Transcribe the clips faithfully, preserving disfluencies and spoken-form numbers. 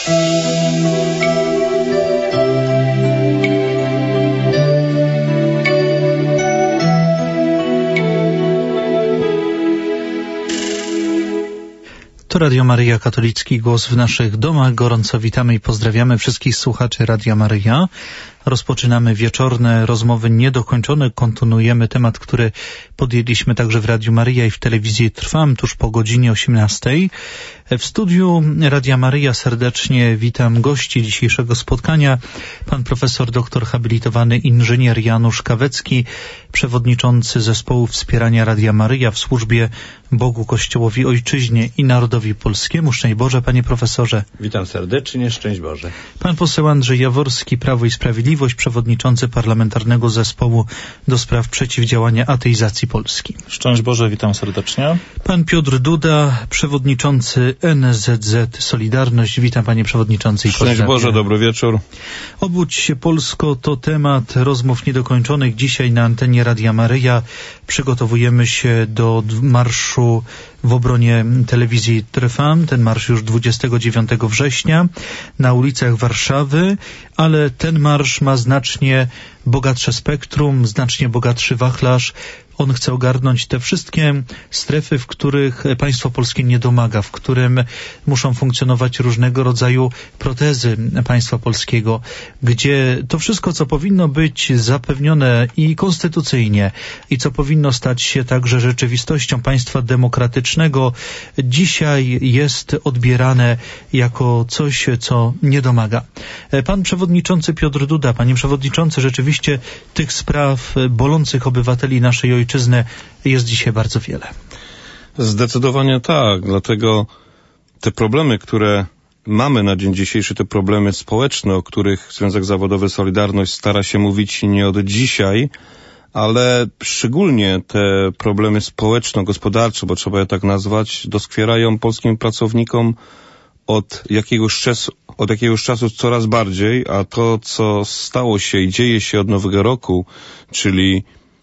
To Radio Maryja, katolicki głos w naszych domach. Gorąco witamy i pozdrawiamy wszystkich słuchaczy Radia Maryja. Rozpoczynamy wieczorne rozmowy niedokończone. Kontynuujemy temat, który podjęliśmy także w Radiu Maryja i w telewizji Trwam tuż po godzinie osiemnastej. W studiu Radia Maryja serdecznie witam gości dzisiejszego spotkania. Pan profesor doktor habilitowany inżynier Janusz Kawecki, przewodniczący zespołu wspierania Radia Maryja w służbie Bogu, Kościołowi, Ojczyźnie i Narodowi Polskiemu. Szczęść Boże, panie profesorze. Witam serdecznie, szczęść Boże. Pan poseł Andrzej Jaworski, Prawo i Sprawiedliwość, przewodniczący Parlamentarnego Zespołu do spraw przeciwdziałania ateizacji Polski. Szczęść Boże, witam serdecznie. Pan Piotr Duda, przewodniczący N Z Z Solidarność. Witam, panie przewodniczący. I Szczęść Boże, dobry wieczór. Obudź się Polsko to temat rozmów niedokończonych. Dzisiaj na antenie Radia Maryja przygotowujemy się do marszu w obronie telewizji Trwam. Ten marsz już dwudziestego dziewiątego września na ulicach Warszawy, ale ten marsz ma znacznie bogatsze spektrum, znacznie bogatszy wachlarz. On chce ogarnąć te wszystkie strefy, w których państwo polskie nie domaga, w którym muszą funkcjonować różnego rodzaju protezy państwa polskiego, gdzie to wszystko, co powinno być zapewnione i konstytucyjnie, i co powinno stać się także rzeczywistością państwa demokratycznego, dzisiaj jest odbierane jako coś, co nie domaga. Pan przewodniczący Piotr Duda, panie przewodniczący, rzeczywiście tych spraw bolących obywateli naszej ojczyzny jest dzisiaj bardzo wiele. Zdecydowanie tak, dlatego te problemy, które mamy na dzień dzisiejszy, te problemy społeczne, o których Związek Zawodowy Solidarność stara się mówić nie od dzisiaj, ale szczególnie te problemy społeczno-gospodarcze, bo trzeba je tak nazwać, doskwierają polskim pracownikom od jakiegoś czasu, od jakiegoś czasu coraz bardziej, a to, co stało się i dzieje się od nowego roku, czyli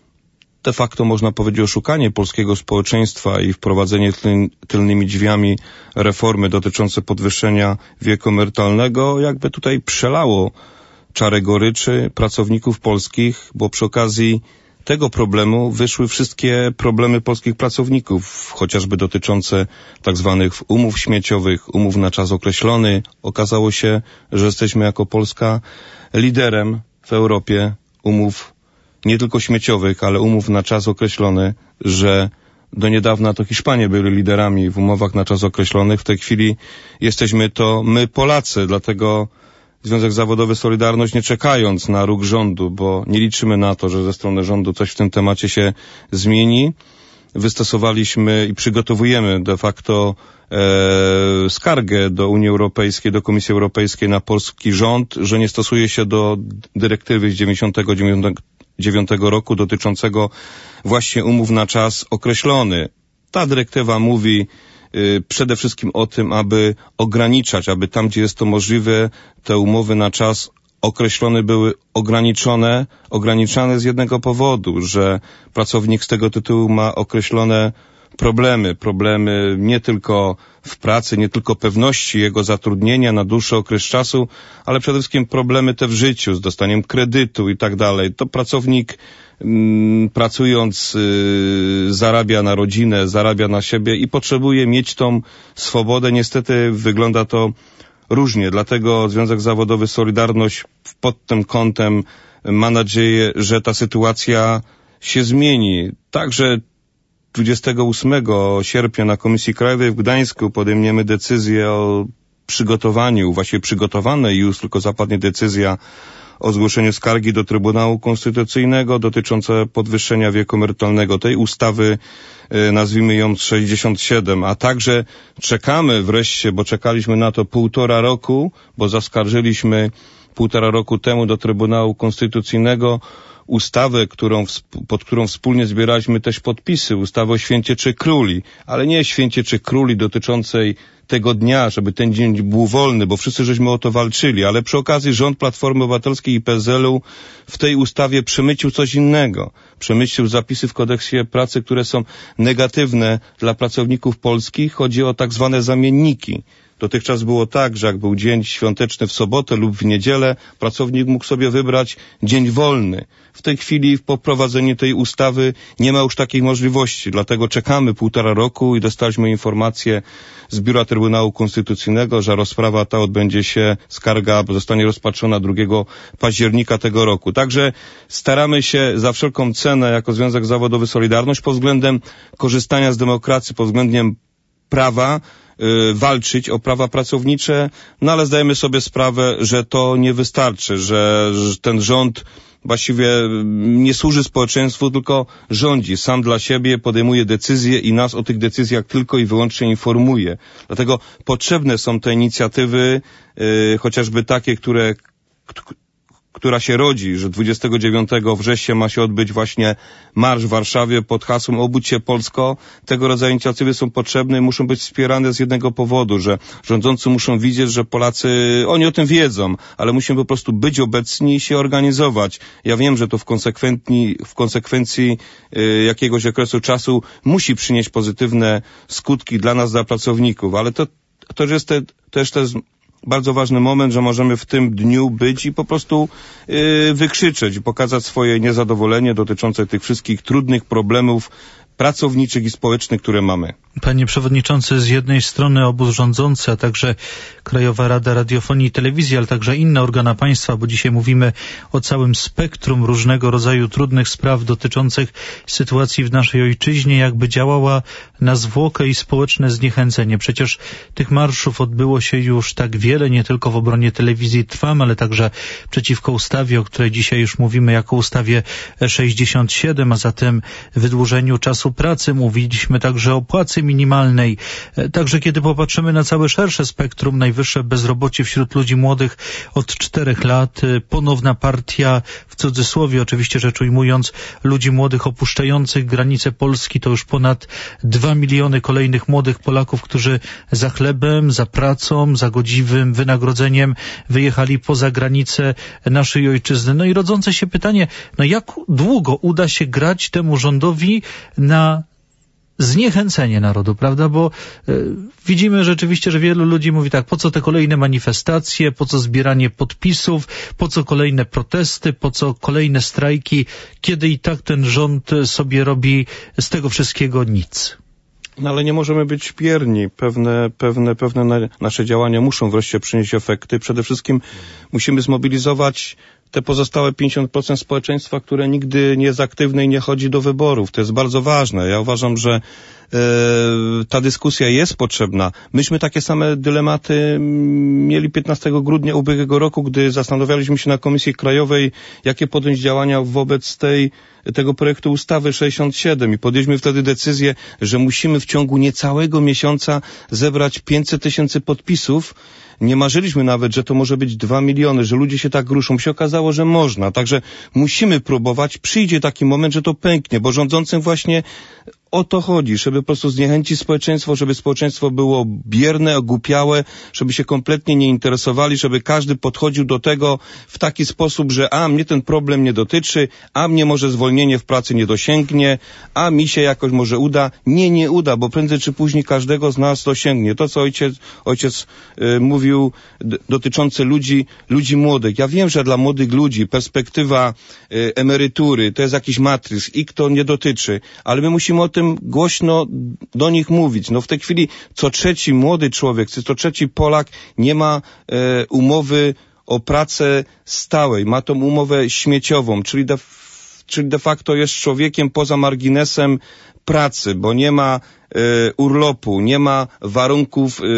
de facto można powiedzieć oszukanie polskiego społeczeństwa i wprowadzenie tyl, tylnymi drzwiami reformy dotyczące podwyższenia wieku emerytalnego, jakby tutaj przelało czarę goryczy pracowników polskich, bo przy okazji tego problemu wyszły wszystkie problemy polskich pracowników, chociażby dotyczące tak zwanych umów śmieciowych, umów na czas określony. Okazało się, że jesteśmy jako Polska liderem w Europie umów nie tylko śmieciowych, ale umów na czas określony, że do niedawna to Hiszpanie byli liderami w umowach na czas określony. W tej chwili jesteśmy to my Polacy, dlatego Związek Zawodowy Solidarność, nie czekając na ruch rządu, bo nie liczymy na to, że ze strony rządu coś w tym temacie się zmieni, wystosowaliśmy i przygotowujemy de facto e, skargę do Unii Europejskiej, do Komisji Europejskiej na polski rząd, że nie stosuje się do dyrektywy z dziewięćdziesiątego dziewiątego roku dotyczącego właśnie umów na czas określony. Ta dyrektywa mówi y, przede wszystkim o tym, aby ograniczać, aby tam, gdzie jest to możliwe, te umowy na czas określony były ograniczone, ograniczane z jednego powodu, że pracownik z tego tytułu ma określone problemy, problemy nie tylko w pracy, nie tylko pewności jego zatrudnienia na dłuższy okres czasu, ale przede wszystkim problemy te w życiu, z dostaniem kredytu i tak dalej. To pracownik mm, pracując y, zarabia na rodzinę, zarabia na siebie i potrzebuje mieć tą swobodę. Niestety wygląda to różnie, dlatego Związek Zawodowy Solidarność pod tym kątem ma nadzieję, że ta sytuacja się zmieni. Także dwudziestego ósmego sierpnia na Komisji Krajowej w Gdańsku podejmiemy decyzję o przygotowaniu, właściwie przygotowane już, tylko zapadnie decyzja o zgłoszeniu skargi do Trybunału Konstytucyjnego dotyczące podwyższenia wieku emerytalnego, tej ustawy, nazwijmy ją sześćdziesiąt siedem, a także czekamy wreszcie, bo czekaliśmy na to półtora roku, bo zaskarżyliśmy półtora roku temu do Trybunału Konstytucyjnego ustawę, którą, pod którą wspólnie zbieraliśmy też podpisy, ustawę o Święcieczy Króli, ale nie Święcieczy Króli dotyczącej tego dnia, żeby ten dzień był wolny, bo wszyscy żeśmy o to walczyli, ale przy okazji rząd Platformy Obywatelskiej i P S L u w tej ustawie przemycił coś innego. Przemycił zapisy w kodeksie pracy, które są negatywne dla pracowników polskich. Chodzi o tak zwane zamienniki. Dotychczas było tak, że jak był dzień świąteczny w sobotę lub w niedzielę, pracownik mógł sobie wybrać dzień wolny. W tej chwili po wprowadzeniu tej ustawy nie ma już takiej możliwości, dlatego czekamy półtora roku i dostaliśmy informację z Biura Trybunału Konstytucyjnego, że rozprawa ta odbędzie się, skarga zostanie rozpatrzona drugiego października tego roku. Także staramy się za wszelką cenę jako Związek Zawodowy Solidarność pod względem korzystania z demokracji, pod względem prawa, yy, walczyć o prawa pracownicze, no ale zdajemy sobie sprawę, że to nie wystarczy, że, że ten rząd właściwie nie służy społeczeństwu, tylko rządzi sam dla siebie, podejmuje decyzje i nas o tych decyzjach tylko i wyłącznie informuje. Dlatego potrzebne są te inicjatywy, yy, chociażby takie, które która się rodzi, że dwudziestego dziewiątego września ma się odbyć właśnie marsz w Warszawie pod hasłem Obudź się Polsko. Tego rodzaju inicjatywy są potrzebne i muszą być wspierane z jednego powodu, że rządzący muszą widzieć, że Polacy, oni o tym wiedzą, ale musimy po prostu być obecni i się organizować. Ja wiem, że to w konsekwencji, w konsekwencji y, jakiegoś okresu czasu musi przynieść pozytywne skutki dla nas, dla pracowników, ale to, to jest te, też to jest bardzo ważny moment, że możemy w tym dniu być i po prostu yy, wykrzyczeć i pokazać swoje niezadowolenie dotyczące tych wszystkich trudnych problemów pracowniczych i społecznych, które mamy. Panie Przewodniczący, z jednej strony obóz rządzący, a także Krajowa Rada Radiofonii i Telewizji, ale także inne organa państwa, bo dzisiaj mówimy o całym spektrum różnego rodzaju trudnych spraw dotyczących sytuacji w naszej ojczyźnie, jakby działała na zwłokę i społeczne zniechęcenie. Przecież tych marszów odbyło się już tak wiele, nie tylko w obronie telewizji Trwam, ale także przeciwko ustawie, o której dzisiaj już mówimy jako ustawie sześćdziesiąt siedem, a zatem wydłużeniu czasu pracy. Mówiliśmy także o płacy minimalnej. Także kiedy popatrzymy na całe szersze spektrum, najwyższe bezrobocie wśród ludzi młodych od czterech lat, ponowna partia, w cudzysłowie oczywiście rzecz ujmując, ludzi młodych opuszczających granice Polski, to już ponad dwa miliony kolejnych młodych Polaków, którzy za chlebem, za pracą, za godziwym wynagrodzeniem wyjechali poza granice naszej ojczyzny. No i rodzące się pytanie, no jak długo uda się grać temu rządowi na zniechęcenie narodu, prawda? Bo y, widzimy rzeczywiście, że wielu ludzi mówi tak, po co te kolejne manifestacje, po co zbieranie podpisów, po co kolejne protesty, po co kolejne strajki, kiedy i tak ten rząd sobie robi z tego wszystkiego nic. No ale nie możemy być bierni. Pewne, pewne, pewne na, nasze działania muszą wreszcie przynieść efekty. Przede wszystkim musimy zmobilizować te pozostałe pięćdziesiąt procent społeczeństwa, które nigdy nie jest aktywne i nie chodzi do wyborów. To jest bardzo ważne. Ja uważam, że e, ta dyskusja jest potrzebna. Myśmy takie same dylematy mieli piętnastego grudnia ubiegłego roku, gdy zastanawialiśmy się na Komisji Krajowej, jakie podjąć działania wobec tej tego projektu ustawy sześćdziesiąt siedem i podjęliśmy wtedy decyzję, że musimy w ciągu niecałego miesiąca zebrać pięćset tysięcy podpisów. Nie marzyliśmy nawet, że to może być dwa miliony, że ludzie się tak ruszą. Się okazało, że można. Także musimy próbować. Przyjdzie taki moment, że to pęknie, bo rządzącym właśnie o to chodzi, żeby po prostu zniechęcić społeczeństwo, żeby społeczeństwo było bierne, ogłupiałe, żeby się kompletnie nie interesowali, żeby każdy podchodził do tego w taki sposób, że a mnie ten problem nie dotyczy, a mnie może zwolnienie w pracy nie dosięgnie, a mi się jakoś może uda. Nie, nie uda, bo prędzej czy później każdego z nas dosięgnie. To, co ojciec, ojciec y, mówił d- dotyczące ludzi, ludzi młodych. Ja wiem, że dla młodych ludzi perspektywa y, emerytury to jest jakiś matrys, ich to nie dotyczy, ale my musimy o tym głośno do nich mówić. No w tej chwili co trzeci młody człowiek, co trzeci Polak nie ma e, umowy o pracę stałej, ma tą umowę śmieciową, czyli de, czyli de facto jest człowiekiem poza marginesem pracy, bo nie ma e, urlopu, nie ma warunków e,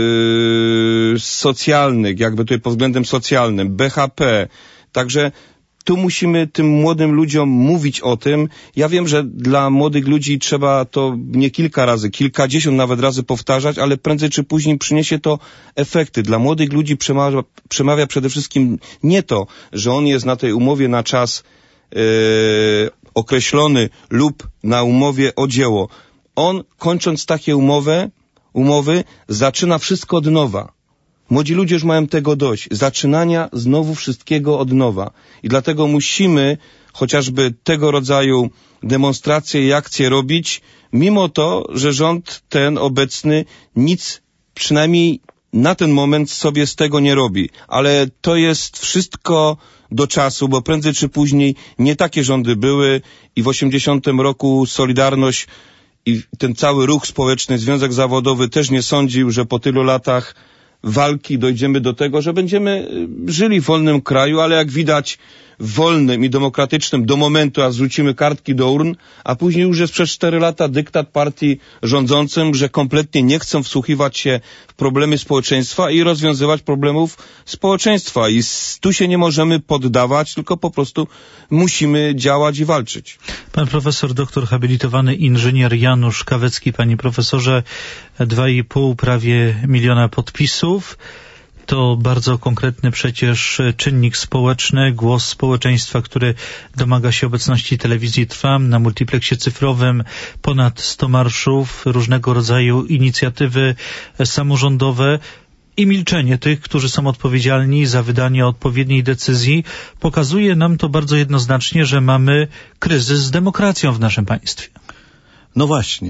socjalnych, jakby tutaj pod względem socjalnym, B H P. Także tu musimy tym młodym ludziom mówić o tym. Ja wiem, że dla młodych ludzi trzeba to nie kilka razy, kilkadziesiąt nawet razy powtarzać, ale prędzej czy później przyniesie to efekty. Dla młodych ludzi przemawia, przemawia przede wszystkim nie to, że on jest na tej umowie na czas yy, określony lub na umowie o dzieło. On, kończąc takie umowy, umowy, zaczyna wszystko od nowa. Młodzi ludzie już mają tego dość. Zaczynania znowu wszystkiego od nowa. I dlatego musimy chociażby tego rodzaju demonstracje i akcje robić, mimo to, że rząd ten obecny nic przynajmniej na ten moment sobie z tego nie robi. Ale to jest wszystko do czasu, bo prędzej czy później nie takie rządy były i w osiemdziesiątym roku Solidarność i ten cały ruch społeczny, Związek Zawodowy też nie sądził, że po tylu latach walki dojdziemy do tego, że będziemy żyli w wolnym kraju, ale jak widać w wolnym i demokratycznym do momentu, a zrzucimy kartki do urn, a później już jest przez cztery lata dyktat partii rządzącym, że kompletnie nie chcą wsłuchiwać się w problemy społeczeństwa i rozwiązywać problemów społeczeństwa. I tu się nie możemy poddawać, tylko po prostu musimy działać i walczyć. Pan profesor, doktor habilitowany inżynier Janusz Kawecki. Panie profesorze, dwa i pół prawie miliona podpisów. To bardzo konkretny przecież czynnik społeczny, głos społeczeństwa, który domaga się obecności telewizji Trwam na multipleksie cyfrowym, ponad sto marszów, różnego rodzaju inicjatywy samorządowe i milczenie tych, którzy są odpowiedzialni za wydanie odpowiedniej decyzji. Pokazuje nam to bardzo jednoznacznie, że mamy kryzys z demokracją w naszym państwie. No właśnie.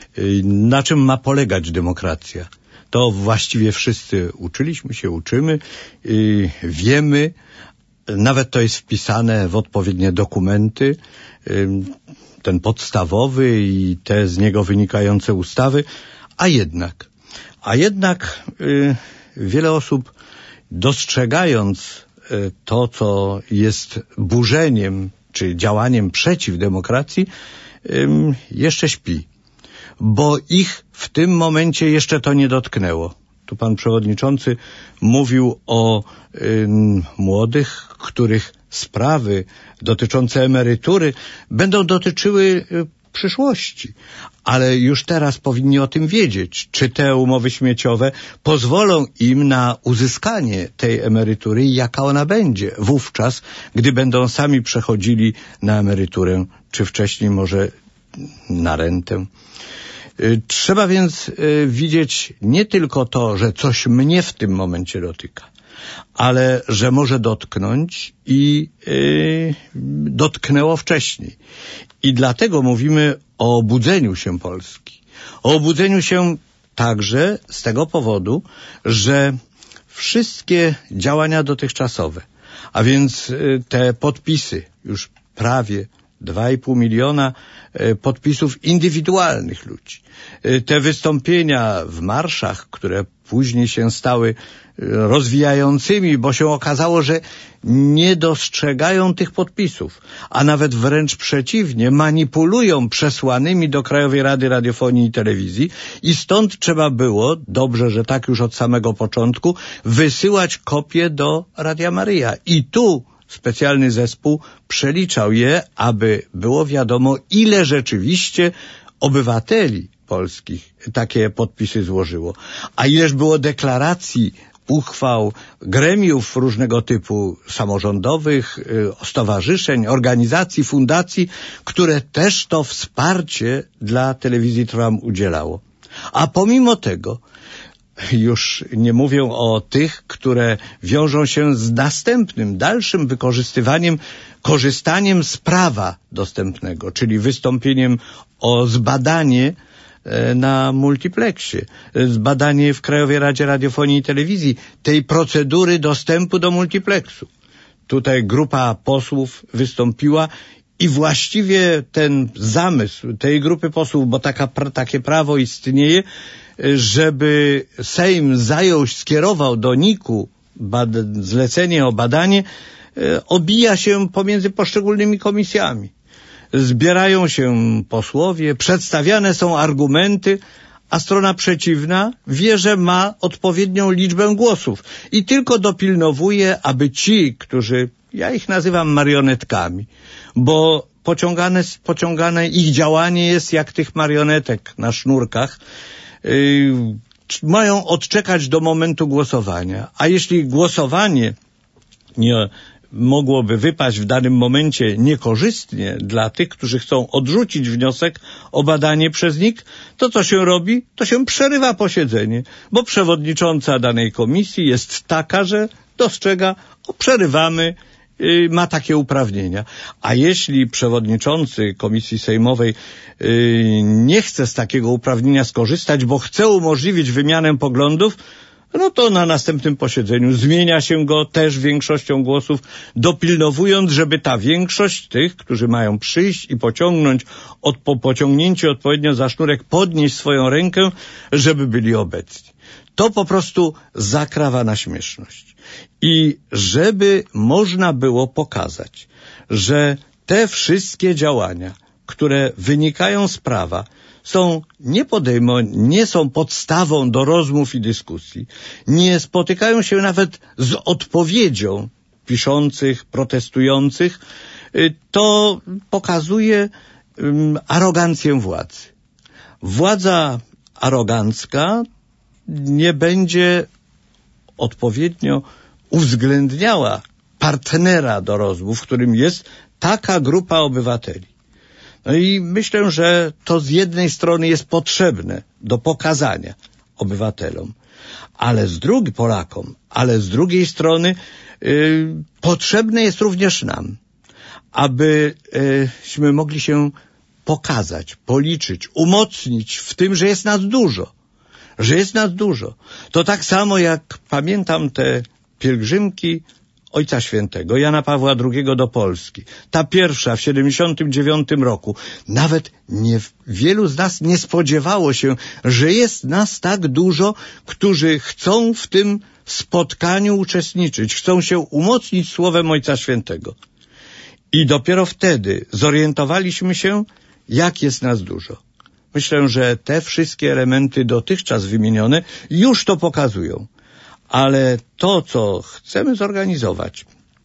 Na czym ma polegać demokracja? To właściwie wszyscy uczyliśmy się, uczymy, yy, wiemy, nawet to jest wpisane w odpowiednie dokumenty, yy, ten podstawowy i te z niego wynikające ustawy, a jednak, a jednak yy, wiele osób dostrzegając yy, to, co jest burzeniem czy działaniem przeciw demokracji, yy, jeszcze śpi. Bo ich w tym momencie jeszcze to nie dotknęło. Tu pan przewodniczący mówił o y, młodych, których sprawy dotyczące emerytury będą dotyczyły y, przyszłości. Ale już teraz powinni o tym wiedzieć, czy te umowy śmieciowe pozwolą im na uzyskanie tej emerytury i jaka ona będzie wówczas, gdy będą sami przechodzili na emeryturę, czy wcześniej może na rentę. Trzeba więc widzieć nie tylko to, że coś mnie w tym momencie dotyka, ale że może dotknąć i yy, dotknęło wcześniej. I dlatego mówimy o obudzeniu się Polski. O obudzeniu się także z tego powodu, że wszystkie działania dotychczasowe, a więc yy, te podpisy, już prawie dwa i pół miliona podpisów indywidualnych ludzi. Te wystąpienia w marszach, które później się stały rozwijającymi, bo się okazało, że nie dostrzegają tych podpisów, a nawet wręcz przeciwnie, manipulują przesłanymi do Krajowej Rady Radiofonii i Telewizji i stąd trzeba było, dobrze, że tak już od samego początku, wysyłać kopie do Radia Maryja. I tu specjalny zespół przeliczał je, aby było wiadomo, ile rzeczywiście obywateli polskich takie podpisy złożyło. A ileż było deklaracji, uchwał, gremiów różnego typu samorządowych, stowarzyszeń, organizacji, fundacji, które też to wsparcie dla telewizji Trwam udzielało. A pomimo tego, już nie mówię o tych, które wiążą się z następnym, dalszym wykorzystywaniem, korzystaniem z prawa dostępnego, czyli wystąpieniem o zbadanie na multipleksie, zbadanie w Krajowej Radzie Radiofonii i Telewizji tej procedury dostępu do multipleksu. Tutaj grupa posłów wystąpiła i właściwie ten zamysł tej grupy posłów, bo taka, takie prawo istnieje, żeby Sejm zajął, skierował do niku bad- zlecenie o badanie, e, obija się pomiędzy poszczególnymi komisjami. Zbierają się posłowie, przedstawiane są argumenty, a strona przeciwna wie, że ma odpowiednią liczbę głosów i tylko dopilnowuje, aby ci, którzy, ja ich nazywam marionetkami, bo pociągane, pociągane ich działanie jest jak tych marionetek na sznurkach, Yy, mają odczekać do momentu głosowania. A jeśli głosowanie nie mogłoby wypaść w danym momencie niekorzystnie dla tych, którzy chcą odrzucić wniosek o badanie przez nich, to co się robi? To się przerywa posiedzenie, bo przewodnicząca danej komisji jest taka, że dostrzega, o, przerywamy, yy, ma takie uprawnienia. A jeśli przewodniczący komisji sejmowej yy, nie chce z takiego uprawnienia skorzystać, bo chce umożliwić wymianę poglądów, no to na następnym posiedzeniu zmienia się go też większością głosów, dopilnowując, żeby ta większość tych, którzy mają przyjść i pociągnąć, od, po pociągnięciu odpowiednio za sznurek, podnieść swoją rękę, żeby byli obecni. To po prostu zakrawa na śmieszność. I żeby można było pokazać, że te wszystkie działania, które wynikają z prawa, są nie podejmo, nie są podstawą do rozmów i dyskusji, nie spotykają się nawet z odpowiedzią piszących, protestujących, to pokazuje um, arogancję władzy. Władza arogancka nie będzie odpowiednio uwzględniała partnera do rozmów, którym jest taka grupa obywateli. No i myślę, że to z jednej strony jest potrzebne do pokazania obywatelom, ale z drugiej Polakom, ale z drugiej strony yy, potrzebne jest również nam, abyśmy yy, mogli się pokazać, policzyć, umocnić w tym, że jest nas dużo, że jest nas dużo. To tak samo jak pamiętam te pielgrzymki Ojca Świętego, Jana Pawła drugiego do Polski. Ta pierwsza w siedemdziesiątym dziewiątym roku. Nawet nie, wielu z nas nie spodziewało się, że jest nas tak dużo, którzy chcą w tym spotkaniu uczestniczyć, chcą się umocnić słowem Ojca Świętego. I dopiero wtedy zorientowaliśmy się, jak jest nas dużo. Myślę, że te wszystkie elementy dotychczas wymienione już to pokazują. Ale to, co chcemy zorganizować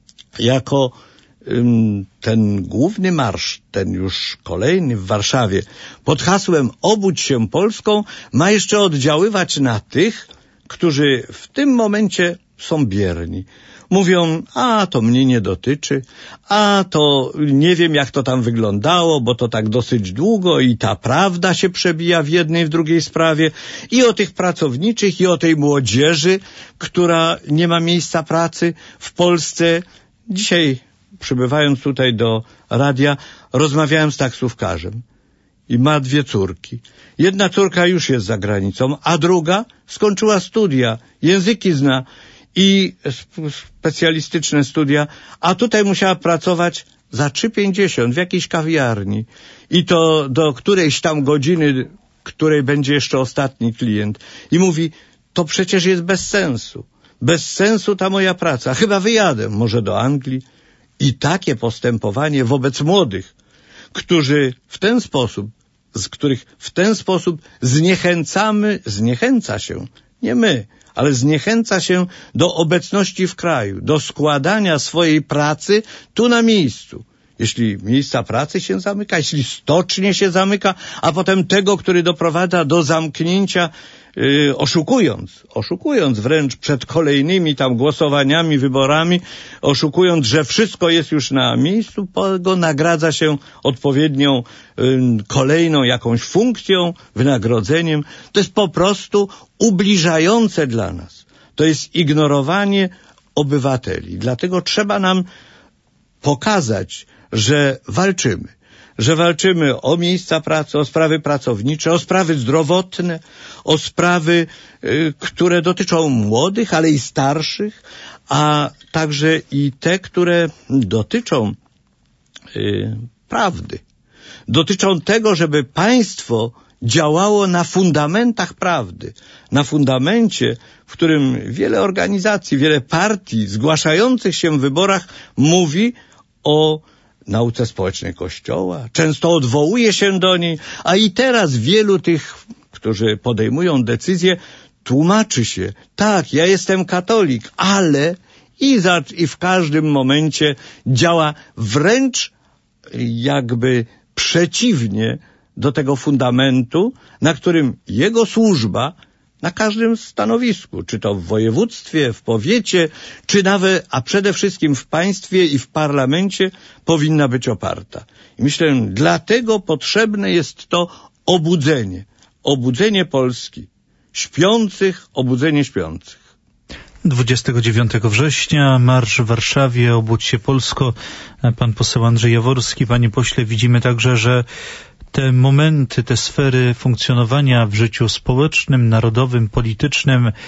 jako ym, ten główny marsz, ten już kolejny w Warszawie, pod hasłem Obudź się Polską, ma jeszcze oddziaływać na tych, którzy w tym momencie są bierni. Mówią, a to mnie nie dotyczy, a to nie wiem jak to tam wyglądało, bo to tak dosyć długo i ta prawda się przebija w jednej, w drugiej sprawie i o tych pracowniczych, i o tej młodzieży, która nie ma miejsca pracy w Polsce. Dzisiaj, przybywając tutaj do radia, rozmawiałem z taksówkarzem i ma dwie córki. Jedna córka już jest za granicą, a druga skończyła studia, języki zna, i specjalistyczne studia, a tutaj musiała pracować za trzy pięćdziesiąt w jakiejś kawiarni i to do którejś tam godziny, której będzie jeszcze ostatni klient. I mówi, to przecież jest bez sensu. Bez sensu ta moja praca. Chyba wyjadę, może do Anglii. I takie postępowanie wobec młodych, którzy w ten sposób, z których w ten sposób zniechęcamy, zniechęca się, nie my, ale zniechęca się do obecności w kraju, do składania swojej pracy tu na miejscu. Jeśli miejsca pracy się zamyka, jeśli stocznie się zamyka, a potem tego, który doprowadza do zamknięcia, yy, oszukując, oszukując wręcz przed kolejnymi tam głosowaniami, wyborami, oszukując, że wszystko jest już na miejscu, go nagradza się odpowiednią yy, kolejną jakąś funkcją, wynagrodzeniem. To jest po prostu ubliżające dla nas. To jest ignorowanie obywateli. Dlatego trzeba nam pokazać, że walczymy. Że walczymy o miejsca pracy, o sprawy pracownicze, o sprawy zdrowotne, o sprawy, y, które dotyczą młodych, ale i starszych, a także i te, które dotyczą y, prawdy. Dotyczą tego, żeby państwo działało na fundamentach prawdy. Na fundamencie, w którym wiele organizacji, wiele partii zgłaszających się w wyborach mówi o nauce społecznej Kościoła, często odwołuje się do niej, a i teraz wielu tych, którzy podejmują decyzje, tłumaczy się, tak, ja jestem katolik, ale i, za, i w każdym momencie działa wręcz jakby przeciwnie do tego fundamentu, na którym jego służba na każdym stanowisku, czy to w województwie, w powiecie, czy nawet, a przede wszystkim w państwie i w parlamencie powinna być oparta. I myślę, dlatego potrzebne jest to obudzenie. Obudzenie Polski. Śpiących, obudzenie śpiących. dwudziestego dziewiątego września, marsz w Warszawie, Obudź się Polsko. Pan poseł Andrzej Jaworski. Panie pośle, widzimy także, że te momenty, te sfery funkcjonowania w życiu społecznym, narodowym, politycznym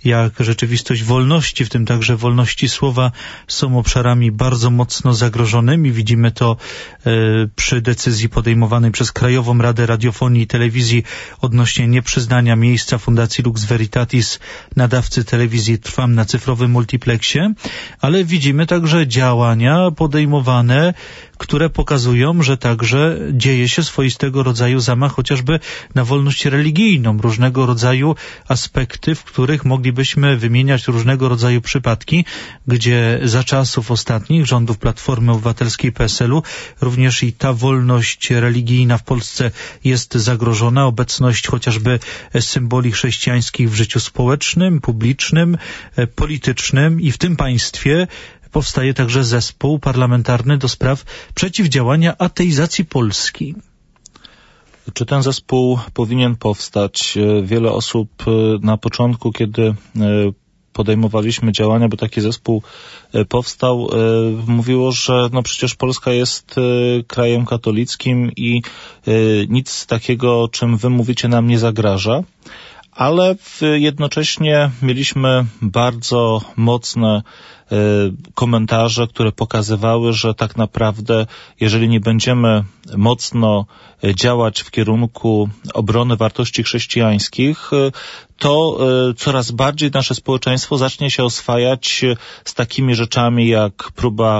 jak rzeczywistość wolności, w tym także wolności słowa, są obszarami bardzo mocno zagrożonymi. Widzimy to e, przy decyzji podejmowanej przez Krajową Radę Radiofonii i Telewizji odnośnie nieprzyznania miejsca Fundacji Lux Veritatis nadawcy telewizji Trwam na cyfrowym multiplexie, ale widzimy także działania podejmowane, które pokazują, że także dzieje się swoistego rodzaju zamach chociażby na wolność religijną, różnego rodzaju aspekty, w których moglibyśmy wymieniać różnego rodzaju przypadki, gdzie za czasów ostatnich rządów Platformy Obywatelskiej P S L-u również i ta wolność religijna w Polsce jest zagrożona. Obecność chociażby symboli chrześcijańskich w życiu społecznym, publicznym, politycznym i w tym państwie powstaje także zespół parlamentarny do spraw przeciwdziałania ateizacji Polski. Czy ten zespół powinien powstać? Wiele osób na początku, kiedy podejmowaliśmy działania, by taki zespół powstał, mówiło, że no przecież Polska jest krajem katolickim i nic takiego, o czym wy mówicie, nam nie zagraża. Ale jednocześnie mieliśmy bardzo mocne komentarze, które pokazywały, że tak naprawdę, jeżeli nie będziemy mocno działać w kierunku obrony wartości chrześcijańskich, to coraz bardziej nasze społeczeństwo zacznie się oswajać z takimi rzeczami jak próba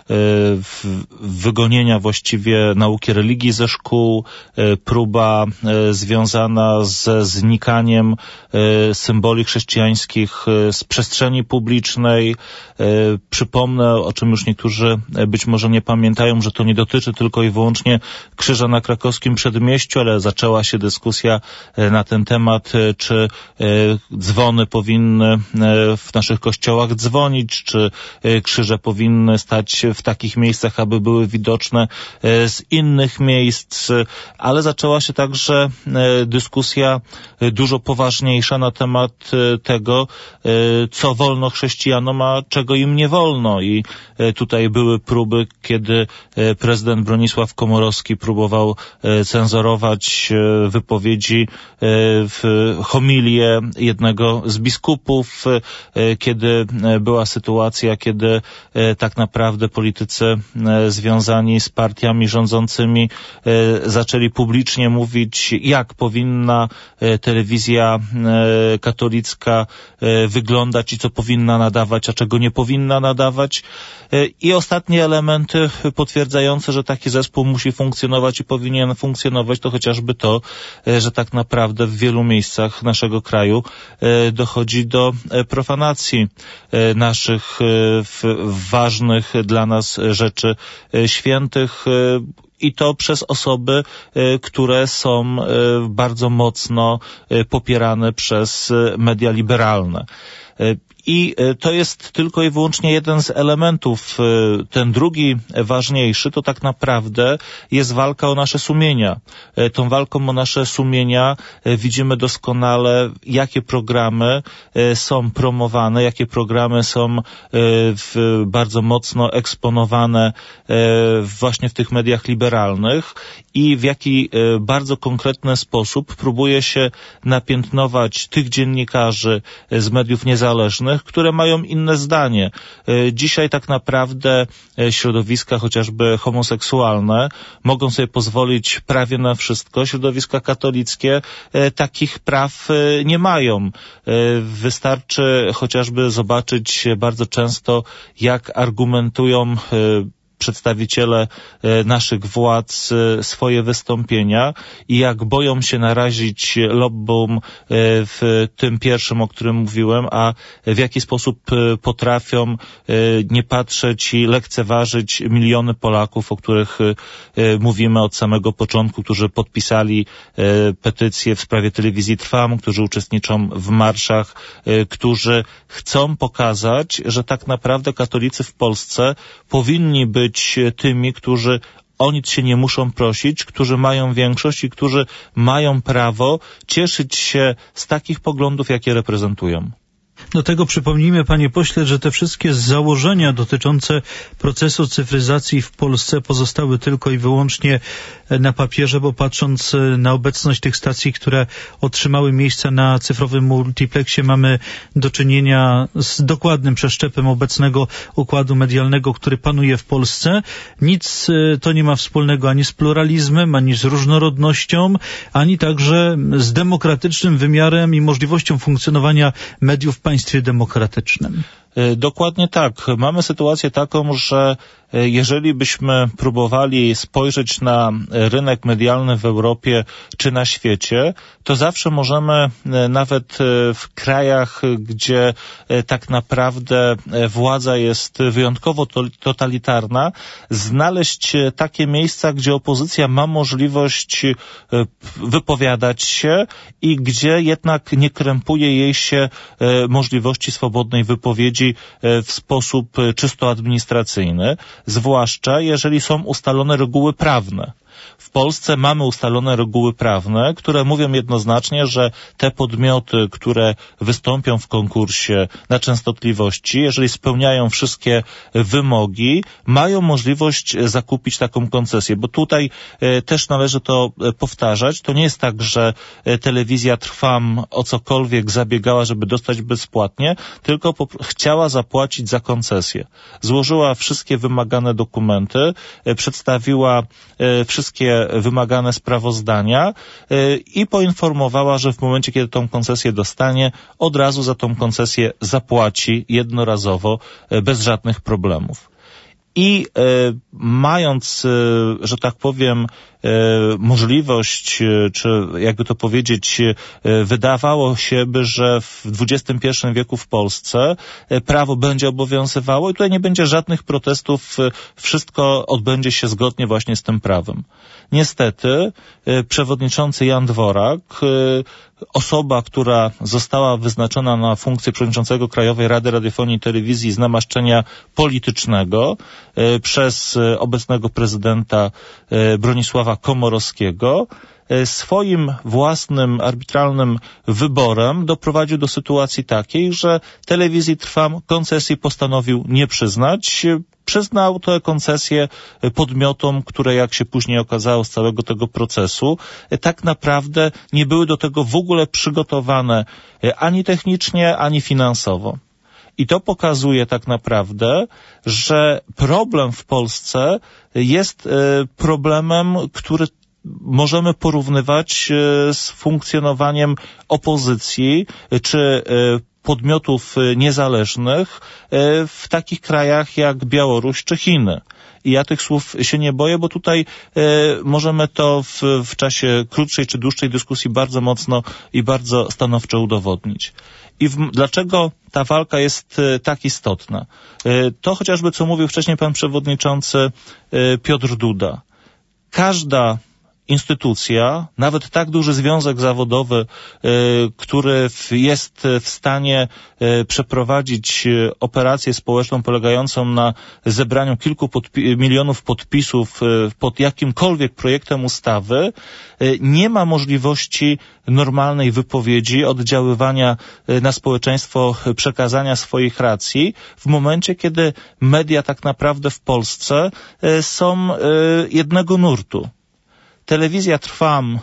wygonienia właściwie nauki religii ze szkół, próba związana ze znikaniem symboli chrześcijańskich z przestrzeni publicznej. Przypomnę, o czym już niektórzy być może nie pamiętają, że to nie dotyczy tylko i wyłącznie krzyża na krakowskim przedmieściu, ale zaczęła się dyskusja na ten temat, czy dzwony powinny w naszych kościołach dzwonić, czy krzyże powinny stać w takich miejscach, aby były widoczne z innych miejsc, ale zaczęła się także dyskusja dużo poważniejsza na temat tego, co wolno chrześcijanom, a czego im nie wolno. I tutaj były próby, kiedy prezydent Bronisław Komorowski próbował cenzurować wypowiedzi, homilię jednego z biskupów, kiedy była sytuacja, kiedy tak naprawdę politycy związani z partiami rządzącymi zaczęli publicznie mówić, jak powinna telewizja katolicka wyglądać i co powinna nadawać, a czego nie powinna nadawać. I ostatnie elementy potwierdzające, że taki zespół musi funkcjonować i powinien funkcjonować, to chociażby to, że tak naprawdę w wielu miejscach naszego kraju dochodzi do profanacji naszych ważnych dla nas rzeczy świętych, i to przez osoby, które są bardzo mocno popierane przez media liberalne. I to jest tylko i wyłącznie jeden z elementów. Ten drugi, ważniejszy, to tak naprawdę jest walka o nasze sumienia. Tą walką o nasze sumienia widzimy doskonale, jakie programy są promowane, jakie programy są bardzo mocno eksponowane właśnie w tych mediach liberalnych i w jaki bardzo konkretny sposób próbuje się napiętnować tych dziennikarzy z mediów niezależnych, które mają inne zdanie. Dzisiaj tak naprawdę środowiska chociażby homoseksualne mogą sobie pozwolić prawie na wszystko. Środowiska katolickie takich praw nie mają. Wystarczy chociażby zobaczyć bardzo często, jak argumentują przedstawiciele naszych władz swoje wystąpienia i jak boją się narazić lobbom w tym pierwszym, o którym mówiłem, a w jaki sposób potrafią nie patrzeć i lekceważyć miliony Polaków, o których mówimy od samego początku, którzy podpisali petycję w sprawie telewizji Trwam, którzy uczestniczą w marszach, którzy chcą pokazać, że tak naprawdę katolicy w Polsce powinni być tymi, którzy o nic się nie muszą prosić, którzy mają większość i którzy mają prawo cieszyć się z takich poglądów, jakie reprezentują. Do tego przypomnijmy, panie pośle, że te wszystkie założenia dotyczące procesu cyfryzacji w Polsce pozostały tylko i wyłącznie na papierze, bo patrząc na obecność tych stacji, które otrzymały miejsce na cyfrowym multiplexie, mamy do czynienia z dokładnym przeszczepem obecnego układu medialnego, który panuje w Polsce. Nic to nie ma wspólnego ani z pluralizmem, ani z różnorodnością, ani także z demokratycznym wymiarem i możliwością funkcjonowania mediów w państwie demokratycznym. Dokładnie tak. Mamy sytuację taką, że jeżeli byśmy próbowali spojrzeć na rynek medialny w Europie czy na świecie, to zawsze możemy nawet w krajach, gdzie tak naprawdę władza jest wyjątkowo totalitarna, znaleźć takie miejsca, gdzie opozycja ma możliwość wypowiadać się i gdzie jednak nie krępuje jej się możliwości swobodnej wypowiedzi w sposób czysto administracyjny, zwłaszcza jeżeli są ustalone reguły prawne. W Polsce mamy ustalone reguły prawne, które mówią jednoznacznie, że te podmioty, które wystąpią w konkursie na częstotliwości, jeżeli spełniają wszystkie wymogi, mają możliwość zakupić taką koncesję. Bo tutaj e, też należy to powtarzać. To nie jest tak, że telewizja Trwam o cokolwiek zabiegała, żeby dostać bezpłatnie, tylko po, chciała zapłacić za koncesję. Złożyła wszystkie wymagane dokumenty, e, przedstawiła e, wszystkie wymagane sprawozdania i poinformowała, że w momencie, kiedy tą koncesję dostanie, od razu za tą koncesję zapłaci jednorazowo, bez żadnych problemów. I e, mając, e, że tak powiem, e, możliwość, e, czy jakby to powiedzieć, e, wydawało się by, że w dwudziestym pierwszym wieku w Polsce e, prawo będzie obowiązywało i tutaj nie będzie żadnych protestów, e, wszystko odbędzie się zgodnie właśnie z tym prawem. Niestety e, przewodniczący Jan Dworak, e, osoba, która została wyznaczona na funkcję przewodniczącego Krajowej Rady Radiofonii i Telewizji z namaszczenia politycznego e, przez e, obecnego prezydenta e, Bronisława Komorowskiego, e, swoim własnym arbitralnym wyborem doprowadził do sytuacji takiej, że telewizji Trwam koncesji postanowił nie przyznać. Przyznał tę koncesję podmiotom, które, jak się później okazało z całego tego procesu, tak naprawdę nie były do tego w ogóle przygotowane ani technicznie, ani finansowo. I to pokazuje tak naprawdę, że problem w Polsce jest problemem, który możemy porównywać z funkcjonowaniem opozycji czy podmiotów niezależnych w takich krajach jak Białoruś czy Chiny. I ja tych słów się nie boję, bo tutaj e, możemy to w, w czasie krótszej czy dłuższej dyskusji bardzo mocno i bardzo stanowczo udowodnić. I w, dlaczego ta walka jest e, tak istotna? E, to chociażby, co mówił wcześniej pan przewodniczący e, Piotr Duda. Każda instytucja, nawet tak duży związek zawodowy, który jest w stanie przeprowadzić operację społeczną polegającą na zebraniu kilku podpi- milionów podpisów pod jakimkolwiek projektem ustawy, nie ma możliwości normalnej wypowiedzi, oddziaływania na społeczeństwo, przekazania swoich racji w momencie, kiedy media tak naprawdę w Polsce są jednego nurtu. Telewizja Trwam,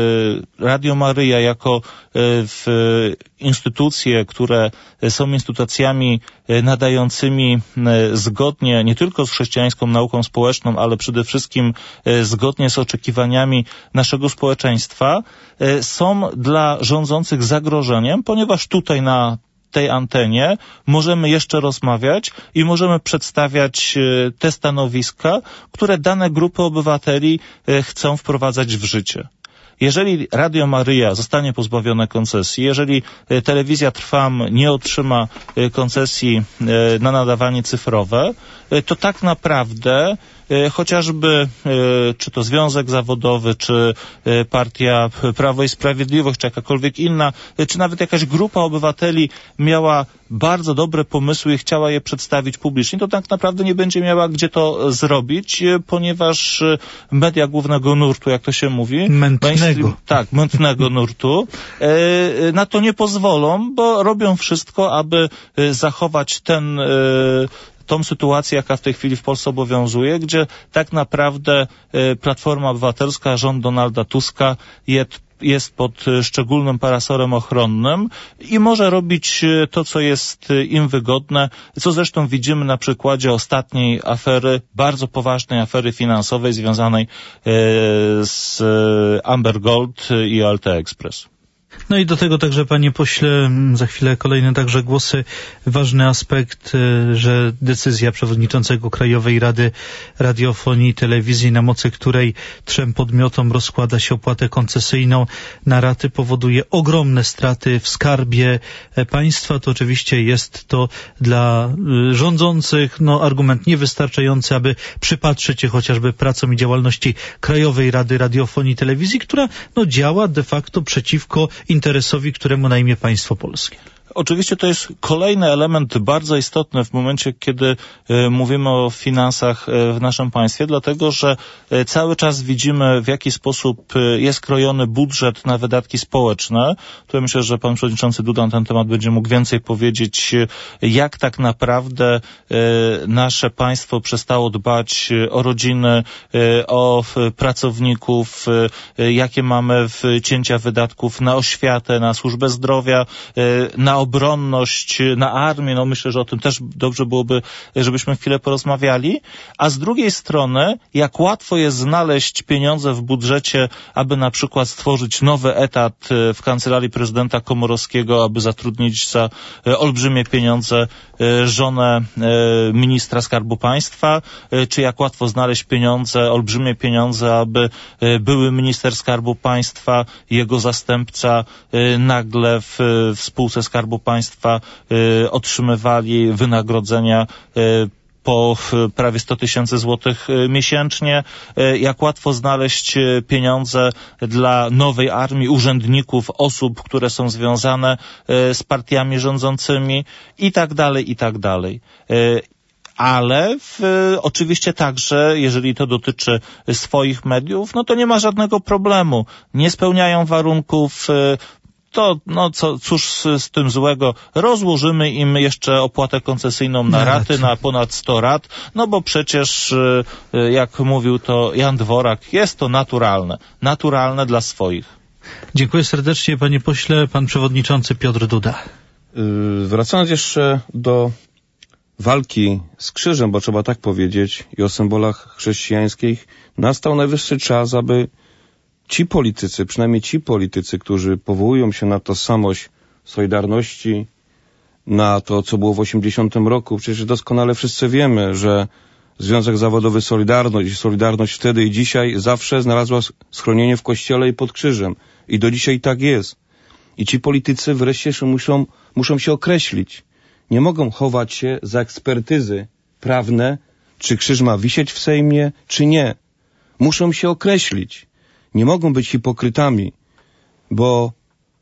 Radio Maryja jako w instytucje, które są instytucjami nadającymi zgodnie nie tylko z chrześcijańską nauką społeczną, ale przede wszystkim zgodnie z oczekiwaniami naszego społeczeństwa, są dla rządzących zagrożeniem, ponieważ tutaj na tej antenie możemy jeszcze rozmawiać i możemy przedstawiać te stanowiska, które dane grupy obywateli chcą wprowadzać w życie. Jeżeli Radio Maryja zostanie pozbawione koncesji, jeżeli telewizja Trwam nie otrzyma koncesji na nadawanie cyfrowe, to tak naprawdę chociażby czy to Związek Zawodowy, czy Partia Prawo i Sprawiedliwość, czy jakakolwiek inna, czy nawet jakaś grupa obywateli miała bardzo dobre pomysły i chciała je przedstawić publicznie, to tak naprawdę nie będzie miała gdzie to zrobić, ponieważ media głównego nurtu, jak to się mówi, mętnego, tak, mętnego nurtu, na to nie pozwolą, bo robią wszystko, aby zachować ten tą sytuację, jaka w tej chwili w Polsce obowiązuje, gdzie tak naprawdę Platforma Obywatelska, rząd Donalda Tuska jest jest pod szczególnym parasolem ochronnym i może robić to, co jest im wygodne, co zresztą widzimy na przykładzie ostatniej afery, bardzo poważnej afery finansowej związanej z Amber Gold i O L T Express. No i do tego także, panie pośle, za chwilę kolejne także głosy. Ważny aspekt, że decyzja przewodniczącego Krajowej Rady Radiofonii i Telewizji, na mocy której trzem podmiotom rozkłada się opłatę koncesyjną na raty, powoduje ogromne straty w skarbie państwa. To oczywiście jest to dla rządzących no, argument niewystarczający, aby przypatrzyć się chociażby pracom i działalności Krajowej Rady Radiofonii i Telewizji, która no, działa de facto przeciwko interesowi, któremu na imię państwo polskie. Oczywiście to jest kolejny element bardzo istotny w momencie, kiedy y, mówimy o finansach y, w naszym państwie, dlatego że y, cały czas widzimy, w jaki sposób y, jest krojony budżet na wydatki społeczne. Tu myślę, że pan przewodniczący Duda na ten temat będzie mógł więcej powiedzieć, y, jak tak naprawdę y, nasze państwo przestało dbać y, o rodziny, y, o y, pracowników, y, jakie mamy w cięcia wydatków na oświatę, na służbę zdrowia, y, na obronność, na armię, no myślę, że o tym też dobrze byłoby, żebyśmy chwilę porozmawiali, a z drugiej strony, jak łatwo jest znaleźć pieniądze w budżecie, aby na przykład stworzyć nowy etat w Kancelarii Prezydenta Komorowskiego, aby zatrudnić za olbrzymie pieniądze żonę ministra Skarbu Państwa, czy jak łatwo znaleźć pieniądze, olbrzymie pieniądze, aby były minister Skarbu Państwa, jego zastępca nagle w, w spółce Skarbu Państwa y, otrzymywali wynagrodzenia y, po prawie sto tysięcy złotych miesięcznie, jak łatwo znaleźć pieniądze dla nowej armii urzędników, osób, które są związane z partiami rządzącymi i tak dalej, i tak dalej. Ale w, oczywiście także, jeżeli to dotyczy swoich mediów, no to nie ma żadnego problemu. Nie spełniają warunków, to no co, cóż z, z tym złego, rozłożymy im jeszcze opłatę koncesyjną na raty, na ponad sto rat, no bo przecież, jak mówił to Jan Dworak, jest to naturalne, naturalne dla swoich. Dziękuję serdecznie, panie pośle, pan przewodniczący Piotr Duda. Yy, wracając jeszcze do walki z krzyżem, bo trzeba tak powiedzieć, i o symbolach chrześcijańskich, nastał najwyższy czas, aby ci politycy, przynajmniej ci politycy, którzy powołują się na tożsamość Solidarności, na to, co było w osiemdziesiątym roku, przecież doskonale wszyscy wiemy, że Związek Zawodowy Solidarność i Solidarność wtedy i dzisiaj zawsze znalazła schronienie w kościele i pod krzyżem. I do dzisiaj tak jest. I ci politycy wreszcie muszą, muszą się określić. Nie mogą chować się za ekspertyzy prawne, czy krzyż ma wisieć w Sejmie, czy nie. Muszą się określić. Nie mogą być hipokrytami, bo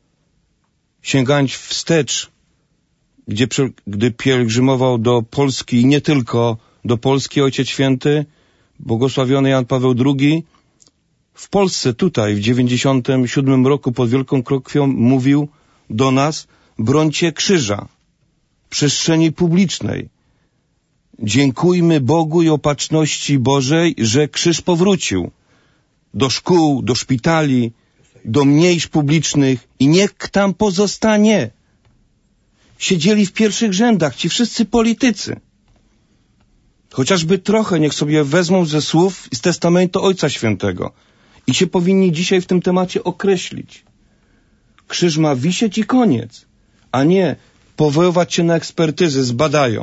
sięgając wstecz, gdzie, gdy pielgrzymował do Polski i nie tylko do Polski Ojciec Święty, błogosławiony Jan Paweł drugi, w Polsce tutaj w dziewięćdziesiątym siódmym roku pod Wielką Krokwią mówił do nas: brońcie krzyża w przestrzeni publicznej. Dziękujmy Bogu i Opatrzności Bożej, że krzyż powrócił do szkół, do szpitali, do mniejsz publicznych i niech tam pozostanie. Siedzieli w pierwszych rzędach ci wszyscy politycy. Chociażby trochę niech sobie wezmą ze słów z testamentu Ojca Świętego i się powinni dzisiaj w tym temacie określić. Krzyż ma wisieć i koniec, a nie powoływać się na ekspertyzy, zbadają.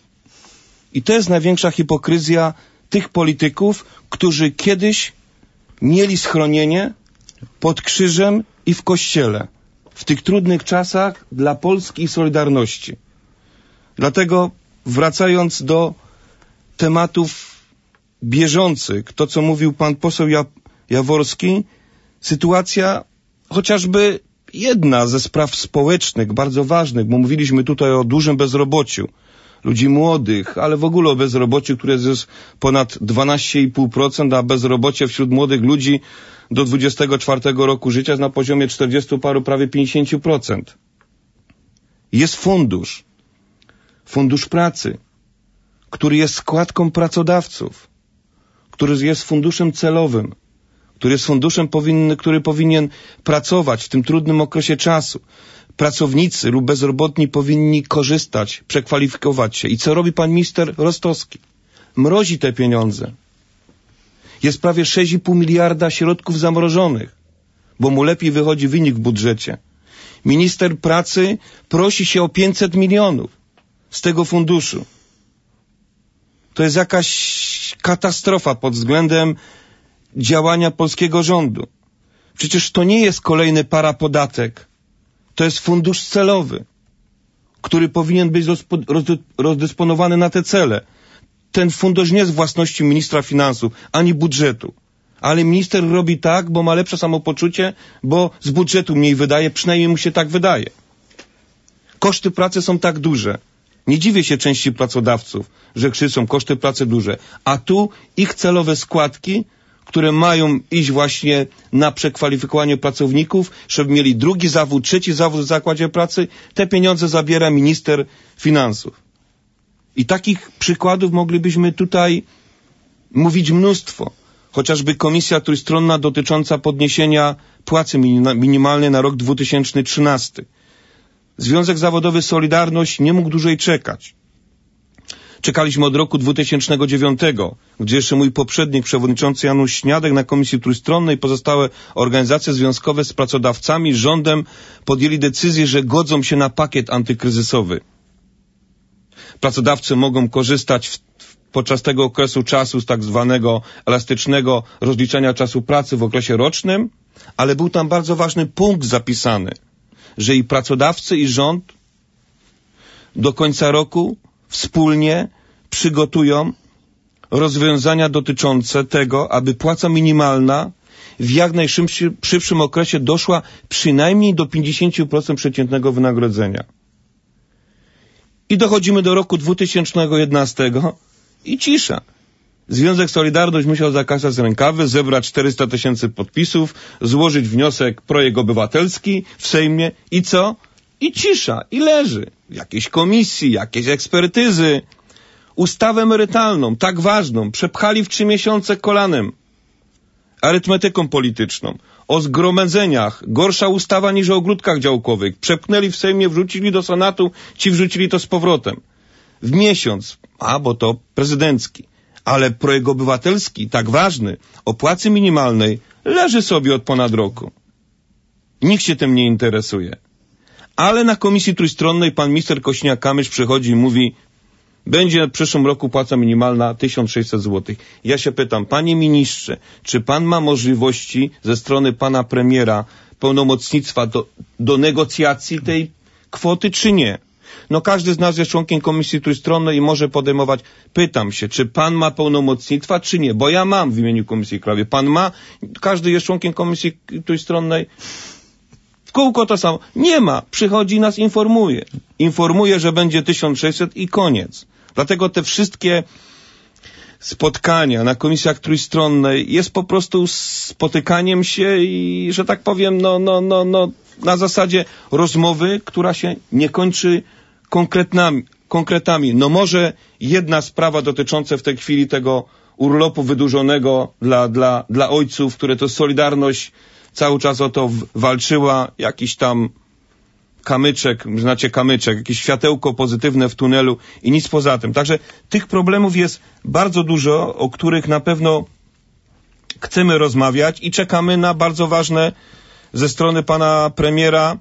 I to jest największa hipokryzja tych polityków, którzy kiedyś mieli schronienie pod krzyżem i w kościele w tych trudnych czasach dla Polski i Solidarności. Dlatego, wracając do tematów bieżących, to co mówił pan poseł ja Jaworski, sytuacja chociażby jedna ze spraw społecznych, bardzo ważnych, bo mówiliśmy tutaj o dużym bezrobociu ludzi młodych, ale w ogóle o bezrobociu, które jest ponad dwanaście i pół procent, a bezrobocie wśród młodych ludzi do dwudziestego czwartego roku życia jest na poziomie czterdziestu paru, prawie pięćdziesięciu procent. Jest fundusz, fundusz pracy, który jest składką pracodawców, który jest funduszem celowym, który jest funduszem, powinny, który powinien pracować w tym trudnym okresie czasu. Pracownicy lub bezrobotni powinni korzystać, przekwalifikować się. I co robi pan minister Rostowski? Mrozi te pieniądze. Jest prawie sześć i pół miliarda środków zamrożonych, bo mu lepiej wychodzi wynik w budżecie. Minister pracy prosi się o pięćset milionów z tego funduszu. To jest jakaś katastrofa pod względem działania polskiego rządu. Przecież to nie jest kolejny parapodatek. To jest fundusz celowy, który powinien być rozdysponowany na te cele. Ten fundusz nie jest własnością ministra finansów, ani budżetu. Ale minister robi tak, bo ma lepsze samopoczucie, bo z budżetu mniej wydaje, przynajmniej mu się tak wydaje. Koszty pracy są tak duże. Nie dziwię się części pracodawców, że krzyczą koszty pracy duże. A tu ich celowe składki, które mają iść właśnie na przekwalifikowanie pracowników, żeby mieli drugi zawód, trzeci zawód w zakładzie pracy, te pieniądze zabiera minister finansów. I takich przykładów moglibyśmy tutaj mówić mnóstwo. Chociażby komisja trójstronna dotycząca podniesienia płacy minimalnej na rok dwa tysiące trzynasty. Związek Zawodowy Solidarność nie mógł dłużej czekać. Czekaliśmy od roku dwa tysiące dziewiątego, gdzie jeszcze mój poprzednik, przewodniczący Janusz Śniadek na Komisji Trójstronnej, pozostałe organizacje związkowe z pracodawcami, z rządem podjęli decyzję, że godzą się na pakiet antykryzysowy. Pracodawcy mogą korzystać w, podczas tego okresu czasu z tak zwanego elastycznego rozliczenia czasu pracy w okresie rocznym, ale był tam bardzo ważny punkt zapisany, że i pracodawcy, i rząd do końca roku wspólnie przygotują rozwiązania dotyczące tego, aby płaca minimalna w jak najszybszym okresie doszła przynajmniej do pięćdziesięciu procent przeciętnego wynagrodzenia. I dochodzimy do roku dwa tysiące jedenastego i cisza. Związek Solidarność musiał zakasać rękawy, zebrać czterysta tysięcy podpisów, złożyć wniosek, projekt obywatelski w Sejmie i co? I cisza, i leży. Jakieś komisji, jakieś ekspertyzy. Ustawę emerytalną, tak ważną, przepchali w trzy miesiące kolanem. Arytmetyką polityczną. O zgromadzeniach. Gorsza ustawa niż o ogródkach działkowych. Przepchnęli w Sejmie, wrzucili do Senatu, ci wrzucili to z powrotem. W miesiąc, a bo to prezydencki. Ale projekt obywatelski, tak ważny, o płacy minimalnej, leży sobie od ponad roku. Nikt się tym nie interesuje. Ale na Komisji Trójstronnej pan minister Kosiniak-Kamysz przychodzi i mówi, będzie w przyszłym roku płaca minimalna tysiąc sześćset złotych. Ja się pytam, panie ministrze, czy pan ma możliwości ze strony pana premiera pełnomocnictwa do, do negocjacji tej kwoty, czy nie? No każdy z nas jest członkiem Komisji Trójstronnej i może podejmować. Pytam się, czy pan ma pełnomocnictwa, czy nie? Bo ja mam w imieniu Komisji Krajowej. Pan ma? Każdy jest członkiem Komisji Trójstronnej. W kółko to samo. Nie ma. Przychodzi i nas informuje. Informuje, że będzie tysiąc sześćset i koniec. Dlatego te wszystkie spotkania na komisjach trójstronnej jest po prostu spotykaniem się i, że tak powiem, no, no, no, no, na zasadzie rozmowy, która się nie kończy konkretnami, konkretami. No może jedna sprawa dotycząca w tej chwili tego urlopu wydłużonego dla, dla, dla ojców, które to Solidarność cały czas o to walczyła, jakiś tam kamyczek, znacie kamyczek, jakieś światełko pozytywne w tunelu i nic poza tym. Także tych problemów jest bardzo dużo, o których na pewno chcemy rozmawiać i czekamy na bardzo ważne ze strony pana premiera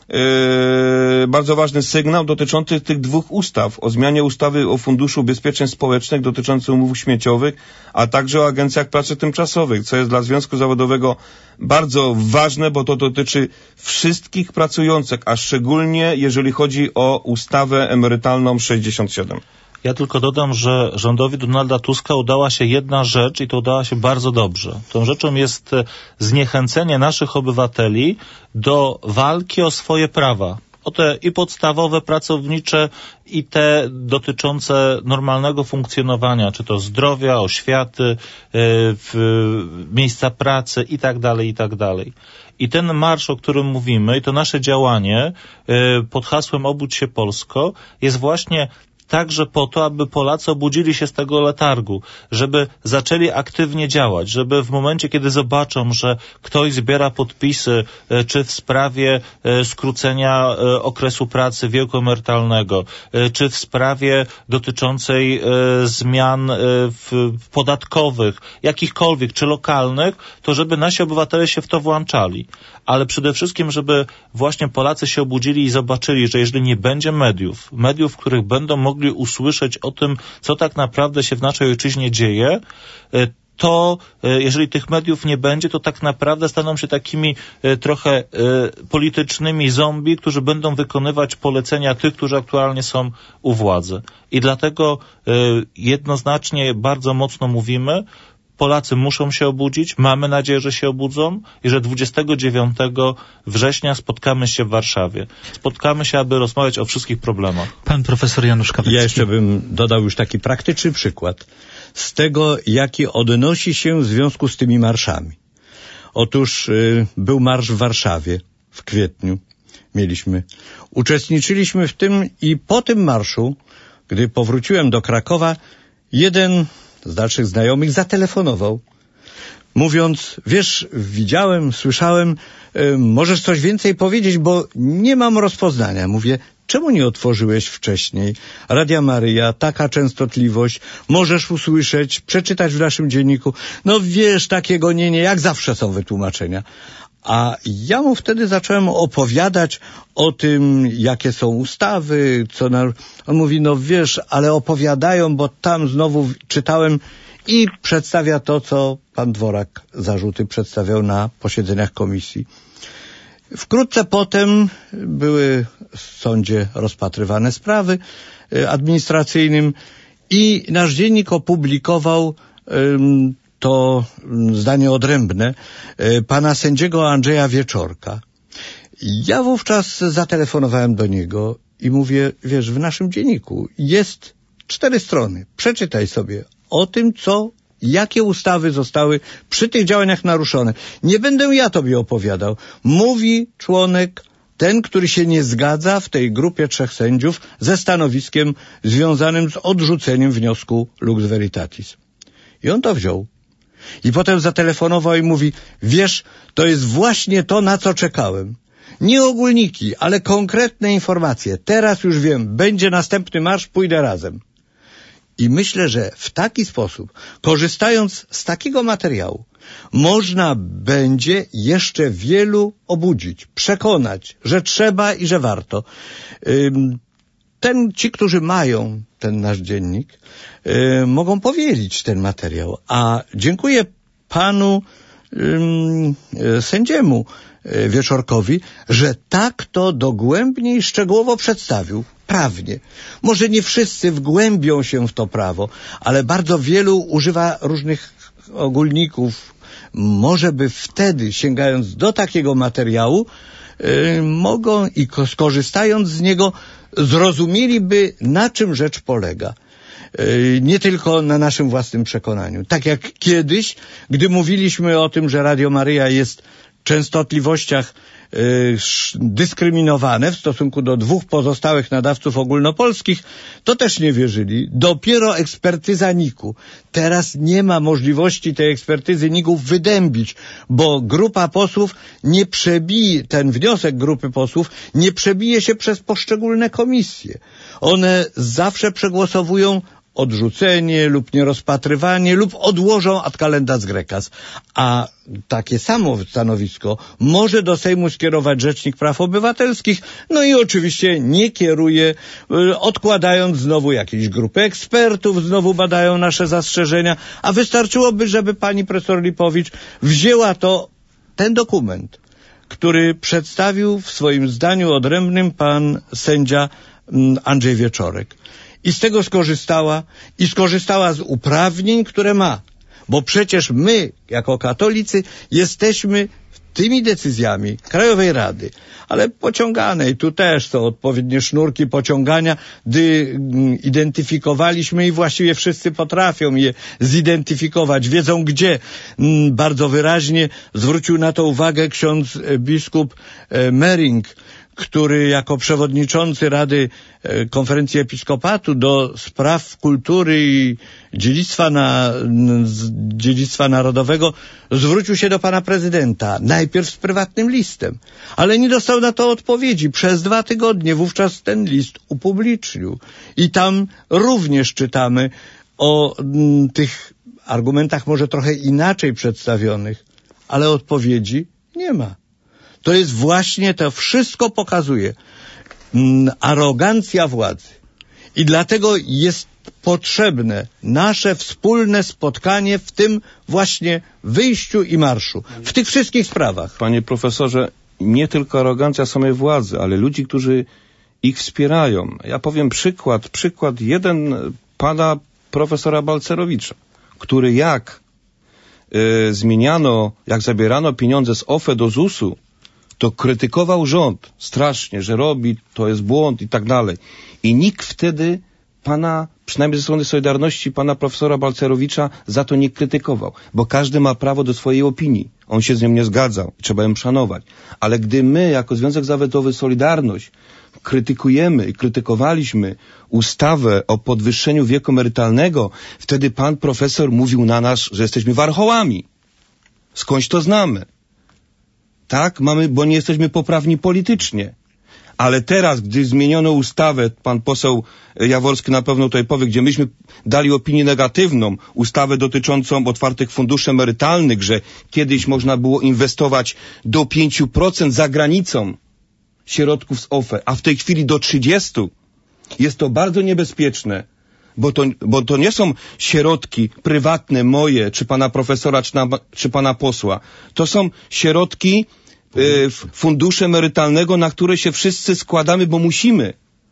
yy, bardzo ważny sygnał dotyczący tych dwóch ustaw. O zmianie ustawy o Funduszu Ubezpieczeń Społecznych dotyczący umów śmieciowych, a także o agencjach pracy tymczasowych, co jest dla Związku Zawodowego bardzo ważne, bo to dotyczy wszystkich pracujących, a szczególnie jeżeli chodzi o ustawę emerytalną sześćdziesiąt siedem. Ja tylko dodam, że rządowi Donalda Tuska udała się jedna rzecz i to udała się bardzo dobrze. Tą rzeczą jest zniechęcenie naszych obywateli do walki o swoje prawa. O te i podstawowe, pracownicze, i te dotyczące normalnego funkcjonowania, czy to zdrowia, oświaty, w miejsca pracy i tak dalej, i tak dalej. I ten marsz, o którym mówimy, i to nasze działanie pod hasłem Obudź się Polsko jest właśnie także po to, aby Polacy obudzili się z tego letargu, żeby zaczęli aktywnie działać, żeby w momencie, kiedy zobaczą, że ktoś zbiera podpisy, czy w sprawie skrócenia okresu pracy wieku emerytalnego, czy w sprawie dotyczącej zmian podatkowych, jakichkolwiek, czy lokalnych, to żeby nasi obywatele się w to włączali. Ale przede wszystkim, żeby właśnie Polacy się obudzili i zobaczyli, że jeżeli nie będzie mediów, mediów, w których będą mogli usłyszeć o tym, co tak naprawdę się w naszej ojczyźnie dzieje, to jeżeli tych mediów nie będzie, to tak naprawdę staną się takimi trochę politycznymi zombie, którzy będą wykonywać polecenia tych, którzy aktualnie są u władzy. I dlatego jednoznacznie bardzo mocno mówimy, Polacy muszą się obudzić, mamy nadzieję, że się obudzą i że dwudziestego dziewiątego września spotkamy się w Warszawie. Spotkamy się, aby rozmawiać o wszystkich problemach. Pan profesor Janusz Kawecki. Ja jeszcze bym dodał już taki praktyczny przykład z tego, jaki odnosi się w związku z tymi marszami. Otóż y, był marsz w Warszawie w kwietniu. Mieliśmy. Uczestniczyliśmy w tym i po tym marszu, gdy powróciłem do Krakowa, jeden z dalszych znajomych zatelefonował, mówiąc, wiesz, widziałem, słyszałem, y, możesz coś więcej powiedzieć, bo nie mam rozpoznania. Mówię, czemu nie otworzyłeś wcześniej Radia Maryja, taka częstotliwość, możesz usłyszeć, przeczytać w naszym dzienniku. No wiesz, takie gonienie, jak zawsze są wytłumaczenia. A ja mu wtedy zacząłem opowiadać o tym, jakie są ustawy, co na... On mówi, no wiesz, ale opowiadają, bo tam znowu czytałem i przedstawia to, co pan Dworak zarzuty przedstawiał na posiedzeniach komisji. Wkrótce potem były w sądzie rozpatrywane sprawy administracyjnym i nasz dziennik opublikował um, to zdanie odrębne pana sędziego Andrzeja Wieczorka. Ja wówczas zatelefonowałem do niego i mówię, wiesz, w naszym dzienniku jest cztery strony. Przeczytaj sobie o tym, co, jakie ustawy zostały przy tych działaniach naruszone. Nie będę ja tobie opowiadał. Mówi członek, ten, który się nie zgadza w tej grupie trzech sędziów ze stanowiskiem związanym z odrzuceniem wniosku Lux Veritatis. I on to wziął. I potem zatelefonował i mówi, wiesz, to jest właśnie to, na co czekałem. Nie ogólniki, ale konkretne informacje. Teraz już wiem, będzie następny marsz, pójdę razem. I myślę, że w taki sposób, korzystając z takiego materiału, można będzie jeszcze wielu obudzić, przekonać, że trzeba i że warto. Ten, ci, którzy mają ten nasz dziennik, yy, mogą powielić ten materiał. A dziękuję panu yy, sędziemu yy, Wieczorkowi, że tak to dogłębnie i szczegółowo przedstawił, prawnie. Może nie wszyscy wgłębią się w to prawo, ale bardzo wielu używa różnych ogólników. Może by wtedy, sięgając do takiego materiału, yy, mogą i skorzystając z niego, zrozumieliby, na czym rzecz polega. Nie tylko na naszym własnym przekonaniu. Tak jak kiedyś, gdy mówiliśmy o tym, że Radio Maryja jest w częstotliwościach dyskryminowane w stosunku do dwóch pozostałych nadawców ogólnopolskich, to też nie wierzyli. Dopiero ekspertyza N I K-u. Teraz nie ma możliwości tej ekspertyzy N I K-u wydębić, bo grupa posłów nie przebije, ten wniosek grupy posłów nie przebije się przez poszczególne komisje. One zawsze przegłosowują odrzucenie lub nierozpatrywanie lub odłożą ad calendas grecas. A takie samo stanowisko może do Sejmu skierować Rzecznik Praw Obywatelskich, no i oczywiście nie kieruje, odkładając znowu jakieś grupy ekspertów, znowu badają nasze zastrzeżenia, a wystarczyłoby, żeby pani profesor Lipowicz wzięła to, ten dokument, który przedstawił w swoim zdaniu odrębnym pan sędzia Andrzej Wieczorek. i z tego skorzystała i skorzystała z uprawnień, które ma. Bo przecież my, jako katolicy, jesteśmy tymi decyzjami Krajowej Rady, ale pociąganej, tu też są odpowiednie sznurki pociągania, gdy identyfikowaliśmy i właściwie wszyscy potrafią je zidentyfikować, wiedzą gdzie. Bardzo wyraźnie zwrócił na to uwagę ksiądz biskup Mering, który jako przewodniczący Rady Konferencji Episkopatu do spraw kultury i dziedzictwa, na, dziedzictwa narodowego zwrócił się do pana prezydenta, najpierw z prywatnym listem, ale nie dostał na to odpowiedzi. Przez dwa tygodnie wówczas ten list upublicznił i tam również czytamy o m, tych argumentach może trochę inaczej przedstawionych, ale odpowiedzi nie ma. To jest właśnie, to wszystko pokazuje mm, arogancja władzy. I dlatego jest potrzebne nasze wspólne spotkanie w tym właśnie wyjściu i marszu. W tych wszystkich sprawach. Panie profesorze, nie tylko arogancja samej władzy, ale ludzi, którzy ich wspierają. Ja powiem przykład, przykład jeden pana profesora Balcerowicza, który jak y, zmieniano, jak zabierano pieniądze z O F E do zusu, to krytykował rząd strasznie, że robi, to jest błąd i tak dalej. I nikt wtedy pana, przynajmniej ze strony Solidarności, pana profesora Balcerowicza za to nie krytykował, bo każdy ma prawo do swojej opinii. On się z nią nie zgadzał i trzeba ją szanować. Ale gdy my, jako Związek Zawodowy Solidarność, krytykujemy i krytykowaliśmy ustawę o podwyższeniu wieku emerytalnego, wtedy pan profesor mówił na nas, że jesteśmy warchołami. Skądś to znamy? Tak, mamy, bo nie jesteśmy poprawni politycznie. Ale teraz, gdy zmieniono ustawę, pan poseł Jaworski na pewno tutaj powie, gdzie myśmy dali opinię negatywną, ustawę dotyczącą otwartych funduszy emerytalnych, że kiedyś można było inwestować do pięciu procent za granicą środków z O F E, a w tej chwili do trzydziestu procent. Jest to bardzo niebezpieczne, bo to, bo to nie są środki prywatne moje, czy pana profesora, czy, na, czy pana posła. To są środki y, funduszu emerytalnego, na które się wszyscy składamy, bo musimy.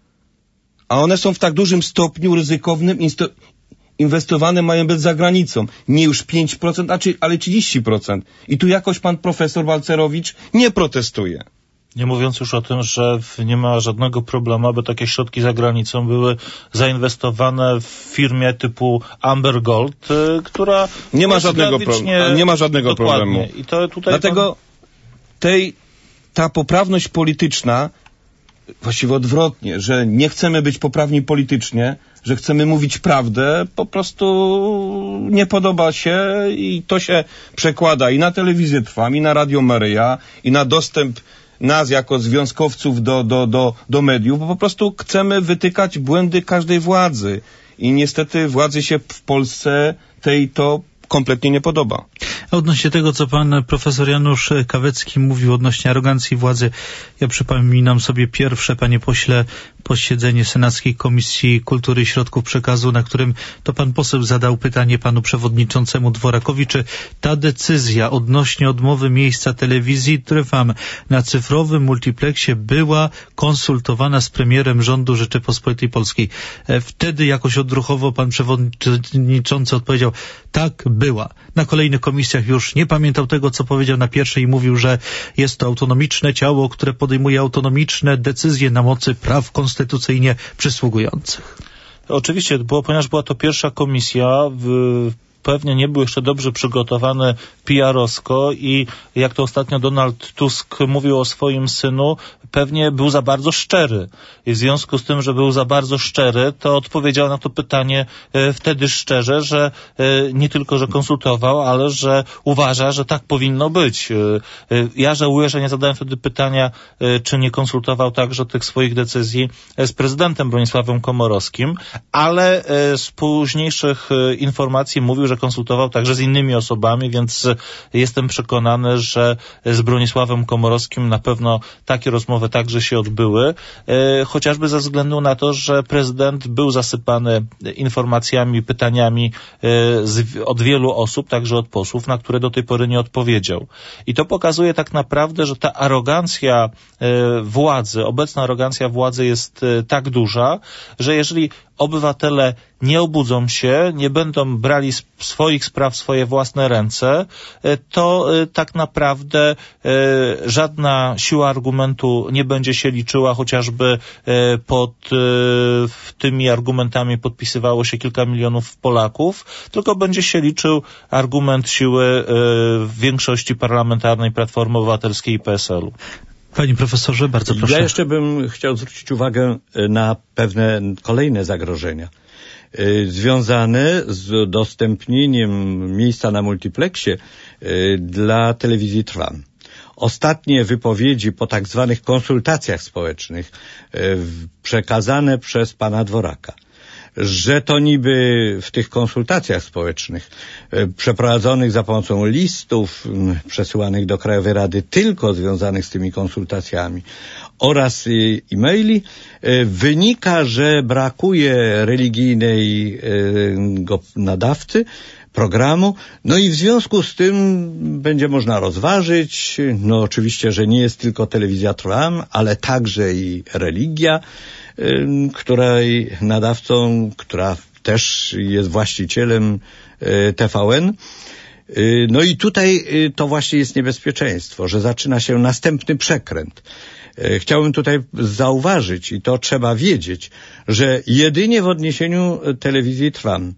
A one są w tak dużym stopniu ryzykownym, insto, inwestowane mają być za granicą. Nie już pięć procent, a czy, ale trzydzieści procent. I tu jakoś pan profesor Balcerowicz nie protestuje. Nie mówiąc już o tym, że nie ma żadnego problemu, aby takie środki za granicą były zainwestowane w firmie typu Amber Gold, która... Nie ma żadnego, pro... nie ma żadnego problemu. I to tutaj Dlatego pan... tej, ta poprawność polityczna, właściwie odwrotnie, że nie chcemy być poprawni politycznie, że chcemy mówić prawdę, po prostu nie podoba się i to się przekłada i na telewizję Trwam, i na Radio Maryja, i na dostęp nas jako związkowców do, do, do, do mediów, bo po prostu chcemy wytykać błędy każdej władzy. I niestety władzy się w Polsce tej to kompletnie nie podoba. A odnośnie tego, co pan profesor Janusz Kawecki mówił odnośnie arogancji władzy, ja przypominam sobie pierwsze, panie pośle, posiedzenie Senackiej Komisji Kultury i Środków Przekazu, na którym to pan poseł zadał pytanie panu przewodniczącemu Dworakowi, czy ta decyzja odnośnie odmowy miejsca telewizji Trwam na cyfrowym multiplexie była konsultowana z premierem rządu Rzeczypospolitej Polskiej. Wtedy jakoś odruchowo pan przewodniczący odpowiedział, tak, była. Na kolejnych komisjach już nie pamiętał tego, co powiedział na pierwszej i mówił, że jest to autonomiczne ciało, które podejmuje autonomiczne decyzje na mocy praw konstytucyjnie przysługujących. Oczywiście, było, ponieważ była to pierwsza komisja, w, pewnie nie był jeszcze dobrze przygotowany P R owsko i jak to ostatnio Donald Tusk mówił o swoim synu, pewnie był za bardzo szczery. I w związku z tym, że był za bardzo szczery, to odpowiedział na to pytanie e, wtedy szczerze, że e, nie tylko, że konsultował, ale że uważa, że tak powinno być. E, e, ja żałuję, że nie zadałem wtedy pytania, e, czy nie konsultował także tych swoich decyzji z prezydentem Bronisławem Komorowskim, ale e, z późniejszych e, informacji mówił, że że konsultował także z innymi osobami, więc jestem przekonany, że z Bronisławem Komorowskim na pewno takie rozmowy także się odbyły, chociażby ze względu na to, że prezydent był zasypany informacjami, pytaniami od wielu osób, także od posłów, na które do tej pory nie odpowiedział. I to pokazuje tak naprawdę, że ta arogancja władzy, obecna arogancja władzy jest tak duża, że jeżeli obywatele nie obudzą się, nie będą brali swoich spraw w swoje własne ręce, to tak naprawdę żadna siła argumentu nie będzie się liczyła, chociażby pod tymi argumentami podpisywało się kilka milionów Polaków, tylko będzie się liczył argument siły większości parlamentarnej Platformy Obywatelskiej i P S L u. Panie profesorze, bardzo proszę. Ja jeszcze bym chciał zwrócić uwagę na pewne kolejne zagrożenia związane z udostępnieniem miejsca na multiplexie dla telewizji Trwam. Ostatnie wypowiedzi po tak zwanych konsultacjach społecznych przekazane przez pana Dworaka, że to niby w tych konsultacjach społecznych przeprowadzonych za pomocą listów przesyłanych do Krajowej Rady tylko związanych z tymi konsultacjami oraz e-maili wynika, że brakuje religijnego nadawcy programu, no i w związku z tym będzie można rozważyć, no oczywiście, że nie jest tylko telewizja Trwam, ale także i religia, której nadawcą, która też jest właścicielem T V N. No i tutaj to właśnie jest niebezpieczeństwo, że zaczyna się następny przekręt. Chciałbym tutaj zauważyć, i to trzeba wiedzieć, że jedynie w odniesieniu telewizji Trwam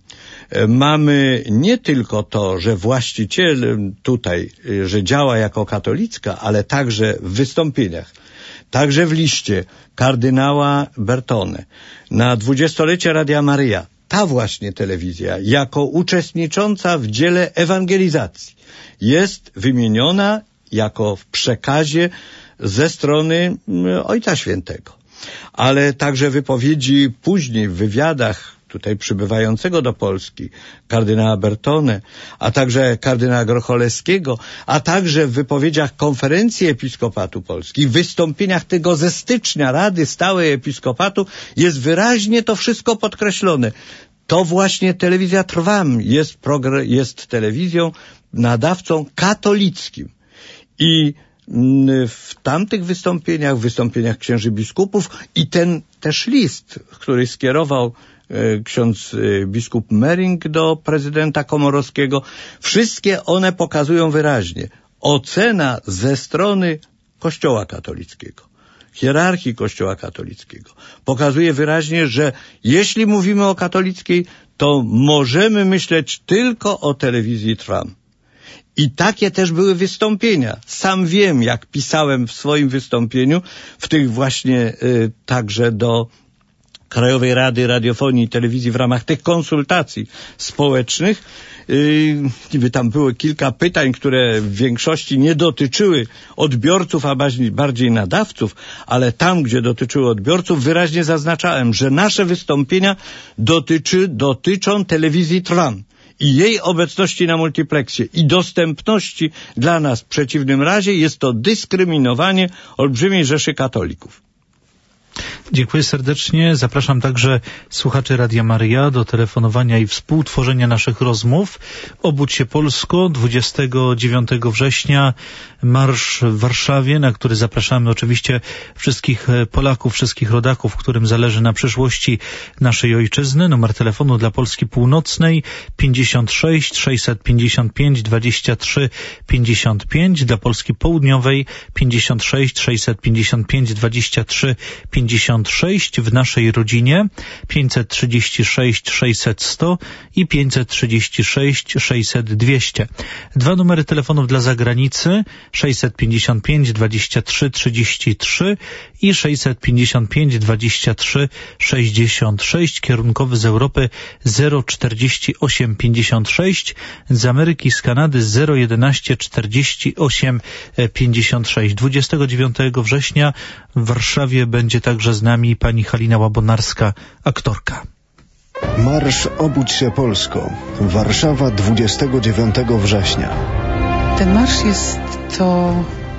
mamy nie tylko to, że właściciel tutaj, że działa jako katolicka, ale także w wystąpieniach, także w liście kardynała Bertone na dwudziestolecie Radia Maryja, ta właśnie telewizja jako uczestnicząca w dziele ewangelizacji jest wymieniona jako w przekazie ze strony Ojca Świętego. Ale także wypowiedzi później w wywiadach tutaj przybywającego do Polski kardynała Bertone, a także kardynała Grocholeskiego, a także w wypowiedziach Konferencji Episkopatu Polski, w wystąpieniach tego ze stycznia Rady Stałej Episkopatu jest wyraźnie to wszystko podkreślone. To właśnie telewizja Trwam jest, progr- jest telewizją, nadawcą katolickim. I w tamtych wystąpieniach, w wystąpieniach księży biskupów i ten też list, który skierował ksiądz biskup Mering do prezydenta Komorowskiego, wszystkie one pokazują wyraźnie ocena ze strony Kościoła katolickiego, hierarchii Kościoła katolickiego. Pokazuje wyraźnie, że jeśli mówimy o katolickiej, to możemy myśleć tylko o telewizji Trwam. I takie też były wystąpienia. Sam wiem, jak pisałem w swoim wystąpieniu, w tych właśnie y, także do Krajowej Rady Radiofonii i Telewizji w ramach tych konsultacji społecznych. Yy, niby tam było kilka pytań, które w większości nie dotyczyły odbiorców, a bardziej, bardziej nadawców, ale tam, gdzie dotyczyły odbiorców, wyraźnie zaznaczałem, że nasze wystąpienia dotyczy, dotyczą telewizji Trwam i jej obecności na multiplexie i dostępności dla nas. W przeciwnym razie jest to dyskryminowanie olbrzymiej rzeszy katolików. Dziękuję serdecznie. Zapraszam także słuchaczy Radia Maryja do telefonowania i współtworzenia naszych rozmów. Obudź się Polsko, dwudziestego dziewiątego września marsz w Warszawie, na który zapraszamy oczywiście wszystkich Polaków, wszystkich rodaków, którym zależy na przyszłości naszej ojczyzny. Numer telefonu dla Polski Północnej pięćdziesiąt sześć sześćset pięćdziesiąt pięć dwadzieścia trzy pięćdziesiąt pięć, dla Polski Południowej pięćdziesiąt sześć sześćset pięćdziesiąt pięć dwadzieścia trzy pięćdziesiąt sześć, w naszej rodzinie pięćset trzydzieści sześć sześćset sto i pięćset trzydzieści sześć sześćset dwieście. Dwa numery telefonów dla zagranicy sześćset pięćdziesiąt pięć dwadzieścia trzy trzydzieści trzy i sześćset pięćdziesiąt pięć dwadzieścia trzy sześćdziesiąt sześć, kierunkowy z Europy zero czterdzieści osiem pięćdziesiąt sześć, z Ameryki, z Kanady zero jedenaście czterdzieści osiem pięćdziesiąt sześć. dwudziestego dziewiątego września w Warszawie będzie także z nami pani Halina Łabonarska, aktorka. Marsz Obudź się Polsko. Warszawa dwudziestego dziewiątego września. Ten marsz jest to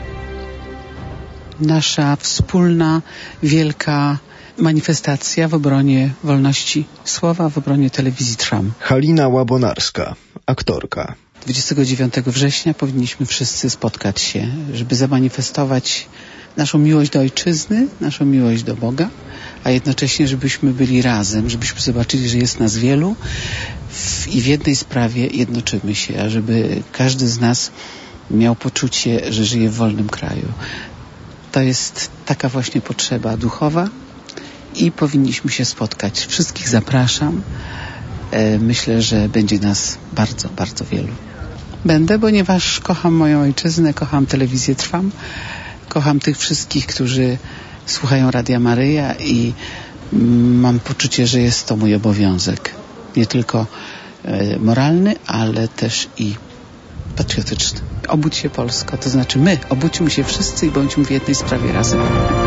nasza wspólna, wielka manifestacja w obronie wolności słowa, w obronie telewizji Trwam. Halina Łabonarska, aktorka. dwudziestego dziewiątego września powinniśmy wszyscy spotkać się, żeby zamanifestować naszą miłość do ojczyzny, naszą miłość do Boga, a jednocześnie, żebyśmy byli razem, żebyśmy zobaczyli, że jest nas wielu w, i w jednej sprawie jednoczymy się, a żeby każdy z nas miał poczucie, że żyje w wolnym kraju. To jest taka właśnie potrzeba duchowa i powinniśmy się spotkać. Wszystkich zapraszam. E, myślę, że będzie nas bardzo, bardzo wielu. Będę, ponieważ kocham moją ojczyznę, kocham telewizję Trwam, kocham tych wszystkich, którzy słuchają Radia Maryja i mam poczucie, że jest to mój obowiązek. Nie tylko e, moralny, ale też i patriotyczny. Obudź się Polsko, to znaczy my, obudźmy się wszyscy i bądźmy w jednej sprawie razem.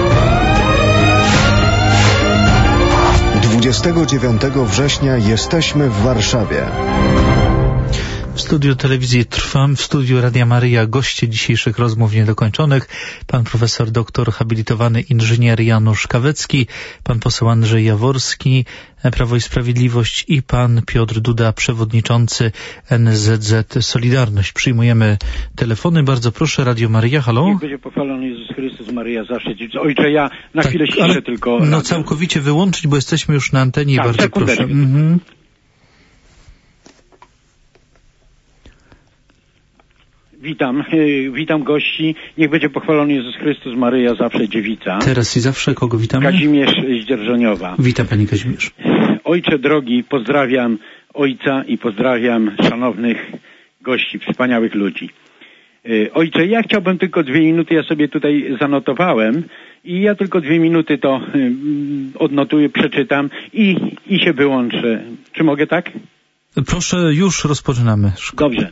dwudziestego dziewiątego września jesteśmy w Warszawie. W studiu telewizji Trwam, w studiu Radia Maryja goście dzisiejszych rozmów niedokończonych, pan profesor doktor habilitowany inżynier Janusz Kawecki, pan poseł Andrzej Jaworski, Prawo i Sprawiedliwość i pan Piotr Duda, przewodniczący N Z Z Solidarność. Przyjmujemy telefony. Bardzo proszę, Radio Maryja, halo? Niech będzie pochwalony Jezus Chrystus, Maryja zawsze dziś. Ojcze, ja na tak, chwilę ściszę tylko. No radio. Całkowicie wyłączyć, bo jesteśmy już na antenie. Tak, bardzo proszę. Mhm. Witam, witam gości. Niech będzie pochwalony Jezus Chrystus, Maryja zawsze dziewica. Teraz i zawsze kogo witamy? Kazimierz z Dzierżoniowa. Witam, panie Kazimierz. Ojcze drogi, pozdrawiam ojca i pozdrawiam szanownych gości, wspaniałych ludzi. Ojcze, ja chciałbym tylko dwie minuty, ja sobie tutaj zanotowałem i ja tylko dwie minuty to odnotuję, przeczytam i, i się wyłączę. Czy mogę tak? Proszę, już rozpoczynamy. Dobrze.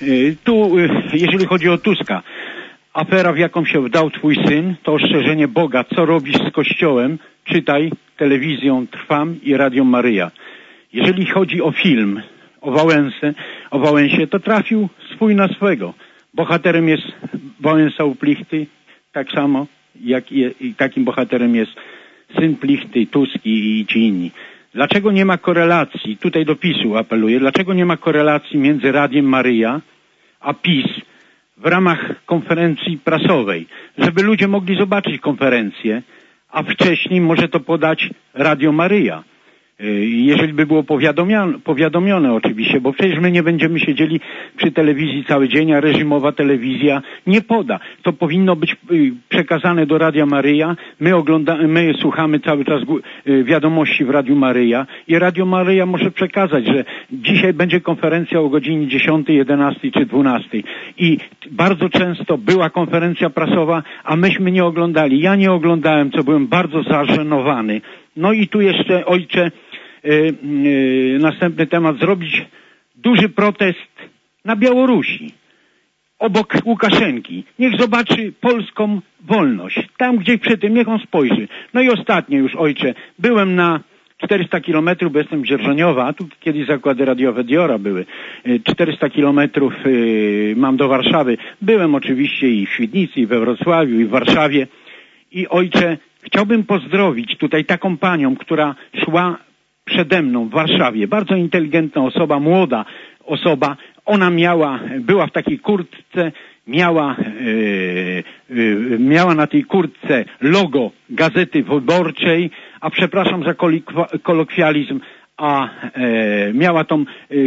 Tu, jeżeli chodzi o Tuska, afera, w jaką się wdał twój syn, to ostrzeżenie Boga, co robisz z Kościołem, czytaj telewizją Trwam i Radio Maryja. Jeżeli chodzi o film, o Wałęsę, o Wałęsie, to trafił swój na swego. Bohaterem jest Wałęsa u Plichty, tak samo jak i, i takim bohaterem jest syn Plichty, Tuski i ci inni. Dlaczego nie ma korelacji, tutaj do PiSu apeluję, dlaczego nie ma korelacji między Radiem Maryja a PiS w ramach konferencji prasowej, żeby ludzie mogli zobaczyć konferencję, a wcześniej może to podać Radio Maryja. Jeżeli by było powiadomione, powiadomione oczywiście, bo przecież my nie będziemy siedzieli przy telewizji cały dzień, a reżimowa telewizja nie poda. To powinno być przekazane do Radia Maryja. My oglądamy, my słuchamy cały czas wiadomości w Radiu Maryja i Radio Maryja może przekazać, że dzisiaj będzie konferencja o godzinie dziesiątej, jedenastej czy dwunastej. I bardzo często była konferencja prasowa, a myśmy nie oglądali. Ja nie oglądałem, co byłem bardzo zażenowany. No i tu jeszcze, ojcze, yy, yy, następny temat, zrobić duży protest na Białorusi, obok Łukaszenki. Niech zobaczy polską wolność. Tam gdzie przy tym, niech on spojrzy. No i ostatnie już, ojcze, byłem na czterysta kilometrów, bo jestem z Dzierżoniowa, tu kiedyś zakłady radiowe Diora były, czterysta kilometrów yy, mam do Warszawy. Byłem oczywiście i w Świdnicy, i we Wrocławiu, i w Warszawie. I ojcze, chciałbym pozdrowić tutaj taką panią, która szła przede mną w Warszawie. Bardzo inteligentna osoba, młoda osoba. Ona miała, była w takiej kurtce, miała, yy, yy, miała na tej kurtce logo Gazety Wyborczej, a przepraszam za kolokwializm, a yy, miała tą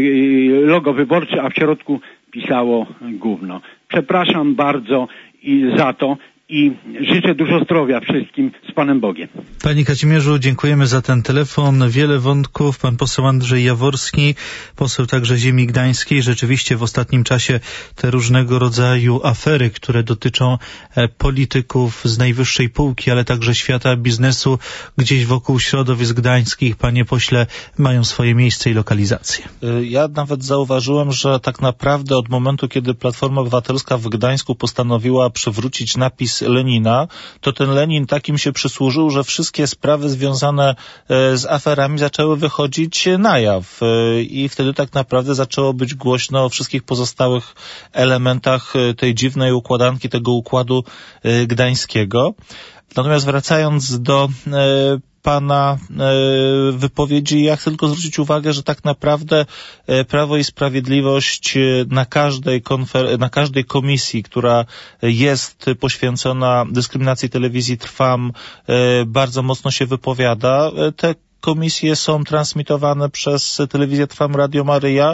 yy, logo wyborcze, a w środku pisało gówno. Przepraszam bardzo i za to. I życzę dużo zdrowia wszystkim z Panem Bogiem. Panie Kazimierzu, dziękujemy za ten telefon. Wiele wątków. Pan poseł Andrzej Jaworski, poseł także ziemi gdańskiej. Rzeczywiście w ostatnim czasie te różnego rodzaju afery, które dotyczą polityków z najwyższej półki, ale także świata biznesu gdzieś wokół środowisk gdańskich, panie pośle, mają swoje miejsce i lokalizacje. Ja nawet zauważyłem, że tak naprawdę od momentu, kiedy Platforma Obywatelska w Gdańsku postanowiła przywrócić napis spis Lenina, to ten Lenin takim się przysłużył, że wszystkie sprawy związane z aferami zaczęły wychodzić na jaw i wtedy tak naprawdę zaczęło być głośno o wszystkich pozostałych elementach tej dziwnej układanki, tego układu gdańskiego. Natomiast wracając do pana wypowiedzi, ja chcę tylko zwrócić uwagę, że tak naprawdę Prawo i Sprawiedliwość na każdej konfer- na każdej komisji, która jest poświęcona dyskryminacji telewizji Trwam, bardzo mocno się wypowiada. Te komisje są transmitowane przez telewizję Trwam, Radio Maryja.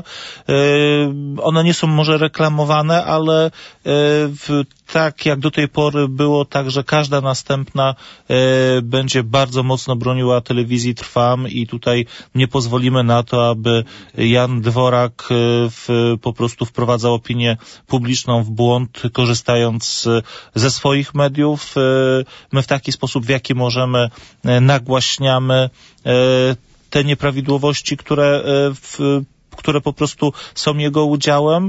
One nie są może reklamowane, ale w, tak jak do tej pory było, tak, że każda następna będzie bardzo mocno broniła telewizji Trwam i tutaj nie pozwolimy na to, aby Jan Dworak w, po prostu wprowadzał opinię publiczną w błąd, korzystając ze swoich mediów. My w taki sposób, w jaki możemy, nagłaśniamy te nieprawidłowości, które w, które po prostu są jego udziałem,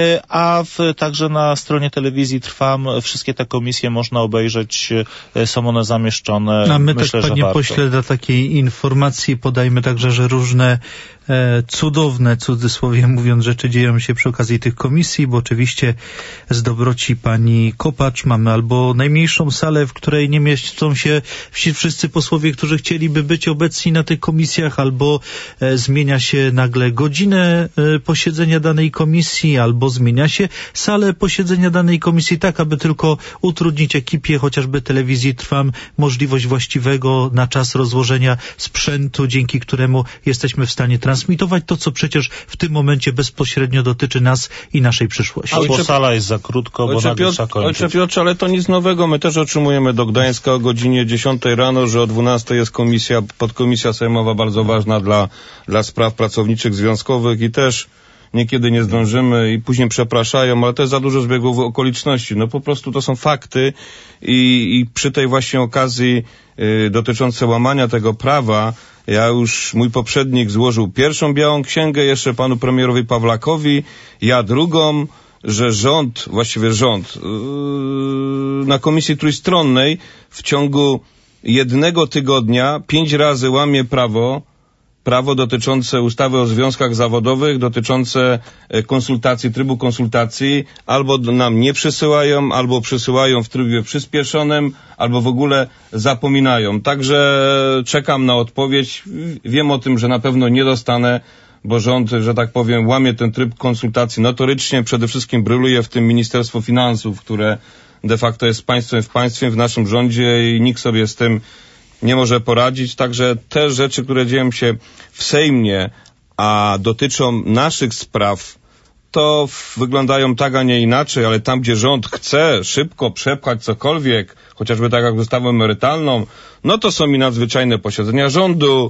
a w, także na stronie telewizji Trwam wszystkie te komisje można obejrzeć, są one zamieszczone. A my Myślę, tak, panie pośle, dla takiej informacji podajmy także, że różne e, cudowne, cudzysłowie mówiąc, rzeczy dzieją się przy okazji tych komisji, bo oczywiście z dobroci pani Kopacz mamy albo najmniejszą salę, w której nie mieszczą się wszyscy posłowie, którzy chcieliby być obecni na tych komisjach, albo e, zmienia się nagle godzinę e, posiedzenia danej komisji, albo zmienia się salę posiedzenia danej komisji, tak aby tylko utrudnić ekipie chociażby telewizji Trwam możliwość właściwego na czas rozłożenia sprzętu, dzięki któremu jesteśmy w stanie transmitować to, co przecież w tym momencie bezpośrednio dotyczy nas i naszej przyszłości. Albo sala jest za krótko, bo nagle trzeba kończyć. Ojcze Piotrze, ale to nic nowego. My też otrzymujemy do Gdańska o godzinie dziesiątej rano, że o dwunastej jest komisja, podkomisja sejmowa bardzo ważna dla, dla spraw pracowniczych, związkowych i też niekiedy nie zdążymy i później przepraszają, ale to jest za dużo zbiegów okoliczności. No po prostu to są fakty i, i przy tej właśnie okazji y, dotyczącej łamania tego prawa, ja już, mój poprzednik złożył pierwszą białą księgę jeszcze panu premierowi Pawlakowi, ja drugą, że rząd, właściwie rząd, yy, na komisji trójstronnej w ciągu jednego tygodnia pięć razy łamie prawo, prawo dotyczące ustawy o związkach zawodowych, dotyczące konsultacji, trybu konsultacji, albo nam nie przysyłają, albo przysyłają w trybie przyspieszonym, albo w ogóle zapominają. Także czekam na odpowiedź. Wiem o tym, że na pewno nie dostanę, bo rząd, że tak powiem, łamie ten tryb konsultacji notorycznie. Przede wszystkim bryluje w tym Ministerstwo Finansów, które de facto jest państwem w państwie, w naszym rządzie i nikt sobie z tym nie może poradzić. Także te rzeczy, które dzieją się w Sejmie, a dotyczą naszych spraw, to wyglądają tak, a nie inaczej, ale tam, gdzie rząd chce szybko przepchać cokolwiek, chociażby tak jak ustawę emerytalną, no to są i nadzwyczajne posiedzenia rządu,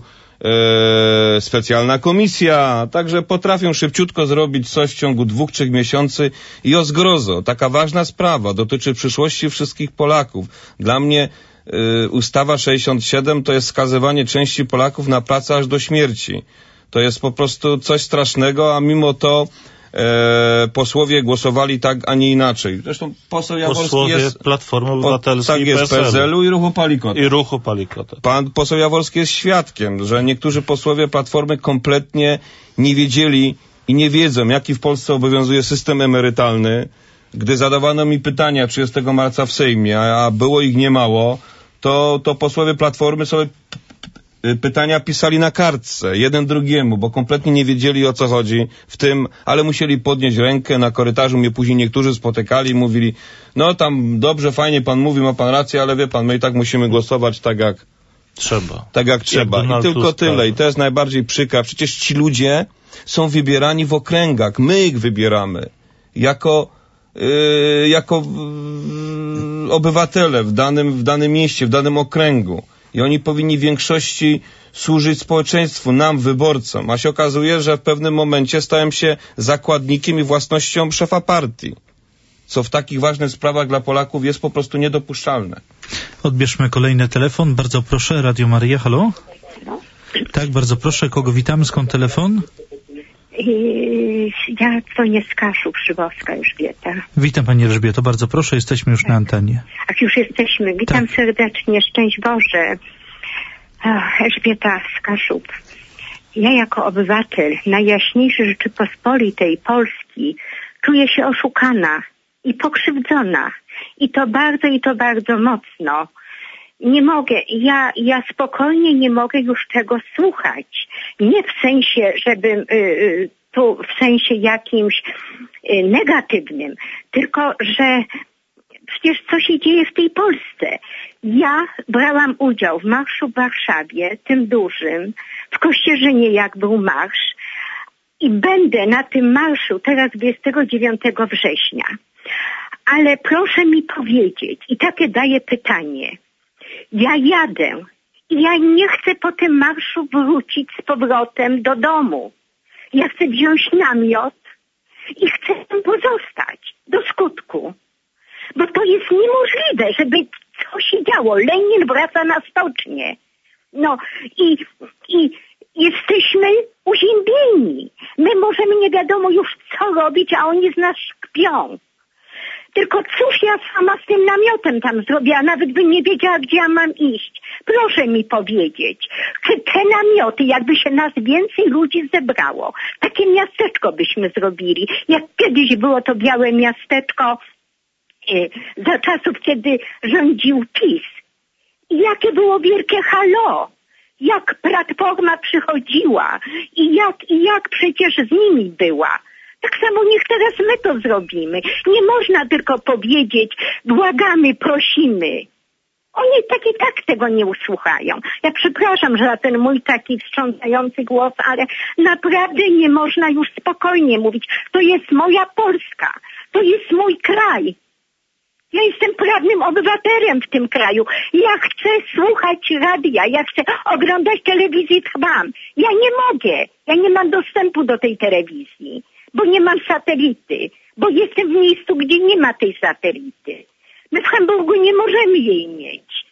e, specjalna komisja, także potrafią szybciutko zrobić coś w ciągu dwóch, trzech miesięcy i o zgrozo. Taka ważna sprawa dotyczy przyszłości wszystkich Polaków. Dla mnie e, ustawa sześćdziesiąt siedem to jest skazywanie części Polaków na pracę aż do śmierci. To jest po prostu coś strasznego, a mimo to E, posłowie głosowali tak, a nie inaczej. Zresztą poseł Jaworski posłowie jest... Platformy Obywatelskiej tak jest, P S L-u i Ruchu Palikota. I Ruchu Palikota. Pan poseł Jaworski jest świadkiem, że niektórzy posłowie Platformy kompletnie nie wiedzieli i nie wiedzą, jaki w Polsce obowiązuje system emerytalny. Gdy zadawano mi pytania trzydziestego marca w Sejmie, a było ich niemało, to, to posłowie Platformy sobie pytania pisali na kartce, jeden drugiemu, bo kompletnie nie wiedzieli, o co chodzi w tym, ale musieli podnieść rękę. Na korytarzu mnie później niektórzy spotykali i mówili, no tam dobrze, fajnie pan mówi, ma pan rację, ale wie pan, my i tak musimy głosować tak jak trzeba. Tak jak trzeba. I tylko tyle. I to jest najbardziej przykre. Przecież ci ludzie są wybierani w okręgach. My ich wybieramy. Jako, yy, jako yy, obywatele w danym, w danym mieście, w danym okręgu. I oni powinni w większości służyć społeczeństwu, nam, wyborcom. A się okazuje, że w pewnym momencie stałem się zakładnikiem i własnością szefa partii. Co w takich ważnych sprawach dla Polaków jest po prostu niedopuszczalne. Odbierzmy kolejny telefon. Bardzo proszę, Radio Maryja, halo? Tak, bardzo proszę. Kogo witamy? Skąd telefon? Ja dzwonię z Kaszub, Przybowska Elżbieta. Witam Pani Elżbieto, bardzo proszę, jesteśmy już na antenie. Ach, już jesteśmy. Witam tak. serdecznie, szczęść Boże. Ach, Elżbieta z Kaszub. Ja jako obywatel Najjaśniejszej Rzeczypospolitej Polski czuję się oszukana i pokrzywdzona. I to bardzo, i to bardzo mocno. Nie mogę, ja, ja spokojnie nie mogę już tego słuchać. Nie w sensie, żebym y, tu w sensie jakimś y, negatywnym, tylko że przecież co się dzieje w tej Polsce? Ja brałam udział w marszu w Warszawie, tym dużym, w Kościerzynie jak był marsz i będę na tym marszu teraz dwudziestego dziewiątego września. Ale proszę mi powiedzieć, i takie daję pytanie, ja jadę i ja nie chcę po tym marszu wrócić z powrotem do domu. Ja chcę wziąć namiot i chcę tam pozostać do skutku. Bo to jest niemożliwe, żeby co się działo. Lenin wraca na stocznię. No i, i jesteśmy uziębieni. My możemy nie wiadomo już co robić, a oni z nas kpią. Tylko cóż ja sama z tym namiotem tam zrobiła, nawet bym nie wiedziała, gdzie ja mam iść. Proszę mi powiedzieć, czy te namioty, jakby się nas więcej ludzi zebrało, takie miasteczko byśmy zrobili, jak kiedyś było to białe miasteczko y, za czasów, kiedy rządził PiS. I jakie było wielkie halo, jak Platforma przychodziła i jak, i jak przecież z nimi była. Tak samo niech teraz my to zrobimy. Nie można tylko powiedzieć, błagamy, prosimy. Oni tak i tak tego nie usłuchają. Ja przepraszam za ten mój taki wstrząsający głos, ale naprawdę nie można już spokojnie mówić. To jest moja Polska. To jest mój kraj. Ja jestem prawnym obywatelem w tym kraju. Ja chcę słuchać radia, ja chcę oglądać telewizję Trwam. Ja nie mogę. Ja nie mam dostępu do tej telewizji. Bo nie mam satelity, bo jestem w miejscu, gdzie nie ma tej satelity. My w Hamburgu nie możemy jej mieć.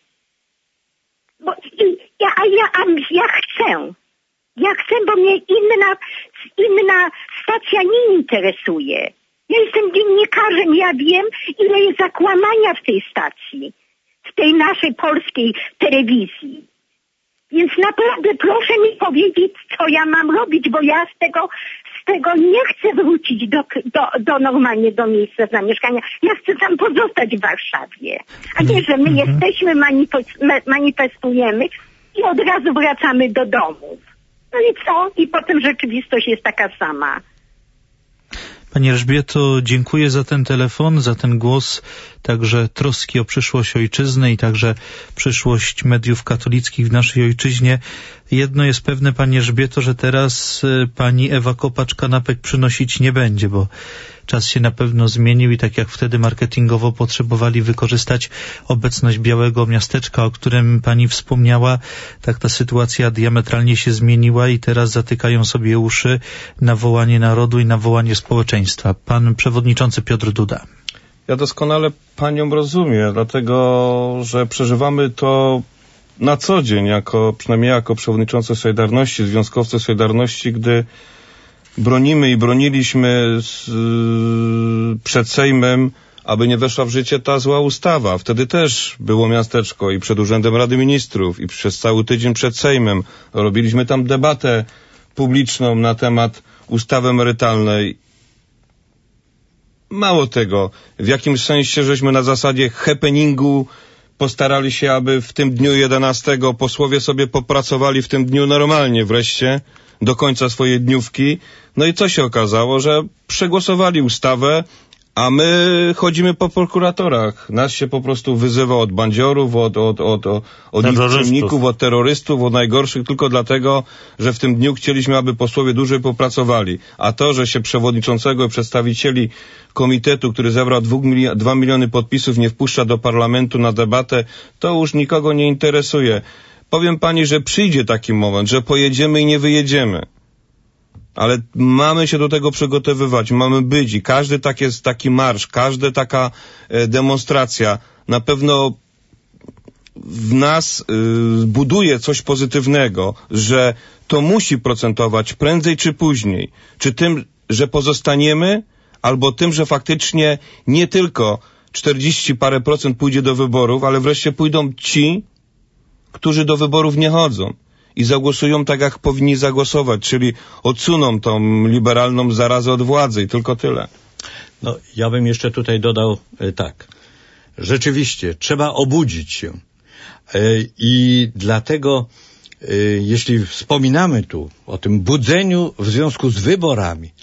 Bo i, ja, a ja, a ja chcę. Ja chcę, bo mnie inna, inna stacja nie interesuje. Ja jestem dziennikarzem, ja wiem, ile jest zakłamania w tej stacji, w tej naszej polskiej telewizji. Więc naprawdę proszę mi powiedzieć, co ja mam robić, bo ja z tego, z tego nie chcę wrócić do, do, do normalnie do miejsca zamieszkania. Ja chcę tam pozostać w Warszawie. A nie, że my mm-hmm. jesteśmy, manifest, manifestujemy i od razu wracamy do domów. No i co? I potem rzeczywistość jest taka sama. Pani Elżbieto, dziękuję za ten telefon, za ten głos, także troski o przyszłość ojczyzny i także przyszłość mediów katolickich w naszej ojczyźnie. Jedno jest pewne, Pani Elżbieto, że teraz Pani Ewa Kopacz-Kanapek przynosić nie będzie, bo czas się na pewno zmienił i tak jak wtedy marketingowo potrzebowali wykorzystać obecność białego miasteczka, o którym Pani wspomniała, tak ta sytuacja diametralnie się zmieniła i teraz zatykają sobie uszy na wołanie narodu i na wołanie społeczeństwa. Pan przewodniczący Piotr Duda. Ja doskonale Panią rozumiem, dlatego że przeżywamy to na co dzień, jako, przynajmniej jako przewodniczący Solidarności, związkowcy Solidarności, gdy bronimy i broniliśmy z, y, przed Sejmem, aby nie weszła w życie ta zła ustawa. Wtedy też było miasteczko i przed Urzędem Rady Ministrów i przez cały tydzień przed Sejmem. Robiliśmy tam debatę publiczną na temat ustawy emerytalnej. Mało tego, w jakimś sensie żeśmy na zasadzie happeningu postarali się, aby w tym dniu jedenastego posłowie sobie popracowali w tym dniu normalnie wreszcie do końca swojej dniówki. No i co się okazało, że przegłosowali ustawę, a my chodzimy po prokuratorach. Nas się po prostu wyzywa od bandziorów, od, od, od, od, od nikczemników, od terrorystów, od najgorszych, tylko dlatego, że w tym dniu chcieliśmy, aby posłowie dłużej popracowali. A to, że się przewodniczącego i przedstawicieli komitetu, który zebrał dwa miliony podpisów, nie wpuszcza do parlamentu na debatę, to już nikogo nie interesuje. Powiem pani, że przyjdzie taki moment, że pojedziemy i nie wyjedziemy. Ale mamy się do tego przygotowywać, mamy być i każdy tak jest, taki marsz, każda taka e, demonstracja na pewno w nas y, buduje coś pozytywnego, że to musi procentować prędzej czy później. Czy tym, że pozostaniemy, albo tym, że faktycznie nie tylko czterdzieści parę procent pójdzie do wyborów, ale wreszcie pójdą ci, którzy do wyborów nie chodzą i zagłosują tak, jak powinni zagłosować, czyli odsuną tą liberalną zarazę od władzy i tylko tyle. No, ja bym jeszcze tutaj dodał e, tak. Rzeczywiście, trzeba obudzić się. E, I dlatego, e, jeśli wspominamy tu o tym budzeniu w związku z wyborami,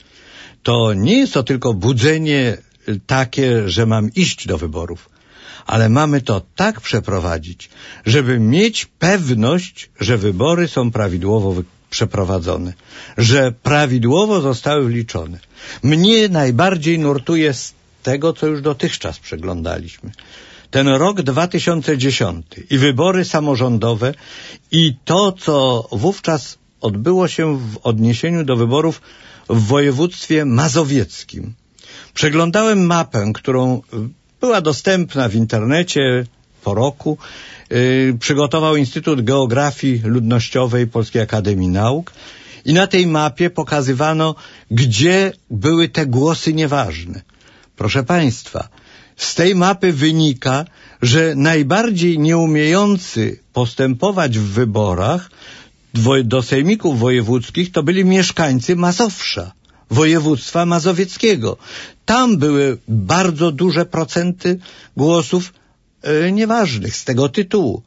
to nie jest to tylko budzenie takie, że mam iść do wyborów, ale mamy to tak przeprowadzić, żeby mieć pewność, że wybory są prawidłowo przeprowadzone, że prawidłowo zostały wliczone. Mnie najbardziej nurtuje z tego, co już dotychczas przeglądaliśmy. Ten rok dwa tysiące dziesiąty i wybory samorządowe i to, co wówczas odbyło się w odniesieniu do wyborów w województwie mazowieckim. Przeglądałem mapę, którą była dostępna w internecie po roku. Yy, przygotował Instytut Geografii Ludnościowej Polskiej Akademii Nauk i na tej mapie pokazywano, gdzie były te głosy nieważne. Proszę Państwa, z tej mapy wynika, że najbardziej nieumiejący postępować w wyborach do sejmików wojewódzkich to byli mieszkańcy Mazowsza, województwa mazowieckiego. Tam były bardzo duże procenty głosów e, nieważnych z tego tytułu.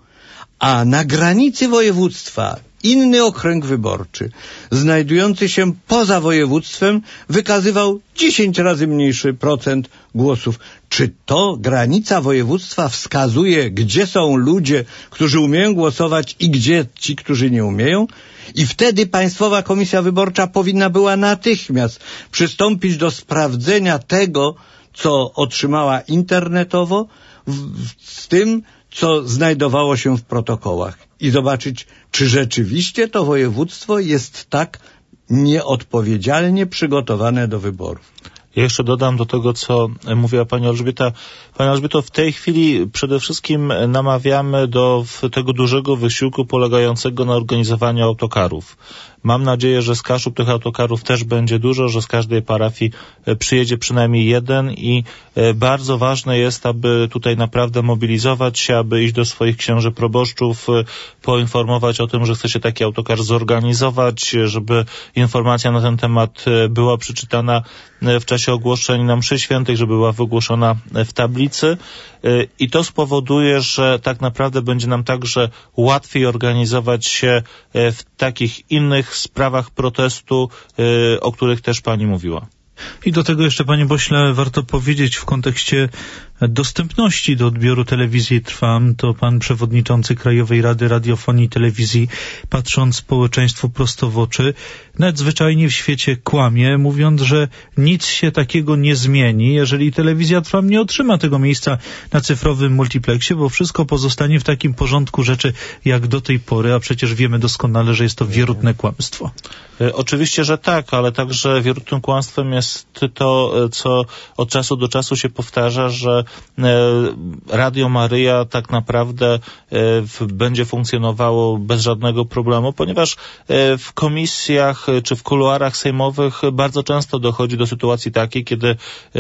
A na granicy województwa inny okręg wyborczy, znajdujący się poza województwem, wykazywał dziesięć razy mniejszy procent głosów. Czy to granica województwa wskazuje, gdzie są ludzie, którzy umieją głosować i gdzie ci, którzy nie umieją? I wtedy Państwowa Komisja Wyborcza powinna była natychmiast przystąpić do sprawdzenia tego, co otrzymała internetowo, w, z tym, co znajdowało się w protokołach i zobaczyć, czy rzeczywiście to województwo jest tak nieodpowiedzialnie przygotowane do wyborów. Ja jeszcze dodam do tego, co mówiła pani Elżbieta. Pani Elżbieto, w tej chwili przede wszystkim namawiamy do tego dużego wysiłku polegającego na organizowaniu autokarów. Mam nadzieję, że z Kaszub tych autokarów też będzie dużo, że z każdej parafii przyjedzie przynajmniej jeden i bardzo ważne jest, aby tutaj naprawdę mobilizować się, aby iść do swoich księży proboszczów, poinformować o tym, że chce się taki autokar zorganizować, żeby informacja na ten temat była przeczytana w czasie ogłoszeń na mszy świętej, żeby była wygłoszona w tablicy i to spowoduje, że tak naprawdę będzie nam także łatwiej organizować się w takich innych sprawach protestu, o których też pani mówiła. I do tego jeszcze, panie pośle, warto powiedzieć w kontekście dostępności do odbioru telewizji Trwam, to pan przewodniczący Krajowej Rady Radiofonii i Telewizji, patrząc społeczeństwu prosto w oczy, nawet zwyczajnie w świecie kłamie, mówiąc, że nic się takiego nie zmieni, jeżeli telewizja Trwam nie otrzyma tego miejsca na cyfrowym multiplexie, bo wszystko pozostanie w takim porządku rzeczy jak do tej pory, a przecież wiemy doskonale, że jest to wierutne kłamstwo. Oczywiście, że tak, ale także wierutnym kłamstwem jest to, co od czasu do czasu się powtarza, że Radio Maryja tak naprawdę będzie funkcjonowało bez żadnego problemu, ponieważ w komisjach czy w kuluarach sejmowych bardzo często dochodzi do sytuacji takiej, kiedy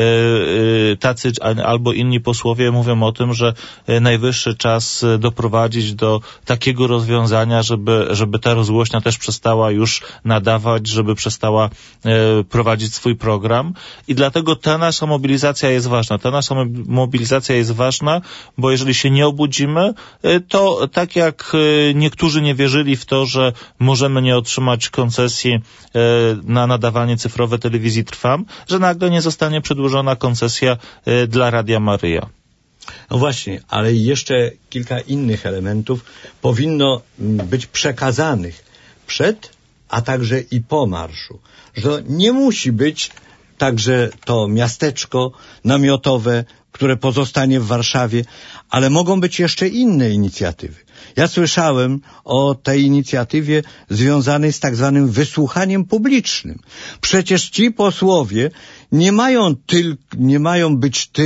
tacy albo inni posłowie mówią o tym, że najwyższy czas doprowadzić do takiego rozwiązania, żeby, żeby ta rozgłośnia też przestała już nadawać, żeby przestała prowadzić swój program i dlatego ta nasza mobilizacja jest ważna. Ta nasza mobilizacja jest ważna, bo jeżeli się nie obudzimy, to tak jak niektórzy nie wierzyli w to, że możemy nie otrzymać koncesji na nadawanie cyfrowe telewizji Trwam, że nagle nie zostanie przedłużona koncesja dla Radia Maryja. No właśnie, ale jeszcze kilka innych elementów powinno być przekazanych przed, a także i po marszu. Że nie musi być także to miasteczko namiotowe, które pozostanie w Warszawie, ale mogą być jeszcze inne inicjatywy. Ja słyszałem o tej inicjatywie związanej z tak zwanym wysłuchaniem publicznym. Przecież ci posłowie nie mają tyl, nie mają być ty,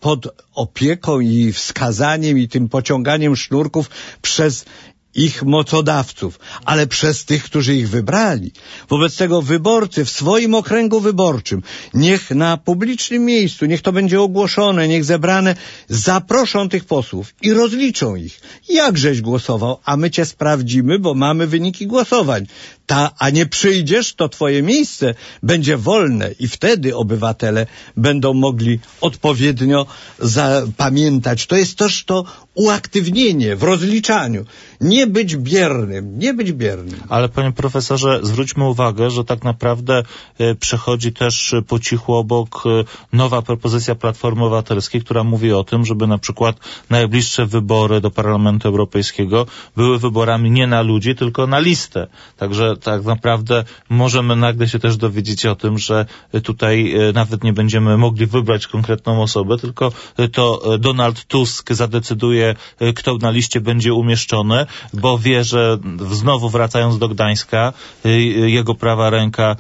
pod opieką i wskazaniem i tym pociąganiem sznurków przez ich mocodawców, ale przez tych, którzy ich wybrali. Wobec tego wyborcy w swoim okręgu wyborczym, niech na publicznym miejscu, niech to będzie ogłoszone, niech zebrane, zaproszą tych posłów i rozliczą ich. Jakżeś głosował, a my cię sprawdzimy, bo mamy wyniki głosowań. Ta, a nie przyjdziesz, to twoje miejsce będzie wolne i wtedy obywatele będą mogli odpowiednio zapamiętać. To jest też to uaktywnienie w rozliczaniu. Nie być biernym, nie być biernym. Ale panie profesorze, zwróćmy uwagę, że tak naprawdę y, przechodzi też po cichu obok y, nowa propozycja Platformy Obywatelskiej, która mówi o tym, żeby na przykład najbliższe wybory do Parlamentu Europejskiego były wyborami nie na ludzi, tylko na listę. Także tak naprawdę możemy nagle się też dowiedzieć o tym, że tutaj y, nawet nie będziemy mogli wybrać konkretną osobę, tylko y, to y, Donald Tusk zadecyduje, y, kto na liście będzie umieszczony, bo wie, że znowu wracając do Gdańska, jego prawa ręka,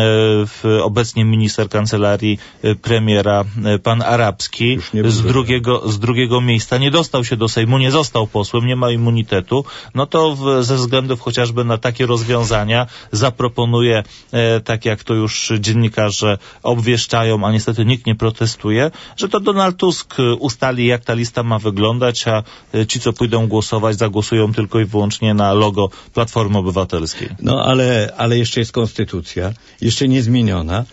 obecnie minister kancelarii premiera, pan Arabski, z drugiego, z drugiego miejsca nie dostał się do Sejmu, nie został posłem, nie ma immunitetu, no to w, ze względów chociażby na takie rozwiązania zaproponuje, tak jak to już dziennikarze obwieszczają, a niestety nikt nie protestuje, że to Donald Tusk ustali, jak ta lista ma wyglądać, a ci, co pójdą głosować, zagłosują tylko i wyłącznie na logo Platformy Obywatelskiej. No ale, ale jeszcze jest konstytucja, jeszcze nie zmieniona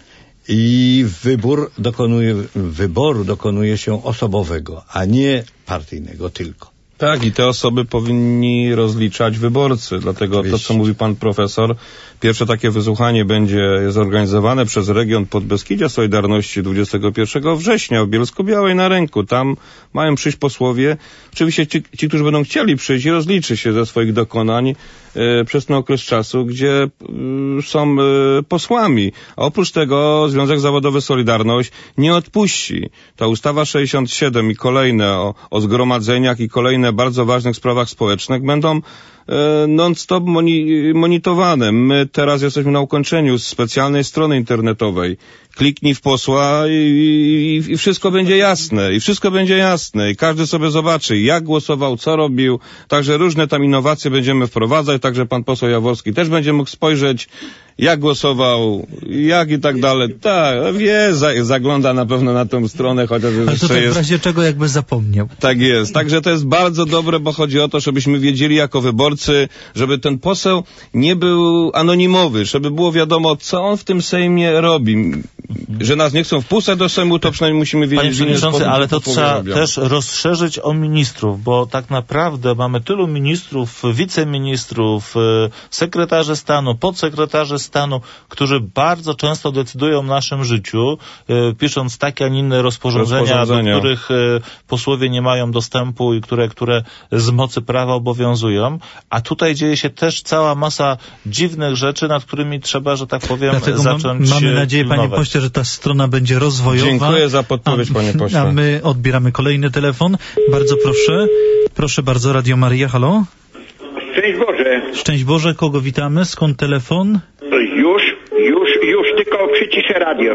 i wybór dokonuje, wyboru dokonuje się osobowego, a nie partyjnego tylko. Tak, i te osoby powinni rozliczać wyborcy, dlatego Oczywiście. To, co mówi pan profesor, pierwsze takie wysłuchanie będzie zorganizowane przez region Podbeskidzia Solidarności dwudziestego pierwszego września w Bielsko-Białej na Rynku. Tam mają przyjść posłowie, oczywiście ci, ci którzy będą chcieli przyjść i rozliczy się ze swoich dokonań e, przez ten okres czasu, gdzie e, są e, posłami. A oprócz tego Związek Zawodowy Solidarność nie odpuści. Ta ustawa sześćdziesiąt siedem i kolejne o, o zgromadzeniach i kolejne bardzo ważnych sprawach społecznych będą non-stop moni- monitorowane. My teraz jesteśmy na ukończeniu specjalnej strony internetowej. Kliknij w posła i, i, i wszystko będzie jasne. I wszystko będzie jasne. I każdy sobie zobaczy, jak głosował, co robił. Także różne tam innowacje będziemy wprowadzać. Także pan poseł Jaworski też będzie mógł spojrzeć, jak głosował, jak i tak dalej. Tak, wie, za, zagląda na pewno na tę stronę, chociaż Ale jeszcze to tak jest... w razie czego jakby zapomniał. Tak jest. Także to jest bardzo dobre, bo chodzi o to, żebyśmy wiedzieli jako wyborcy, żeby ten poseł nie był anonimowy, żeby było wiadomo, co on w tym Sejmie robi. Że nas nie chcą wpuszczać do Sejmu, to przynajmniej musimy wiedzieć... Panie Przewodniczący, ale to trzeba robią. też rozszerzyć o ministrów, bo tak naprawdę mamy tylu ministrów, wiceministrów, sekretarzy stanu, podsekretarzy stanu, którzy bardzo często decydują o naszym życiu, pisząc takie, a nie inne rozporządzenia, rozporządzenia, do których posłowie nie mają dostępu i które, które z mocy prawa obowiązują. A tutaj dzieje się też cała masa dziwnych rzeczy, nad którymi trzeba, że tak powiem, Dlatego zacząć mam, mamy nadzieję, panie pośle, że ta strona będzie rozwojowa. Dziękuję za podpowiedź, a, panie pośle. A my odbieramy kolejny telefon. Bardzo proszę. Proszę bardzo, Radio Maryja, halo? Szczęść Boże. Szczęść Boże, kogo witamy? Skąd telefon? Już, już, już, tylko przyciszę radio.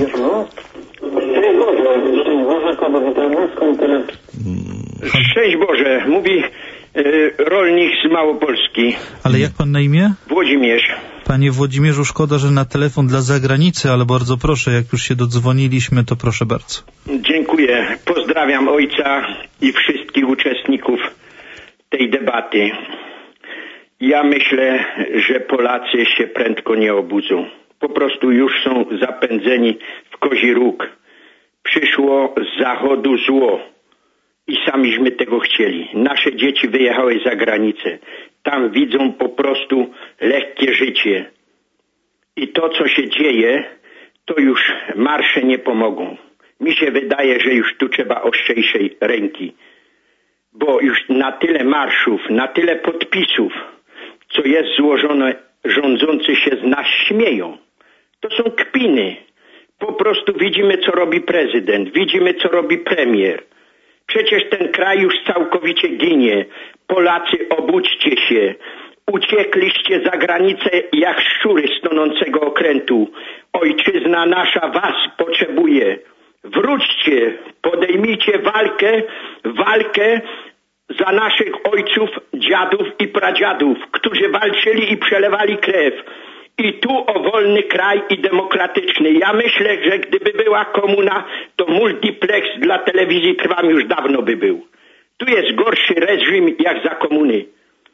Szczęść Boże, mówi y, rolnik z Małopolski. Ale jak pan na imię? Włodzimierz. Panie Włodzimierzu, szkoda, że na telefon dla zagranicy, ale bardzo proszę, jak już się dodzwoniliśmy, to proszę bardzo. Dziękuję. Pozdrawiam ojca i wszystkich uczestników tej debaty. Ja myślę, że Polacy się prędko nie obudzą. Po prostu już są zapędzeni w kozi róg. Przyszło z zachodu zło i samiśmy tego chcieli. Nasze dzieci wyjechały za granicę. Tam widzą po prostu lekkie życie. I to, co się dzieje, to już marsze nie pomogą. Mi się wydaje, że już tu trzeba ostrzejszej ręki. Bo już na tyle marszów, na tyle podpisów, co jest złożone, rządzący się z nas śmieją. To są kpiny. Po prostu widzimy, co robi prezydent, widzimy, co robi premier. Przecież ten kraj już całkowicie ginie. Polacy, obudźcie się. Uciekliście za granicę jak szczury z tonącego okrętu. Ojczyzna nasza was potrzebuje. Wróćcie, podejmijcie przyjmijcie walkę, walkę za naszych ojców, dziadów i pradziadów, którzy walczyli i przelewali krew. I tu o wolny kraj i demokratyczny. Ja myślę, że gdyby była komuna, to multiplex dla telewizji Trwam już dawno by był. Tu jest gorszy reżim jak za komuny.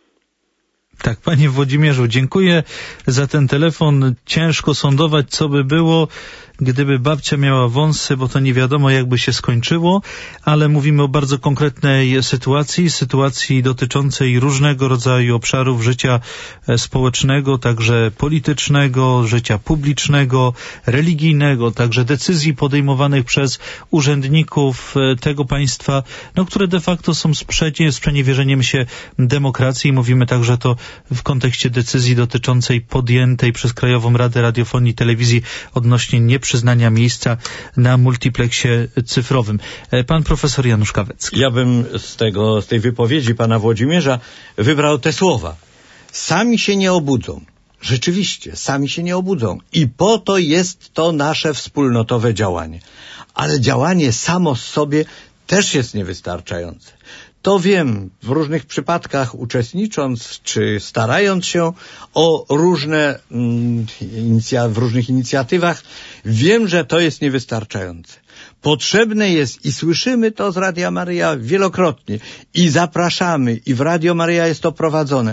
Tak, panie Włodzimierzu, dziękuję za ten telefon. Ciężko sądować, co by było, gdyby babcia miała wąsy, bo to nie wiadomo, jakby się skończyło, ale mówimy o bardzo konkretnej sytuacji, sytuacji dotyczącej różnego rodzaju obszarów życia społecznego, także politycznego, życia publicznego, religijnego, także decyzji podejmowanych przez urzędników tego państwa, no, które de facto są sprzeczne, sprzeniewierzeniem się demokracji. Mówimy także to w kontekście decyzji dotyczącej podjętej przez Krajową Radę Radiofonii i Telewizji odnośnie nieprzyznania miejsca na multipleksie cyfrowym. Pan profesor Janusz Kawecki. Ja bym z tego, z tej wypowiedzi pana Włodzimierza wybrał te słowa. Sami się nie obudzą. Rzeczywiście, sami się nie obudzą. I po to jest to nasze wspólnotowe działanie. Ale działanie samo z sobie też jest niewystarczające. To wiem, w różnych przypadkach uczestnicząc, czy starając się o różne, mm, inicja- w różnych inicjatywach, wiem, że to jest niewystarczające. Potrzebne jest, i słyszymy to z Radia Maryja wielokrotnie, i zapraszamy, i w Radio Maryja jest to prowadzone,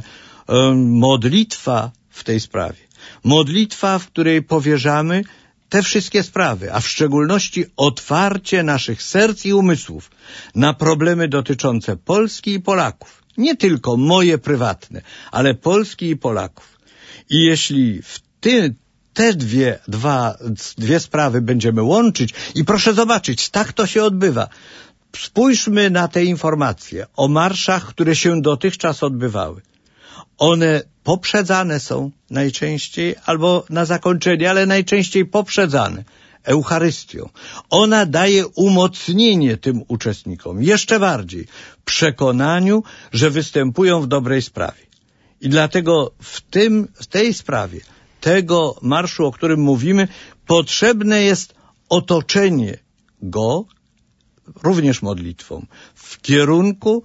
modlitwa w tej sprawie. Modlitwa, w której powierzamy te wszystkie sprawy, a w szczególności otwarcie naszych serc i umysłów na problemy dotyczące Polski i Polaków. Nie tylko moje prywatne, ale Polski i Polaków. I jeśli w ty, te dwie, dwa, dwie sprawy będziemy łączyć, i proszę zobaczyć, tak to się odbywa. Spójrzmy na te informacje o marszach, które się dotychczas odbywały. One poprzedzane są najczęściej, albo na zakończenie, ale najczęściej poprzedzane Eucharystią. Ona daje umocnienie tym uczestnikom, jeszcze bardziej w przekonaniu, że występują w dobrej sprawie. I dlatego w tym, w tej sprawie, tego marszu, o którym mówimy, potrzebne jest otoczenie go również modlitwą w kierunku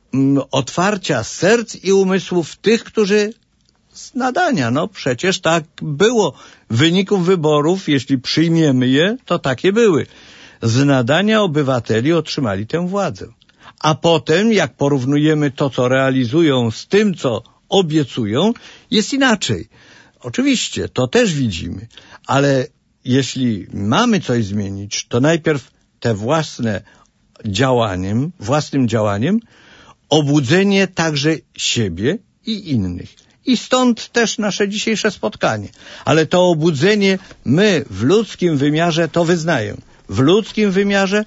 otwarcia serc i umysłów tych, którzy z nadania, no przecież tak było. Wyników wyborów, jeśli przyjmiemy je, to takie były. Z nadania obywateli otrzymali tę władzę. A potem, jak porównujemy to, co realizują z tym, co obiecują, jest inaczej. Oczywiście, to też widzimy, ale jeśli mamy coś zmienić, to najpierw te własne działaniem, własnym działaniem, obudzenie także siebie i innych. I stąd też nasze dzisiejsze spotkanie. Ale to obudzenie my w ludzkim wymiarze to wyznaję. W ludzkim wymiarze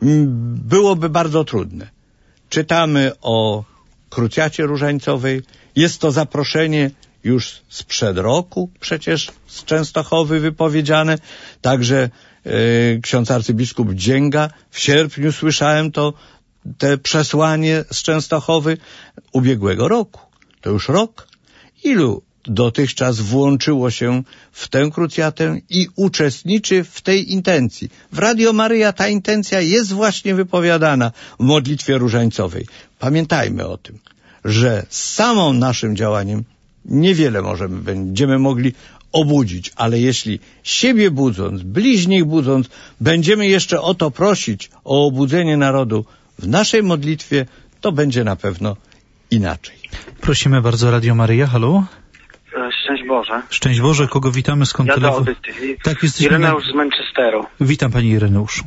byłoby bardzo trudne. Czytamy o krucjacie różańcowej. Jest to zaproszenie już sprzed roku przecież z Częstochowy wypowiedziane. Także e, ksiądz arcybiskup Dzięga w sierpniu słyszałem to te przesłanie z Częstochowy ubiegłego roku. To już rok. Ilu dotychczas włączyło się w tę krucjatę i uczestniczy w tej intencji? W Radio Maryja ta intencja jest właśnie wypowiadana w modlitwie różańcowej. Pamiętajmy o tym, że z samą naszym działaniem niewiele możemy, będziemy mogli obudzić, ale jeśli siebie budząc, bliźnich budząc, będziemy jeszcze o to prosić, o obudzenie narodu w naszej modlitwie, to będzie na pewno inaczej. Prosimy bardzo, Radio Maryja, halo? Szczęść Boże. Szczęść Boże, kogo witamy, skąd ja telefon? Do tak, jesteśmy Ireneusz na... z Manchesteru. Witam Panie Ireneuszu.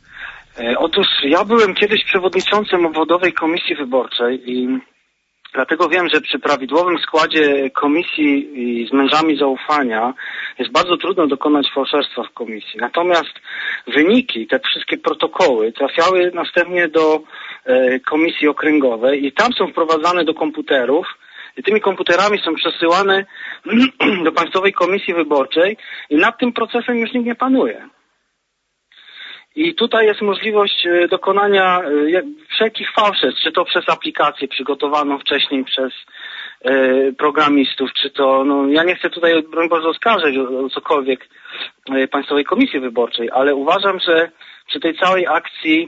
E, otóż ja byłem kiedyś przewodniczącym obwodowej komisji wyborczej i dlatego wiem, że przy prawidłowym składzie komisji i z mężami zaufania jest bardzo trudno dokonać fałszerstwa w komisji. Natomiast wyniki, te wszystkie protokoły trafiały następnie do e, komisji okręgowej i tam są wprowadzane do komputerów i tymi komputerami są przesyłane do Państwowej Komisji Wyborczej i nad tym procesem już nikt nie panuje. I tutaj jest możliwość dokonania wszelkich fałszerstw, czy to przez aplikację przygotowaną wcześniej przez e, programistów, czy to, no ja nie chcę tutaj, broń Boże, oskarżyć o, o cokolwiek e, Państwowej Komisji Wyborczej, ale uważam, że przy tej całej akcji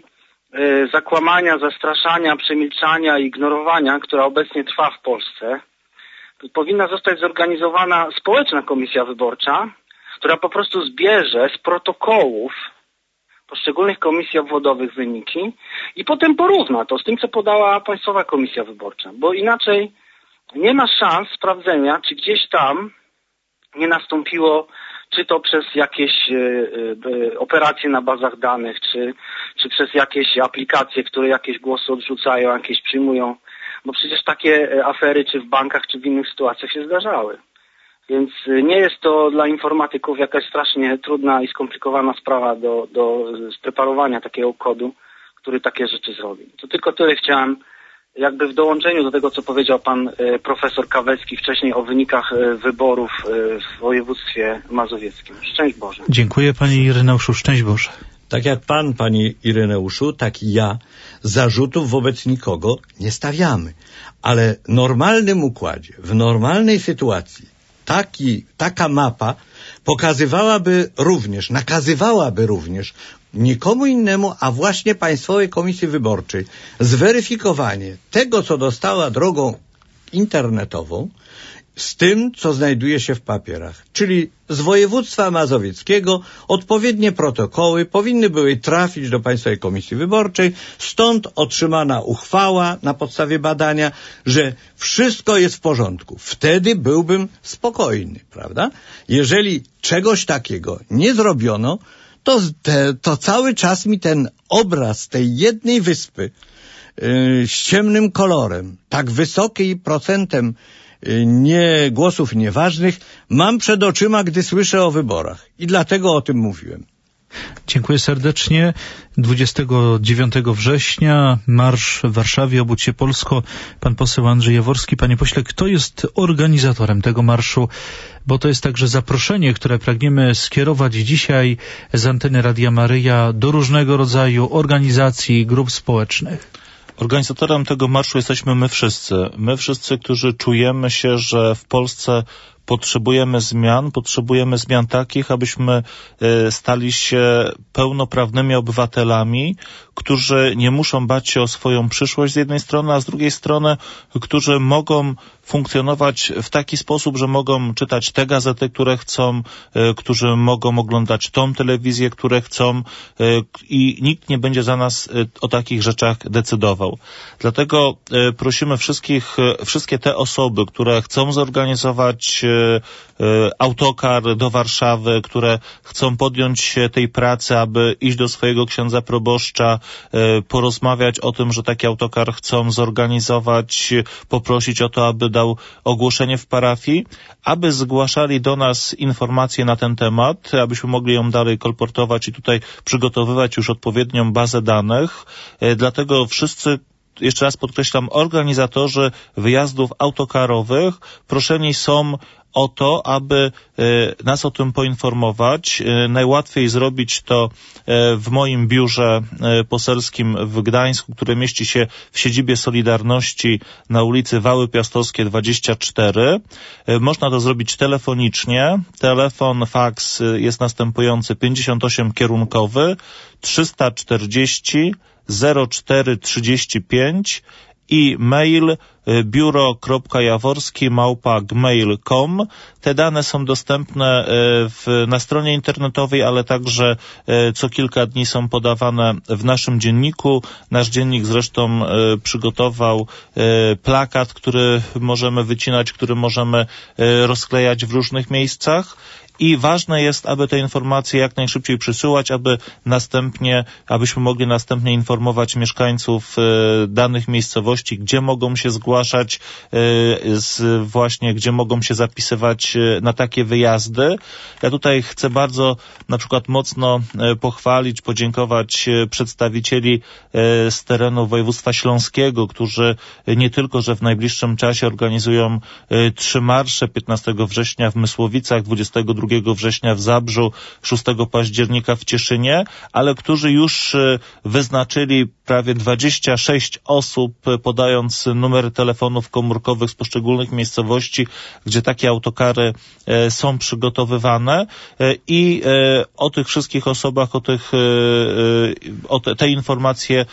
zakłamania, zastraszania, przemilczania, ignorowania, która obecnie trwa w Polsce, powinna zostać zorganizowana społeczna komisja wyborcza, która po prostu zbierze z protokołów poszczególnych komisji obwodowych wyniki i potem porówna to z tym, co podała Państwowa Komisja Wyborcza, bo inaczej nie ma szans sprawdzenia, czy gdzieś tam nie nastąpiło, czy to przez jakieś y, y, operacje na bazach danych, czy, czy przez jakieś aplikacje, które jakieś głosy odrzucają, jakieś przyjmują, bo przecież takie afery czy w bankach, czy w innych sytuacjach się zdarzały. Więc nie jest to dla informatyków jakaś strasznie trudna i skomplikowana sprawa do, do spreparowania takiego kodu, który takie rzeczy zrobi. To tylko tyle chciałem, jakby w dołączeniu do tego, co powiedział pan e, profesor Kawecki wcześniej o wynikach e, wyborów e, w województwie mazowieckim. Szczęść Boże. Dziękuję panie Ireneuszu, szczęść Boże. Tak jak pan, panie Ireneuszu, tak i ja zarzutów wobec nikogo nie stawiamy. Ale w normalnym układzie, w normalnej sytuacji taki, taka mapa pokazywałaby również, nakazywałaby również nikomu innemu, a właśnie Państwowej Komisji Wyborczej zweryfikowanie tego, co dostała drogą internetową, z tym, co znajduje się w papierach. Czyli z województwa mazowieckiego odpowiednie protokoły powinny były trafić do Państwowej Komisji Wyborczej, stąd otrzymana uchwała na podstawie badania, że wszystko jest w porządku. Wtedy byłbym spokojny, prawda? Jeżeli czegoś takiego nie zrobiono, to, te, to cały czas mi ten obraz tej jednej wyspy yy, z ciemnym kolorem, tak wysokim procentem nie głosów nieważnych mam przed oczyma, gdy słyszę o wyborach. I dlatego o tym mówiłem. Dziękuję serdecznie. dwudziestego dziewiątego września marsz w Warszawie, Obudź się Polsko. Pan poseł Andrzej Jaworski. Panie pośle, kto jest organizatorem tego marszu? Bo to jest także zaproszenie, które pragniemy skierować dzisiaj z anteny Radia Maryja do różnego rodzaju organizacji, grup społecznych. Organizatorem tego marszu jesteśmy my wszyscy. My wszyscy, którzy czujemy się, że w Polsce potrzebujemy zmian, potrzebujemy zmian takich, abyśmy stali się pełnoprawnymi obywatelami, którzy nie muszą bać się o swoją przyszłość z jednej strony, a z drugiej strony, którzy mogą funkcjonować w taki sposób, że mogą czytać te gazety, które chcą, którzy mogą oglądać tą telewizję, które chcą i nikt nie będzie za nas o takich rzeczach decydował. Dlatego prosimy wszystkich, wszystkie te osoby, które chcą zorganizować autokar do Warszawy, które chcą podjąć się tej pracy, aby iść do swojego księdza proboszcza, porozmawiać o tym, że taki autokar chcą zorganizować, poprosić o to, aby dał ogłoszenie w parafii, aby zgłaszali do nas informacje na ten temat, abyśmy mogli ją dalej kolportować i tutaj przygotowywać już odpowiednią bazę danych. Dlatego wszyscy, jeszcze raz podkreślam, organizatorzy wyjazdów autokarowych proszeni są o to, aby e, nas o tym poinformować. E, najłatwiej zrobić to e, w moim biurze e, poselskim w Gdańsku, które mieści się w siedzibie Solidarności na ulicy Wały Piastowskie dwadzieścia cztery. E, można to zrobić telefonicznie. Telefon, faks jest następujący: pięćdziesiąt osiem kierunkowy trzysta czterdzieści zero cztery trzydzieści pięć i mail biuro kropka jaworski małpa gmail kropka com. Te dane są dostępne w, na stronie internetowej, ale także co kilka dni są podawane w naszym dzienniku. Nasz dziennik zresztą przygotował plakat, który możemy wycinać, który możemy rozklejać w różnych miejscach. I ważne jest, aby te informacje jak najszybciej przysyłać, aby następnie, abyśmy mogli następnie informować mieszkańców e, danych miejscowości, gdzie mogą się zgłaszać, e, z, właśnie gdzie mogą się zapisywać e, na takie wyjazdy. Ja tutaj chcę bardzo na przykład mocno e, pochwalić, podziękować e, przedstawicieli e, z terenu województwa śląskiego, którzy e, nie tylko, że w najbliższym czasie organizują e, trzy marsze, piętnastego września w Mysłowicach, dwudziestego drugiego września w Zabrzu, szóstego października w Cieszynie, ale którzy już wyznaczyli prawie dwadzieścia sześć osób, podając numery telefonów komórkowych z poszczególnych miejscowości, gdzie takie autokary są przygotowywane i o tych wszystkich osobach, o tych, o te, te informacje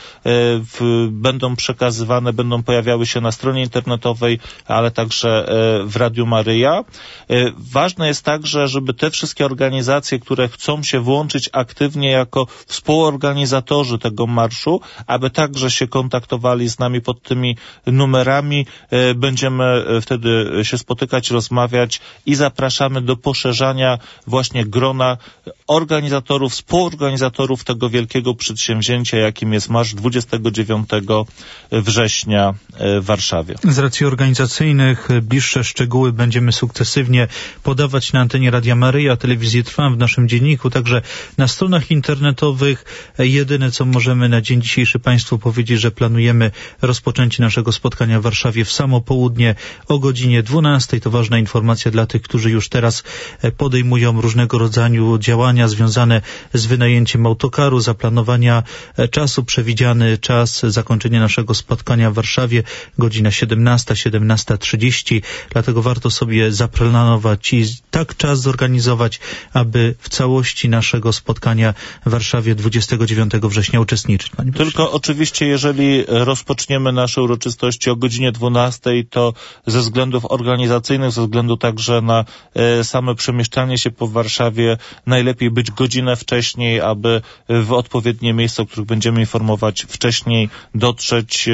w, będą przekazywane, będą pojawiały się na stronie internetowej, ale także w Radiu Maryja. Ważne jest także, żeby te wszystkie organizacje, które chcą się włączyć aktywnie jako współorganizatorzy tego marszu, aby także się kontaktowali z nami pod tymi numerami. Będziemy wtedy się spotykać, rozmawiać i zapraszamy do poszerzania właśnie grona organizatorów, współorganizatorów tego wielkiego przedsięwzięcia, jakim jest marsz dwudziestego dziewiątego września w Warszawie. Z racji organizacyjnych bliższe szczegóły będziemy sukcesywnie podawać na antenie Radia Maryja, telewizji Trwam, w naszym dzienniku, także na stronach internetowych. Jedyne, co możemy na dzień dzisiejszy Państwu powiedzieć, że planujemy rozpoczęcie naszego spotkania w Warszawie w samo południe o godzinie dwunastej. To ważna informacja dla tych, którzy już teraz podejmują różnego rodzaju działania związane z wynajęciem autokaru, zaplanowania czasu, przewidziany czas zakończenia naszego spotkania w Warszawie, godzina siedemnasta, siedemnasta trzydzieści. Dlatego warto sobie zaplanować i tak czas zorganizować, aby w całości naszego spotkania w Warszawie dwudziestego dziewiątego września uczestniczyć. Panie Tylko oczywiście, jeżeli rozpoczniemy nasze uroczystości o godzinie dwunastej, to ze względów organizacyjnych, ze względu także na e, same przemieszczanie się po Warszawie, najlepiej być godzinę wcześniej, aby w odpowiednie miejsca, o których będziemy informować, wcześniej dotrzeć, e,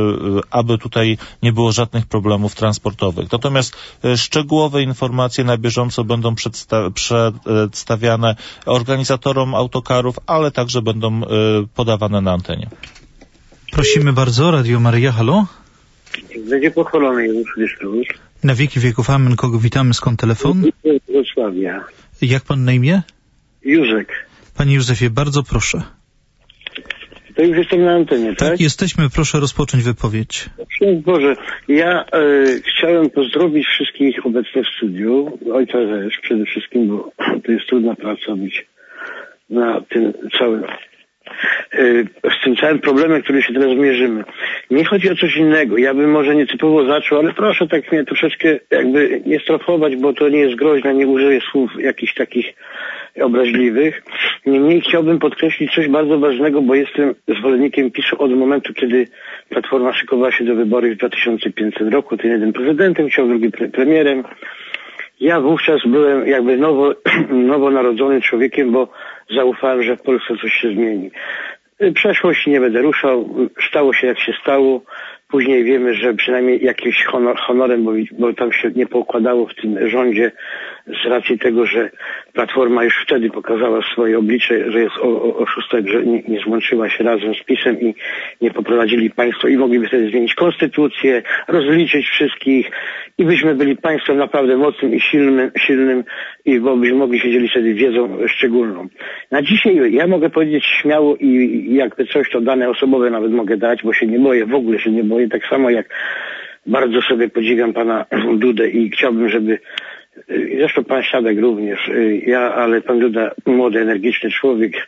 aby tutaj nie było żadnych problemów transportowych. Natomiast e, szczegółowe informacje na bieżąco będą przedsta- przedstawiane organizatorom autokarów, ale także będą e, podawane na antenie. Prosimy bardzo, Radio Maryja, halo? Będzie pochwalony Jezus Chrystus. Na wieki wieków, amen. Kogo witamy? Skąd telefon? Z Wrocławia. Jak pan na imię? Józek. Panie Józefie, bardzo proszę. To już jestem na antenie, tak? Tak, jesteśmy. Proszę rozpocząć wypowiedź. Szczęść Boże, ja e, chciałem pozdrowić wszystkich obecnych w studiu, ojca też przede wszystkim, bo to jest trudna praca być na tym całym, z tym całym problemem, który się teraz mierzymy. Nie chodzi o coś innego. Ja bym może nietypowo zaczął, ale proszę tak mnie troszeczkę jakby nie strofować, bo to nie jest groźne, nie użyję słów jakichś takich obraźliwych. Niemniej chciałbym podkreślić coś bardzo ważnego, bo jestem zwolennikiem PiSu od momentu, kiedy Platforma szykowała się do wyborów w dwa tysiące piątym roku. Ten jeden prezydentem chciał, drugi pre- premierem. Ja wówczas byłem jakby nowo, nowonarodzonym człowiekiem, bo zaufałem, że w Polsce coś się zmieni. Przeszłości nie będę ruszał, stało się jak się stało. Później wiemy, że przynajmniej jakimś honor, honorem, bo, bo tam się nie poukładało w tym rządzie z racji tego, że Platforma już wtedy pokazała swoje oblicze, że jest oszustek, że nie, nie złączyła się razem z PiS-em i nie poprowadzili państwo i mogliby wtedy zmienić konstytucję, rozliczyć wszystkich i byśmy byli państwem naprawdę mocnym i silnym, silnym i bo byśmy mogli się dzielić wtedy wiedzą szczególną. Na dzisiaj ja mogę powiedzieć śmiało i, i jakby coś, to dane osobowe nawet mogę dać, bo się nie boję, w ogóle się nie boję, tak samo jak bardzo sobie podziwiam pana Dudę i chciałbym, żeby zresztą pan Siadek również, ja, ale pan Duda, młody, energiczny człowiek.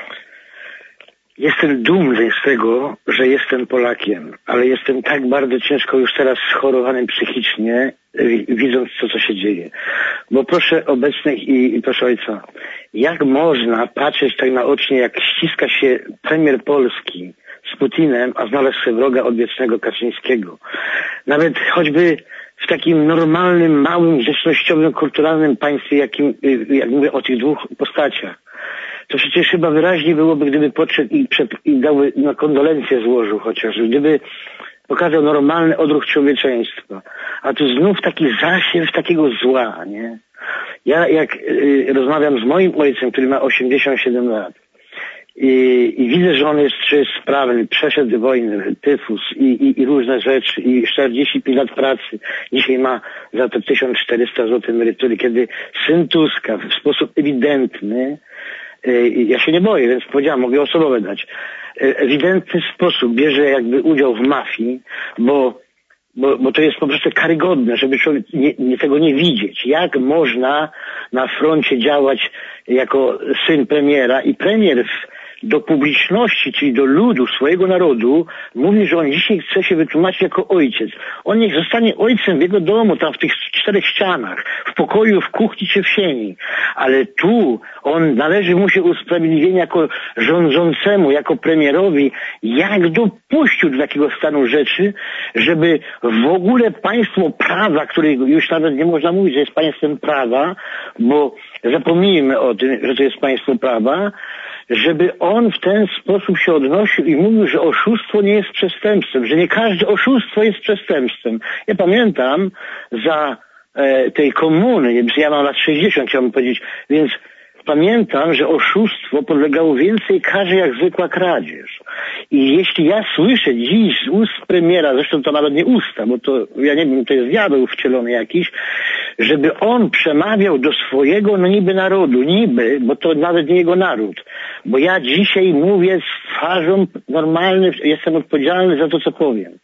Jestem dumny z tego, że jestem Polakiem, ale jestem tak bardzo ciężko już teraz schorowanym psychicznie, widząc to, co się dzieje. Bo proszę obecnych i, i proszę ojca, jak można patrzeć tak naocznie, jak ściska się premier Polski z Putinem, a znalazł sobie wroga odwiecznego Kaczyńskiego. Nawet choćby w takim normalnym, małym, zręcznościowym, kulturalnym państwie, jakim, jak mówię o tych dwóch postaciach, to przecież chyba wyraźnie byłoby, gdyby podszedł i, przed, i dały na kondolencje złożył chociaż, gdyby pokazał normalny odruch człowieczeństwa. A tu znów taki zasiew takiego zła, nie? Ja jak y, rozmawiam z moim ojcem, który ma osiemdziesiąt siedem lat, I, i widzę, że on jest, czy jest sprawny, przeszedł wojnę, tyfus i, i, i różne rzeczy i czterdzieści pięć lat pracy. Dzisiaj ma za to tysiąc czterysta złotych emerytury, kiedy syn Tuska w sposób ewidentny, yy, ja się nie boję, więc powiedziałem, mogę osobowe dać, yy, ewidentny sposób bierze jakby udział w mafii, bo bo, bo to jest po prostu karygodne, żeby człowiek nie, nie, tego nie widzieć. Jak można na froncie działać jako syn premiera i premier w, do publiczności, czyli do ludu, swojego narodu, mówi, że on dzisiaj chce się wytłumaczyć jako ojciec. On niech zostanie ojcem w jego domu, tam w tych czterech ścianach, w pokoju, w kuchni czy w sieni. Ale tu on należy mu się usprawiedliwienie jako rządzącemu, jako premierowi, jak dopuścił do takiego stanu rzeczy, żeby w ogóle państwo prawa, którego już nawet nie można mówić, że jest państwem prawa, bo zapomnijmy o tym, że to jest państwo prawa, żeby on w ten sposób się odnosił i mówił, że oszustwo nie jest przestępstwem, że nie każde oszustwo jest przestępstwem. Ja pamiętam za e, tej komuny, ja mam lat sześćdziesiąt, chciałbym powiedzieć, więc pamiętam, że oszustwo podlegało więcej karze jak zwykła kradzież. I jeśli ja słyszę dziś z ust premiera, zresztą to nawet nie usta, bo to, ja nie wiem, to jest diabeł wcielony jakiś, żeby on przemawiał do swojego, no niby narodu, niby, bo to nawet nie jego naród. Bo ja dzisiaj mówię z twarzą normalny, jestem odpowiedzialny za to, co powiem.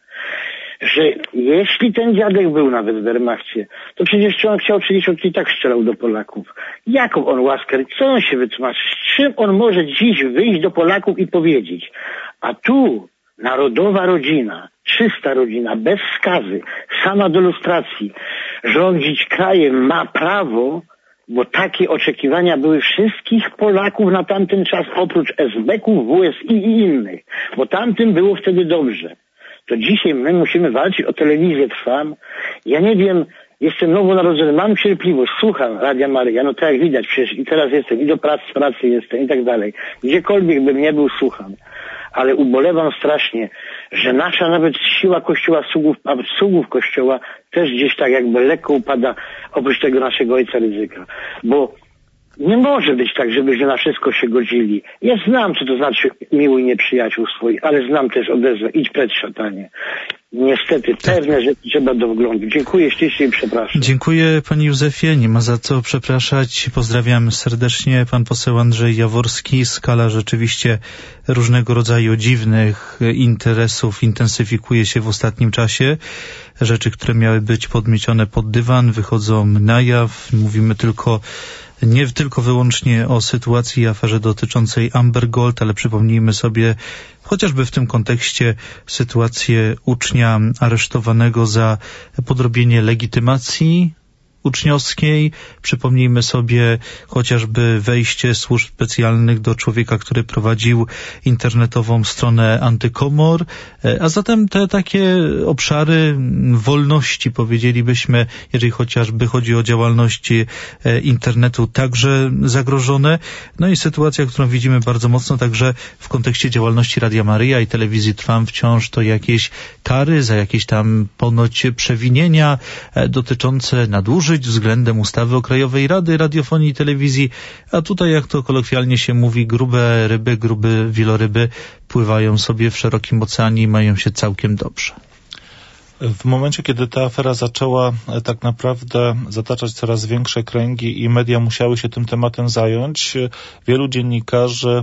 Że jeśli ten dziadek był nawet w Wehrmachcie, to przecież czy on chciał, przecież on i tak strzelał do Polaków. Jaką on łaskę, co on się wytłumaczy? Z czym on może dziś wyjść do Polaków i powiedzieć? A tu narodowa rodzina, czysta rodzina, bez skazy, sama do lustracji, rządzić krajem ma prawo, bo takie oczekiwania były wszystkich Polaków na tamten czas, oprócz es be ków, wu es i i innych, bo tamtym było wtedy dobrze. To dzisiaj my musimy walczyć o telewizję Trwam. Ja nie wiem, jestem nowonarodzony, mam cierpliwość, słucham Radia Maryja, no tak jak widać, przecież i teraz jestem, i do pracy, z pracy jestem i tak dalej. Gdziekolwiek bym nie był, słucham. Ale ubolewam strasznie, że nasza nawet siła Kościoła, sługów, sługów Kościoła też gdzieś tak jakby lekko upada oprócz tego naszego ojca Rydzyka. Bo nie może być tak, żebyśmy na wszystko się godzili. Ja znam, co to znaczy miłuj nieprzyjaciół swoich, ale znam też odezwę. Idź precz, szatanie. Niestety, pewne rzeczy trzeba do wglądu. Dziękuję ślicznie i przepraszam. Dziękuję panie Józefie, nie ma za co przepraszać. Pozdrawiam serdecznie. Pan poseł Andrzej Jaworski. Skala rzeczywiście różnego rodzaju dziwnych interesów intensyfikuje się w ostatnim czasie. Rzeczy, które miały być podmiecione pod dywan, wychodzą na jaw. Mówimy tylko nie tylko wyłącznie o sytuacji i aferze dotyczącej Amber Gold, ale przypomnijmy sobie chociażby w tym kontekście sytuację ucznia aresztowanego za podrobienie legitymacji uczniowskiej. Przypomnijmy sobie chociażby wejście służb specjalnych do człowieka, który prowadził internetową stronę Antykomor. A zatem te takie obszary wolności, powiedzielibyśmy, jeżeli chociażby chodzi o działalność internetu, także zagrożone. No i sytuacja, którą widzimy bardzo mocno także w kontekście działalności Radia Maryja i telewizji Trwam wciąż, to jakieś kary za jakieś tam ponoć przewinienia dotyczące nadużyć względem ustawy o Krajowej Rady Radiofonii i Telewizji, a tutaj, jak to kolokwialnie się mówi, grube ryby, grube wieloryby pływają sobie w szerokim oceanie i mają się całkiem dobrze. W momencie, kiedy ta afera zaczęła tak naprawdę zataczać coraz większe kręgi i media musiały się tym tematem zająć, wielu dziennikarzy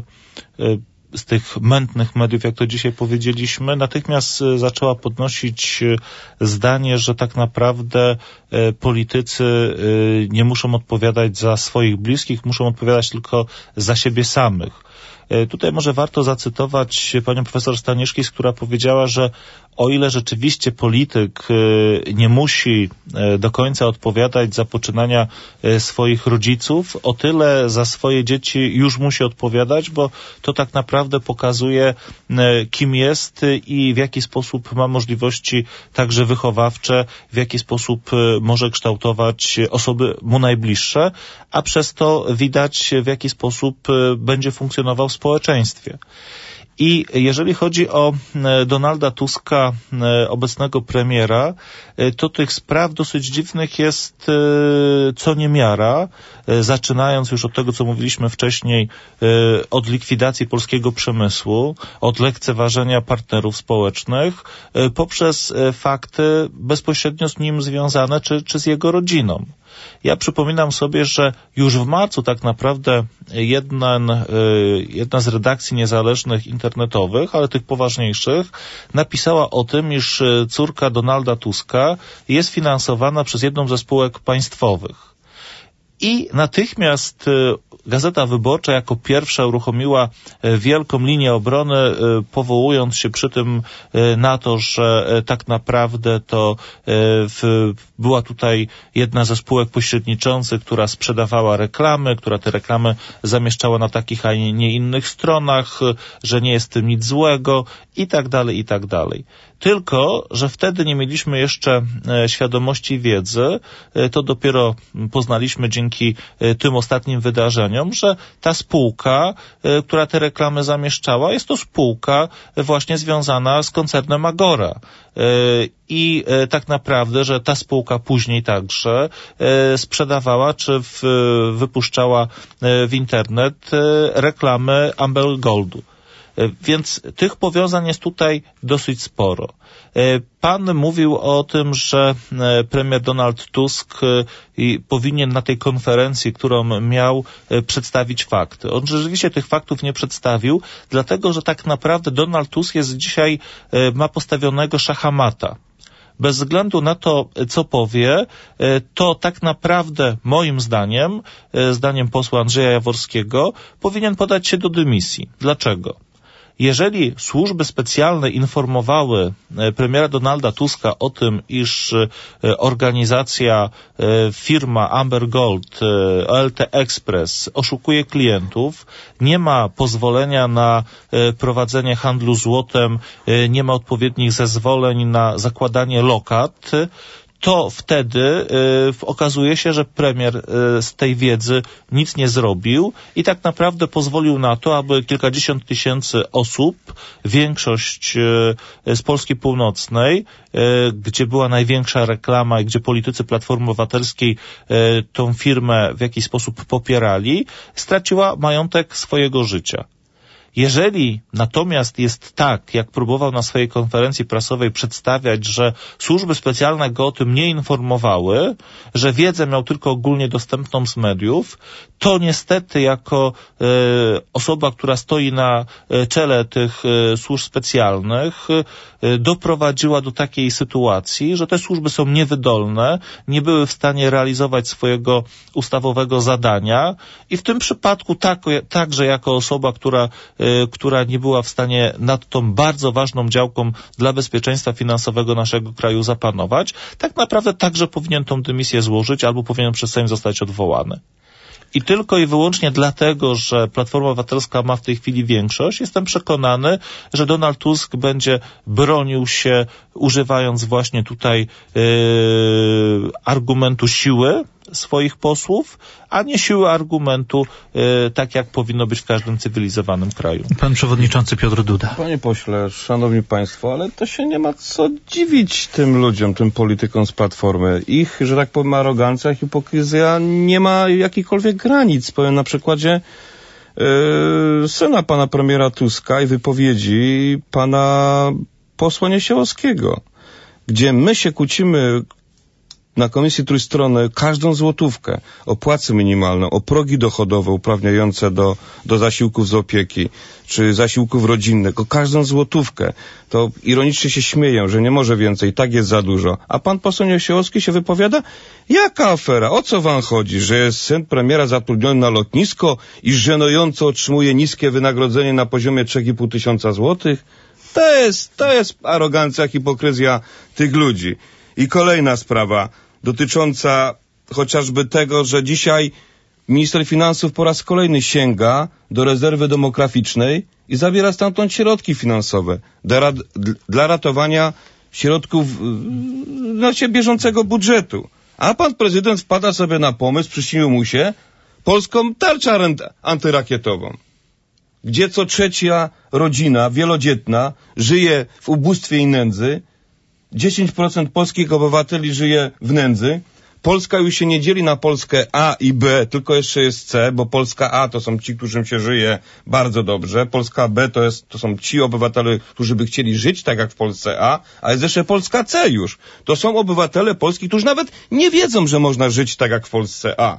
z tych mętnych mediów, jak to dzisiaj powiedzieliśmy, natychmiast zaczęła podnosić zdanie, że tak naprawdę politycy nie muszą odpowiadać za swoich bliskich, muszą odpowiadać tylko za siebie samych. Tutaj może warto zacytować panią profesor Staniszkis, która powiedziała, że o ile rzeczywiście polityk nie musi do końca odpowiadać za poczynania swoich rodziców, o tyle za swoje dzieci już musi odpowiadać, bo to tak naprawdę pokazuje, kim jest i w jaki sposób ma możliwości także wychowawcze, w jaki sposób może kształtować osoby mu najbliższe, a przez to widać, w jaki sposób będzie funkcjonował w społeczeństwie. I jeżeli chodzi o Donalda Tuska, obecnego premiera, to tych spraw dosyć dziwnych jest co niemiara, zaczynając już od tego, co mówiliśmy wcześniej, od likwidacji polskiego przemysłu, od lekceważenia partnerów społecznych, poprzez fakty bezpośrednio z nim związane, czy, czy z jego rodziną. Ja przypominam sobie, że już w marcu tak naprawdę jedna, jedna z redakcji niezależnych internetowych, ale tych poważniejszych, napisała o tym, iż córka Donalda Tuska jest finansowana przez jedną ze spółek państwowych. I natychmiast Gazeta Wyborcza jako pierwsza uruchomiła wielką linię obrony, powołując się przy tym na to, że tak naprawdę to w, była tutaj jedna ze spółek pośredniczących, która sprzedawała reklamy, która te reklamy zamieszczała na takich, a nie innych stronach, że nie jest w tym nic złego i tak dalej, i tak dalej. Tylko, że wtedy nie mieliśmy jeszcze świadomości i wiedzy, to dopiero poznaliśmy dzięki tym ostatnim wydarzeniom, że ta spółka, która te reklamy zamieszczała, jest to spółka właśnie związana z koncernem Agora. I tak naprawdę, że ta spółka później także sprzedawała czy w, wypuszczała w internet reklamy Amber Goldu. Więc tych powiązań jest tutaj dosyć sporo. Pan mówił o tym, że premier Donald Tusk powinien na tej konferencji, którą miał, przedstawić fakty. On rzeczywiście tych faktów nie przedstawił, dlatego że tak naprawdę Donald Tusk jest dzisiaj, ma postawionego szachamata. Bez względu na to, co powie, to tak naprawdę moim zdaniem, zdaniem posła Andrzeja Jaworskiego, powinien podać się do dymisji. Dlaczego? Jeżeli służby specjalne informowały premiera Donalda Tuska o tym, iż organizacja, firma Amber Gold, O L T Express oszukuje klientów, nie ma pozwolenia na prowadzenie handlu złotem, nie ma odpowiednich zezwoleń na zakładanie lokat, to wtedy y, okazuje się, że premier y, z tej wiedzy nic nie zrobił i tak naprawdę pozwolił na to, aby kilkadziesiąt tysięcy osób, większość y, z Polski Północnej, y, gdzie była największa reklama i gdzie politycy Platformy Obywatelskiej y, tą firmę w jakiś sposób popierali, straciła majątek swojego życia. Jeżeli natomiast jest tak, jak próbował na swojej konferencji prasowej przedstawiać, że służby specjalne go o tym nie informowały, że wiedzę miał tylko ogólnie dostępną z mediów, to niestety jako e, osoba, która stoi na czele tych e, służb specjalnych, e, doprowadziła do takiej sytuacji, że te służby są niewydolne, nie były w stanie realizować swojego ustawowego zadania i w tym przypadku tak, także jako osoba, która która nie była w stanie nad tą bardzo ważną działką dla bezpieczeństwa finansowego naszego kraju zapanować, tak naprawdę także powinien tą dymisję złożyć albo powinien przez Sejm zostać odwołany. I tylko i wyłącznie dlatego, że Platforma Obywatelska ma w tej chwili większość, jestem przekonany, że Donald Tusk będzie bronił się, używając właśnie tutaj yy, argumentu siły swoich posłów, a nie siły argumentu, yy, tak jak powinno być w każdym cywilizowanym kraju. Pan przewodniczący Piotr Duda. Panie pośle, szanowni państwo, ale to się nie ma co dziwić tym ludziom, tym politykom z Platformy. Ich, że tak powiem, arogancja, hipokryzja nie ma jakichkolwiek granic. Powiem na przykładzie yy, syna pana premiera Tuska i wypowiedzi pana posła Niesiołowskiego, gdzie my się kłócimy na Komisji Trójstronnej każdą złotówkę, o płacę minimalną, o progi dochodowe uprawniające do, do zasiłków z opieki, czy zasiłków rodzinnych, o każdą złotówkę. To ironicznie się śmieją, że nie może więcej, tak jest za dużo. A pan poseł Niesiołowski się wypowiada, jaka afera, o co wam chodzi, że jest syn premiera zatrudniony na lotnisko i żenująco otrzymuje niskie wynagrodzenie na poziomie trzy i pół tysiąca złotych? To jest, to jest arogancja, hipokryzja tych ludzi. I kolejna sprawa dotycząca chociażby tego, że dzisiaj minister finansów po raz kolejny sięga do rezerwy demograficznej i zabiera stamtąd środki finansowe dla, dla ratowania środków znaczy, bieżącego budżetu. A pan prezydent wpada sobie na pomysł, przyśnił mu się, polską tarczę antyrakietową, gdzie co trzecia rodzina wielodzietna żyje w ubóstwie i nędzy, dziesięć procent polskich obywateli żyje w nędzy, Polska już się nie dzieli na Polskę A i B, tylko jeszcze jest C, bo Polska A to są ci, którym się żyje bardzo dobrze. Polska B to, jest, to są ci obywatele, którzy by chcieli żyć tak jak w Polsce A, a jest jeszcze Polska C już. To są obywatele Polski, którzy nawet nie wiedzą, że można żyć tak jak w Polsce A.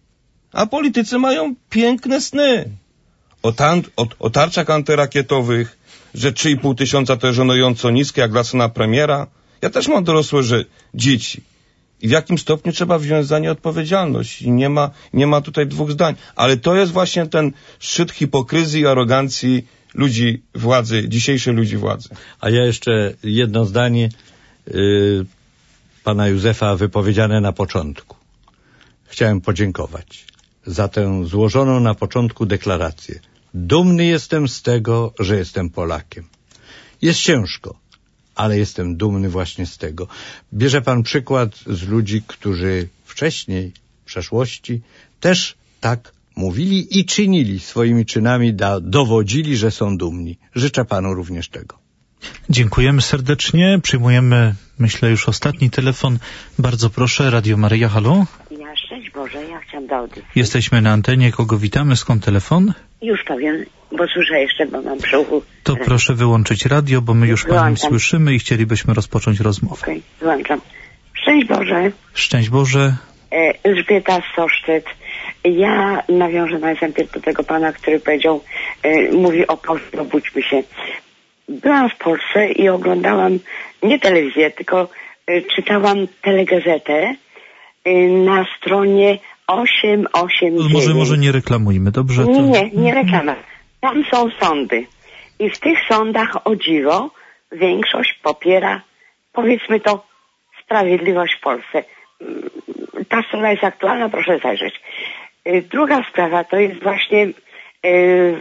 A politycy mają piękne sny. O, tan- o, o tarczach antyrakietowych, że trzy i pół tysiąca to jest żenująco niskie jak dla syna premiera. Ja też mam dorosłe że dzieci. I w jakim stopniu trzeba wziąć za nie odpowiedzialność. I nie ma, nie ma tutaj dwóch zdań. Ale to jest właśnie ten szczyt hipokryzji i arogancji ludzi władzy, dzisiejszych ludzi władzy. A ja jeszcze jedno zdanie yy, pana Józefa wypowiedziane na początku. Chciałem podziękować za tę złożoną na początku deklarację. Dumny jestem z tego, że jestem Polakiem. Jest ciężko, ale jestem dumny właśnie z tego. Bierze pan przykład z ludzi, którzy wcześniej, w przeszłości, też tak mówili i czynili swoimi czynami, da, dowodzili, że są dumni. Życzę panu również tego. Dziękujemy serdecznie. Przyjmujemy, myślę, już ostatni telefon. Bardzo proszę, Radio Maryja, halo? Ja, szczęść Boże, ja chciałam do audycji. Jesteśmy na antenie. Kogo witamy? Skąd telefon? Już powiem, bo słyszę jeszcze, bo mam przy uchu. To proszę wyłączyć radio, bo my już Panią słyszymy i chcielibyśmy rozpocząć rozmowę. Okej, okay, wyłączam. Szczęść Boże. Szczęść Boże. E, Elżbieta Soszczyt. Ja nawiążę najpierw do tego pana, który powiedział, e, mówi o Polsce, obudźmy się. Byłam w Polsce i oglądałam nie telewizję, tylko y, czytałam telegazetę y, na stronie osiem osiem dziewięć. Może, może nie reklamujmy, dobrze? To... Nie, nie reklama. Tam są sądy. I w tych sądach, o dziwo, większość popiera, powiedzmy to, sprawiedliwość w Polsce. Ta strona jest aktualna, proszę zajrzeć. Y, druga sprawa to jest właśnie... Y,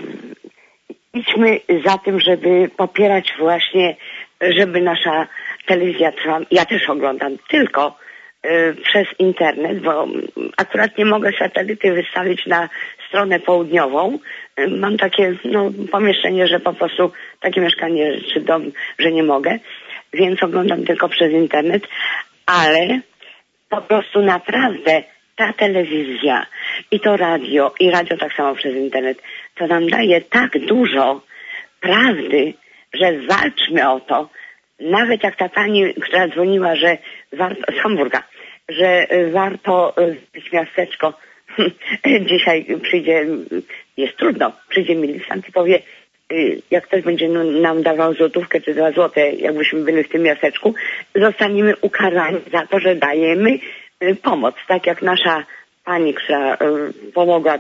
idźmy za tym, żeby popierać właśnie, żeby nasza telewizja trwała. Ja też oglądam tylko y, przez internet, bo akurat nie mogę satelity wystawić na stronę południową. Y, mam takie no, pomieszczenie, że po prostu takie mieszkanie czy dom, że nie mogę, więc oglądam tylko przez internet, ale po prostu naprawdę ta telewizja i to radio, i radio tak samo przez internet, to nam daje tak dużo prawdy, że walczmy o to. Nawet jak ta pani, która dzwoniła, że warto, z Hamburga, że warto być miasteczko, dzisiaj przyjdzie, jest trudno, przyjdzie milicjant i powie, jak ktoś będzie nam dawał złotówkę czy dwa złote, jakbyśmy byli w tym miasteczku, zostaniemy ukarani za to, że dajemy pomoc, tak jak nasza pani, która y, pomogła y,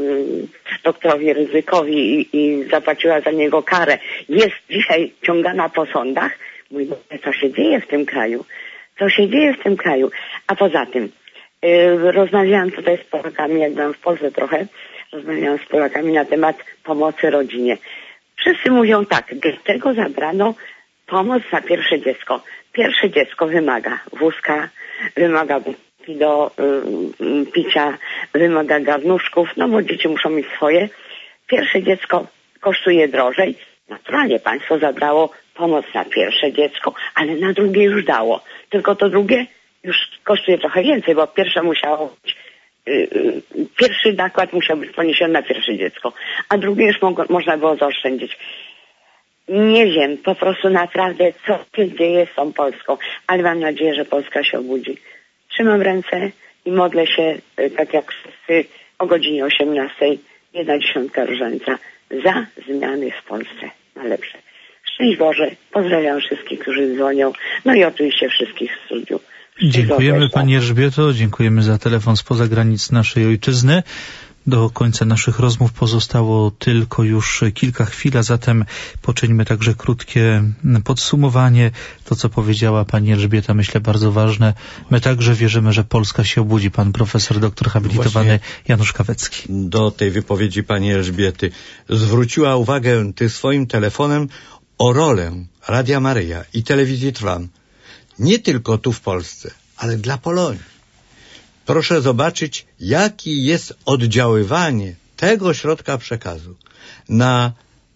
doktorowi Rydzykowi i, i zapłaciła za niego karę, jest dzisiaj ciągana po sądach. Mój Boże, co się dzieje w tym kraju? Co się dzieje w tym kraju? A poza tym, y, rozmawiałam tutaj z Polakami, jak byłam w Polsce trochę, rozmawiałam z Polakami na temat pomocy rodzinie. Wszyscy mówią tak, dlaczego zabrano pomoc na pierwsze dziecko? Pierwsze dziecko wymaga wózka, wymaga do y, picia, wymaga garnuszków, no bo dzieci muszą mieć swoje. Pierwsze dziecko kosztuje drożej. Naturalnie państwo zabrało pomoc na pierwsze dziecko, ale na drugie już dało. Tylko to drugie już kosztuje trochę więcej, bo pierwsze musiało być, y, y, pierwszy nakład musiał być poniesiony na pierwsze dziecko, a drugie już mogło, można było zaoszczędzić. Nie wiem, po prostu naprawdę co się dzieje z tą Polską, ale mam nadzieję, że Polska się obudzi. Trzymam ręce i modlę się, tak jak wszyscy, o godzinie osiemnastej, jedna dziesiątka różańca, za zmiany w Polsce na lepsze. Szczęść Boże, pozdrawiam wszystkich, którzy dzwonią, no i oczywiście wszystkich w studiu. Dziękujemy Pani Elżbieto, dziękujemy za telefon spoza granic naszej ojczyzny. Do końca naszych rozmów pozostało tylko już kilka chwil, a zatem poczyńmy także krótkie podsumowanie. To, co powiedziała pani Elżbieta, myślę bardzo ważne. My także wierzymy, że Polska się obudzi. Pan profesor doktor habilitowany Właśnie Janusz Kawecki. Do tej wypowiedzi pani Elżbiety zwróciła uwagę ty swoim telefonem o rolę Radia Maryja i Telewizji Trwam. Nie tylko tu w Polsce, ale dla Polonii. Proszę zobaczyć, jakie jest oddziaływanie tego środka przekazu na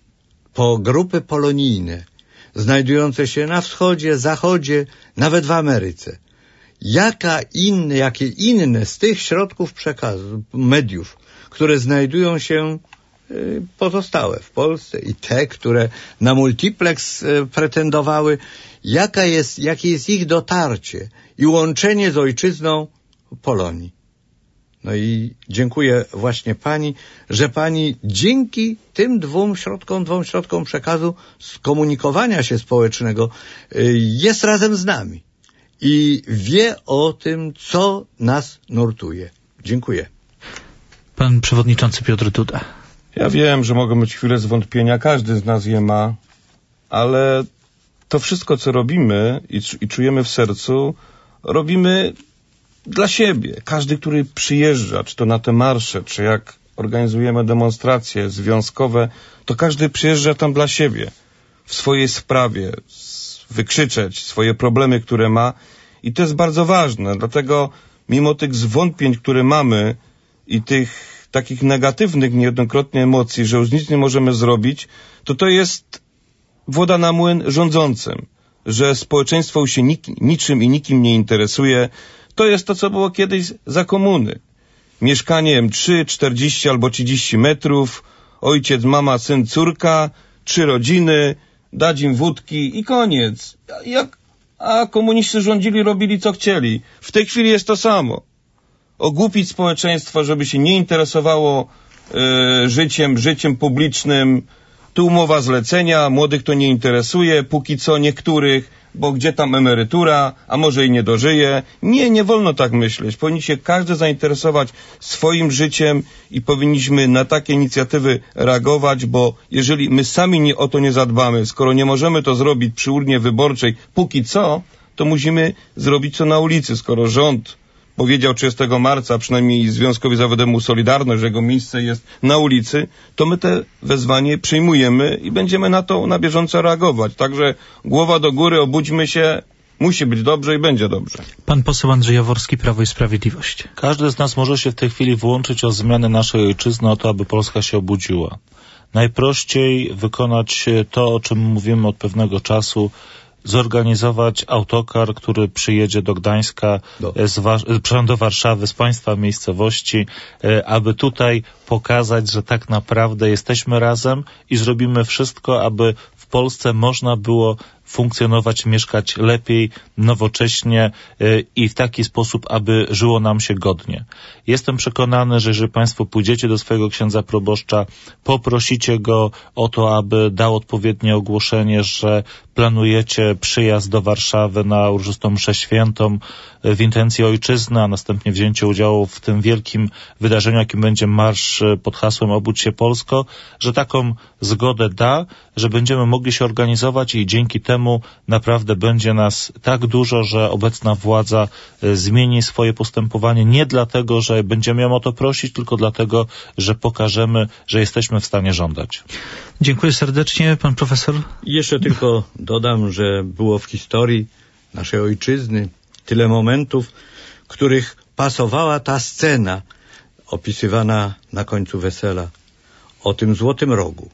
po grupy polonijne, znajdujące się na wschodzie, zachodzie, nawet w Ameryce. jaka inne, jakie inne z tych środków przekazu, mediów, które znajdują się pozostałe w Polsce i te, które na multiplex pretendowały, jaka jest, jakie jest ich dotarcie i łączenie z ojczyzną Polonii. No i dziękuję właśnie pani, że pani dzięki tym dwóm środkom, dwóm środkom przekazu skomunikowania się społecznego jest razem z nami i wie o tym, co nas nurtuje. Dziękuję. Pan przewodniczący Piotr Duda. Ja wiem, że mogą być chwile zwątpienia, każdy z nas je ma, ale to wszystko, co robimy i, i czujemy w sercu, robimy dla siebie. Każdy, który przyjeżdża, czy to na te marsze, czy jak organizujemy demonstracje związkowe, to każdy przyjeżdża tam dla siebie, w swojej sprawie, wykrzyczeć swoje problemy, które ma i to jest bardzo ważne, dlatego mimo tych zwątpień, które mamy i tych takich negatywnych niejednokrotnie emocji, że już nic nie możemy zrobić, to to jest woda na młyn rządzącym, że społeczeństwo już się nik- niczym i nikim nie interesuje. To jest to, co było kiedyś za komuny. Mieszkanie M trzy, czterdzieści albo trzydzieści metrów, ojciec, mama, syn, córka, trzy rodziny, dać im wódki i koniec. Jak, a komuniści rządzili, robili co chcieli. W tej chwili jest to samo. Ogłupić społeczeństwo, żeby się nie interesowało y, życiem, życiem publicznym. Tu umowa zlecenia, młodych to nie interesuje, póki co niektórych, bo gdzie tam emerytura, a może i nie dożyje. Nie, nie wolno tak myśleć. Powinni się każdy zainteresować swoim życiem i powinniśmy na takie inicjatywy reagować, bo jeżeli my sami nie, o to nie zadbamy, skoro nie możemy to zrobić przy urnie wyborczej póki co, to musimy zrobić to na ulicy, skoro rząd powiedział trzydziestego marca, przynajmniej Związkowi Zawodowemu Solidarność, że jego miejsce jest na ulicy, to my te wezwanie przyjmujemy i będziemy na to na bieżąco reagować. Także głowa do góry, obudźmy się, musi być dobrze i będzie dobrze. Pan poseł Andrzej Jaworski, Prawo i Sprawiedliwość. Każdy z nas może się w tej chwili włączyć o zmianę naszej ojczyzny, o to, aby Polska się obudziła. Najprościej wykonać to, o czym mówimy od pewnego czasu, zorganizować autokar, który przyjedzie do Gdańska, do, z Wa- do Warszawy z państwa miejscowości, aby tutaj pokazać, że tak naprawdę jesteśmy razem i zrobimy wszystko, aby w Polsce można było funkcjonować, mieszkać lepiej, nowocześnie i w taki sposób, aby żyło nam się godnie. Jestem przekonany, że jeżeli Państwo pójdziecie do swojego księdza proboszcza, poprosicie go o to, aby dał odpowiednie ogłoszenie, że planujecie przyjazd do Warszawy na uroczystą mszę świętą w intencji ojczyzny, a następnie wzięcie udziału w tym wielkim wydarzeniu, jakim będzie marsz pod hasłem Obudź się Polsko, że taką zgodę da, że będziemy mogli się organizować i dzięki temu naprawdę będzie nas tak dużo, że obecna władza zmieni swoje postępowanie nie dlatego, że będziemy ją o to prosić, tylko dlatego, że pokażemy, że jesteśmy w stanie żądać. Dziękuję serdecznie. Pan profesor? Jeszcze tylko dodam, że było w historii naszej ojczyzny tyle momentów, których pasowała ta scena opisywana na końcu wesela o tym złotym rogu.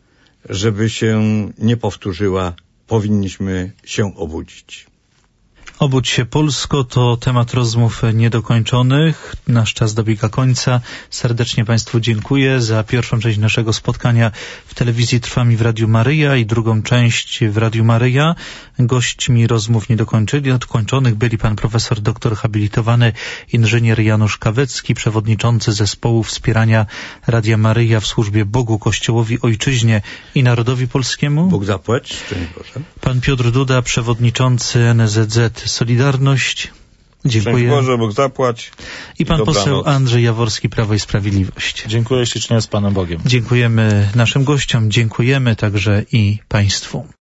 Żeby się nie powtórzyła, powinniśmy się obudzić. Obudź się Polsko to temat rozmów niedokończonych. Nasz czas dobiega końca. Serdecznie Państwu dziękuję za pierwszą część naszego spotkania w telewizji Trwam i w Radiu Maryja i drugą część w Radiu Maryja. Gośćmi rozmów niedokończonych byli pan profesor doktor habilitowany inżynier Janusz Kawecki, przewodniczący zespołu wspierania Radia Maryja w służbie Bogu, Kościołowi, Ojczyźnie i Narodowi Polskiemu. Bóg zapłać, szczęść Boże. Pan Piotr Duda, przewodniczący N Z Z Solidarność. Dziękuję. Szczęść Boże, Bóg zapłać. I pan Dobranoc. poseł Andrzej Jaworski, Prawo i Sprawiedliwość. Dziękuję ślicznie z Panem Bogiem. Dziękujemy naszym gościom, dziękujemy także i Państwu.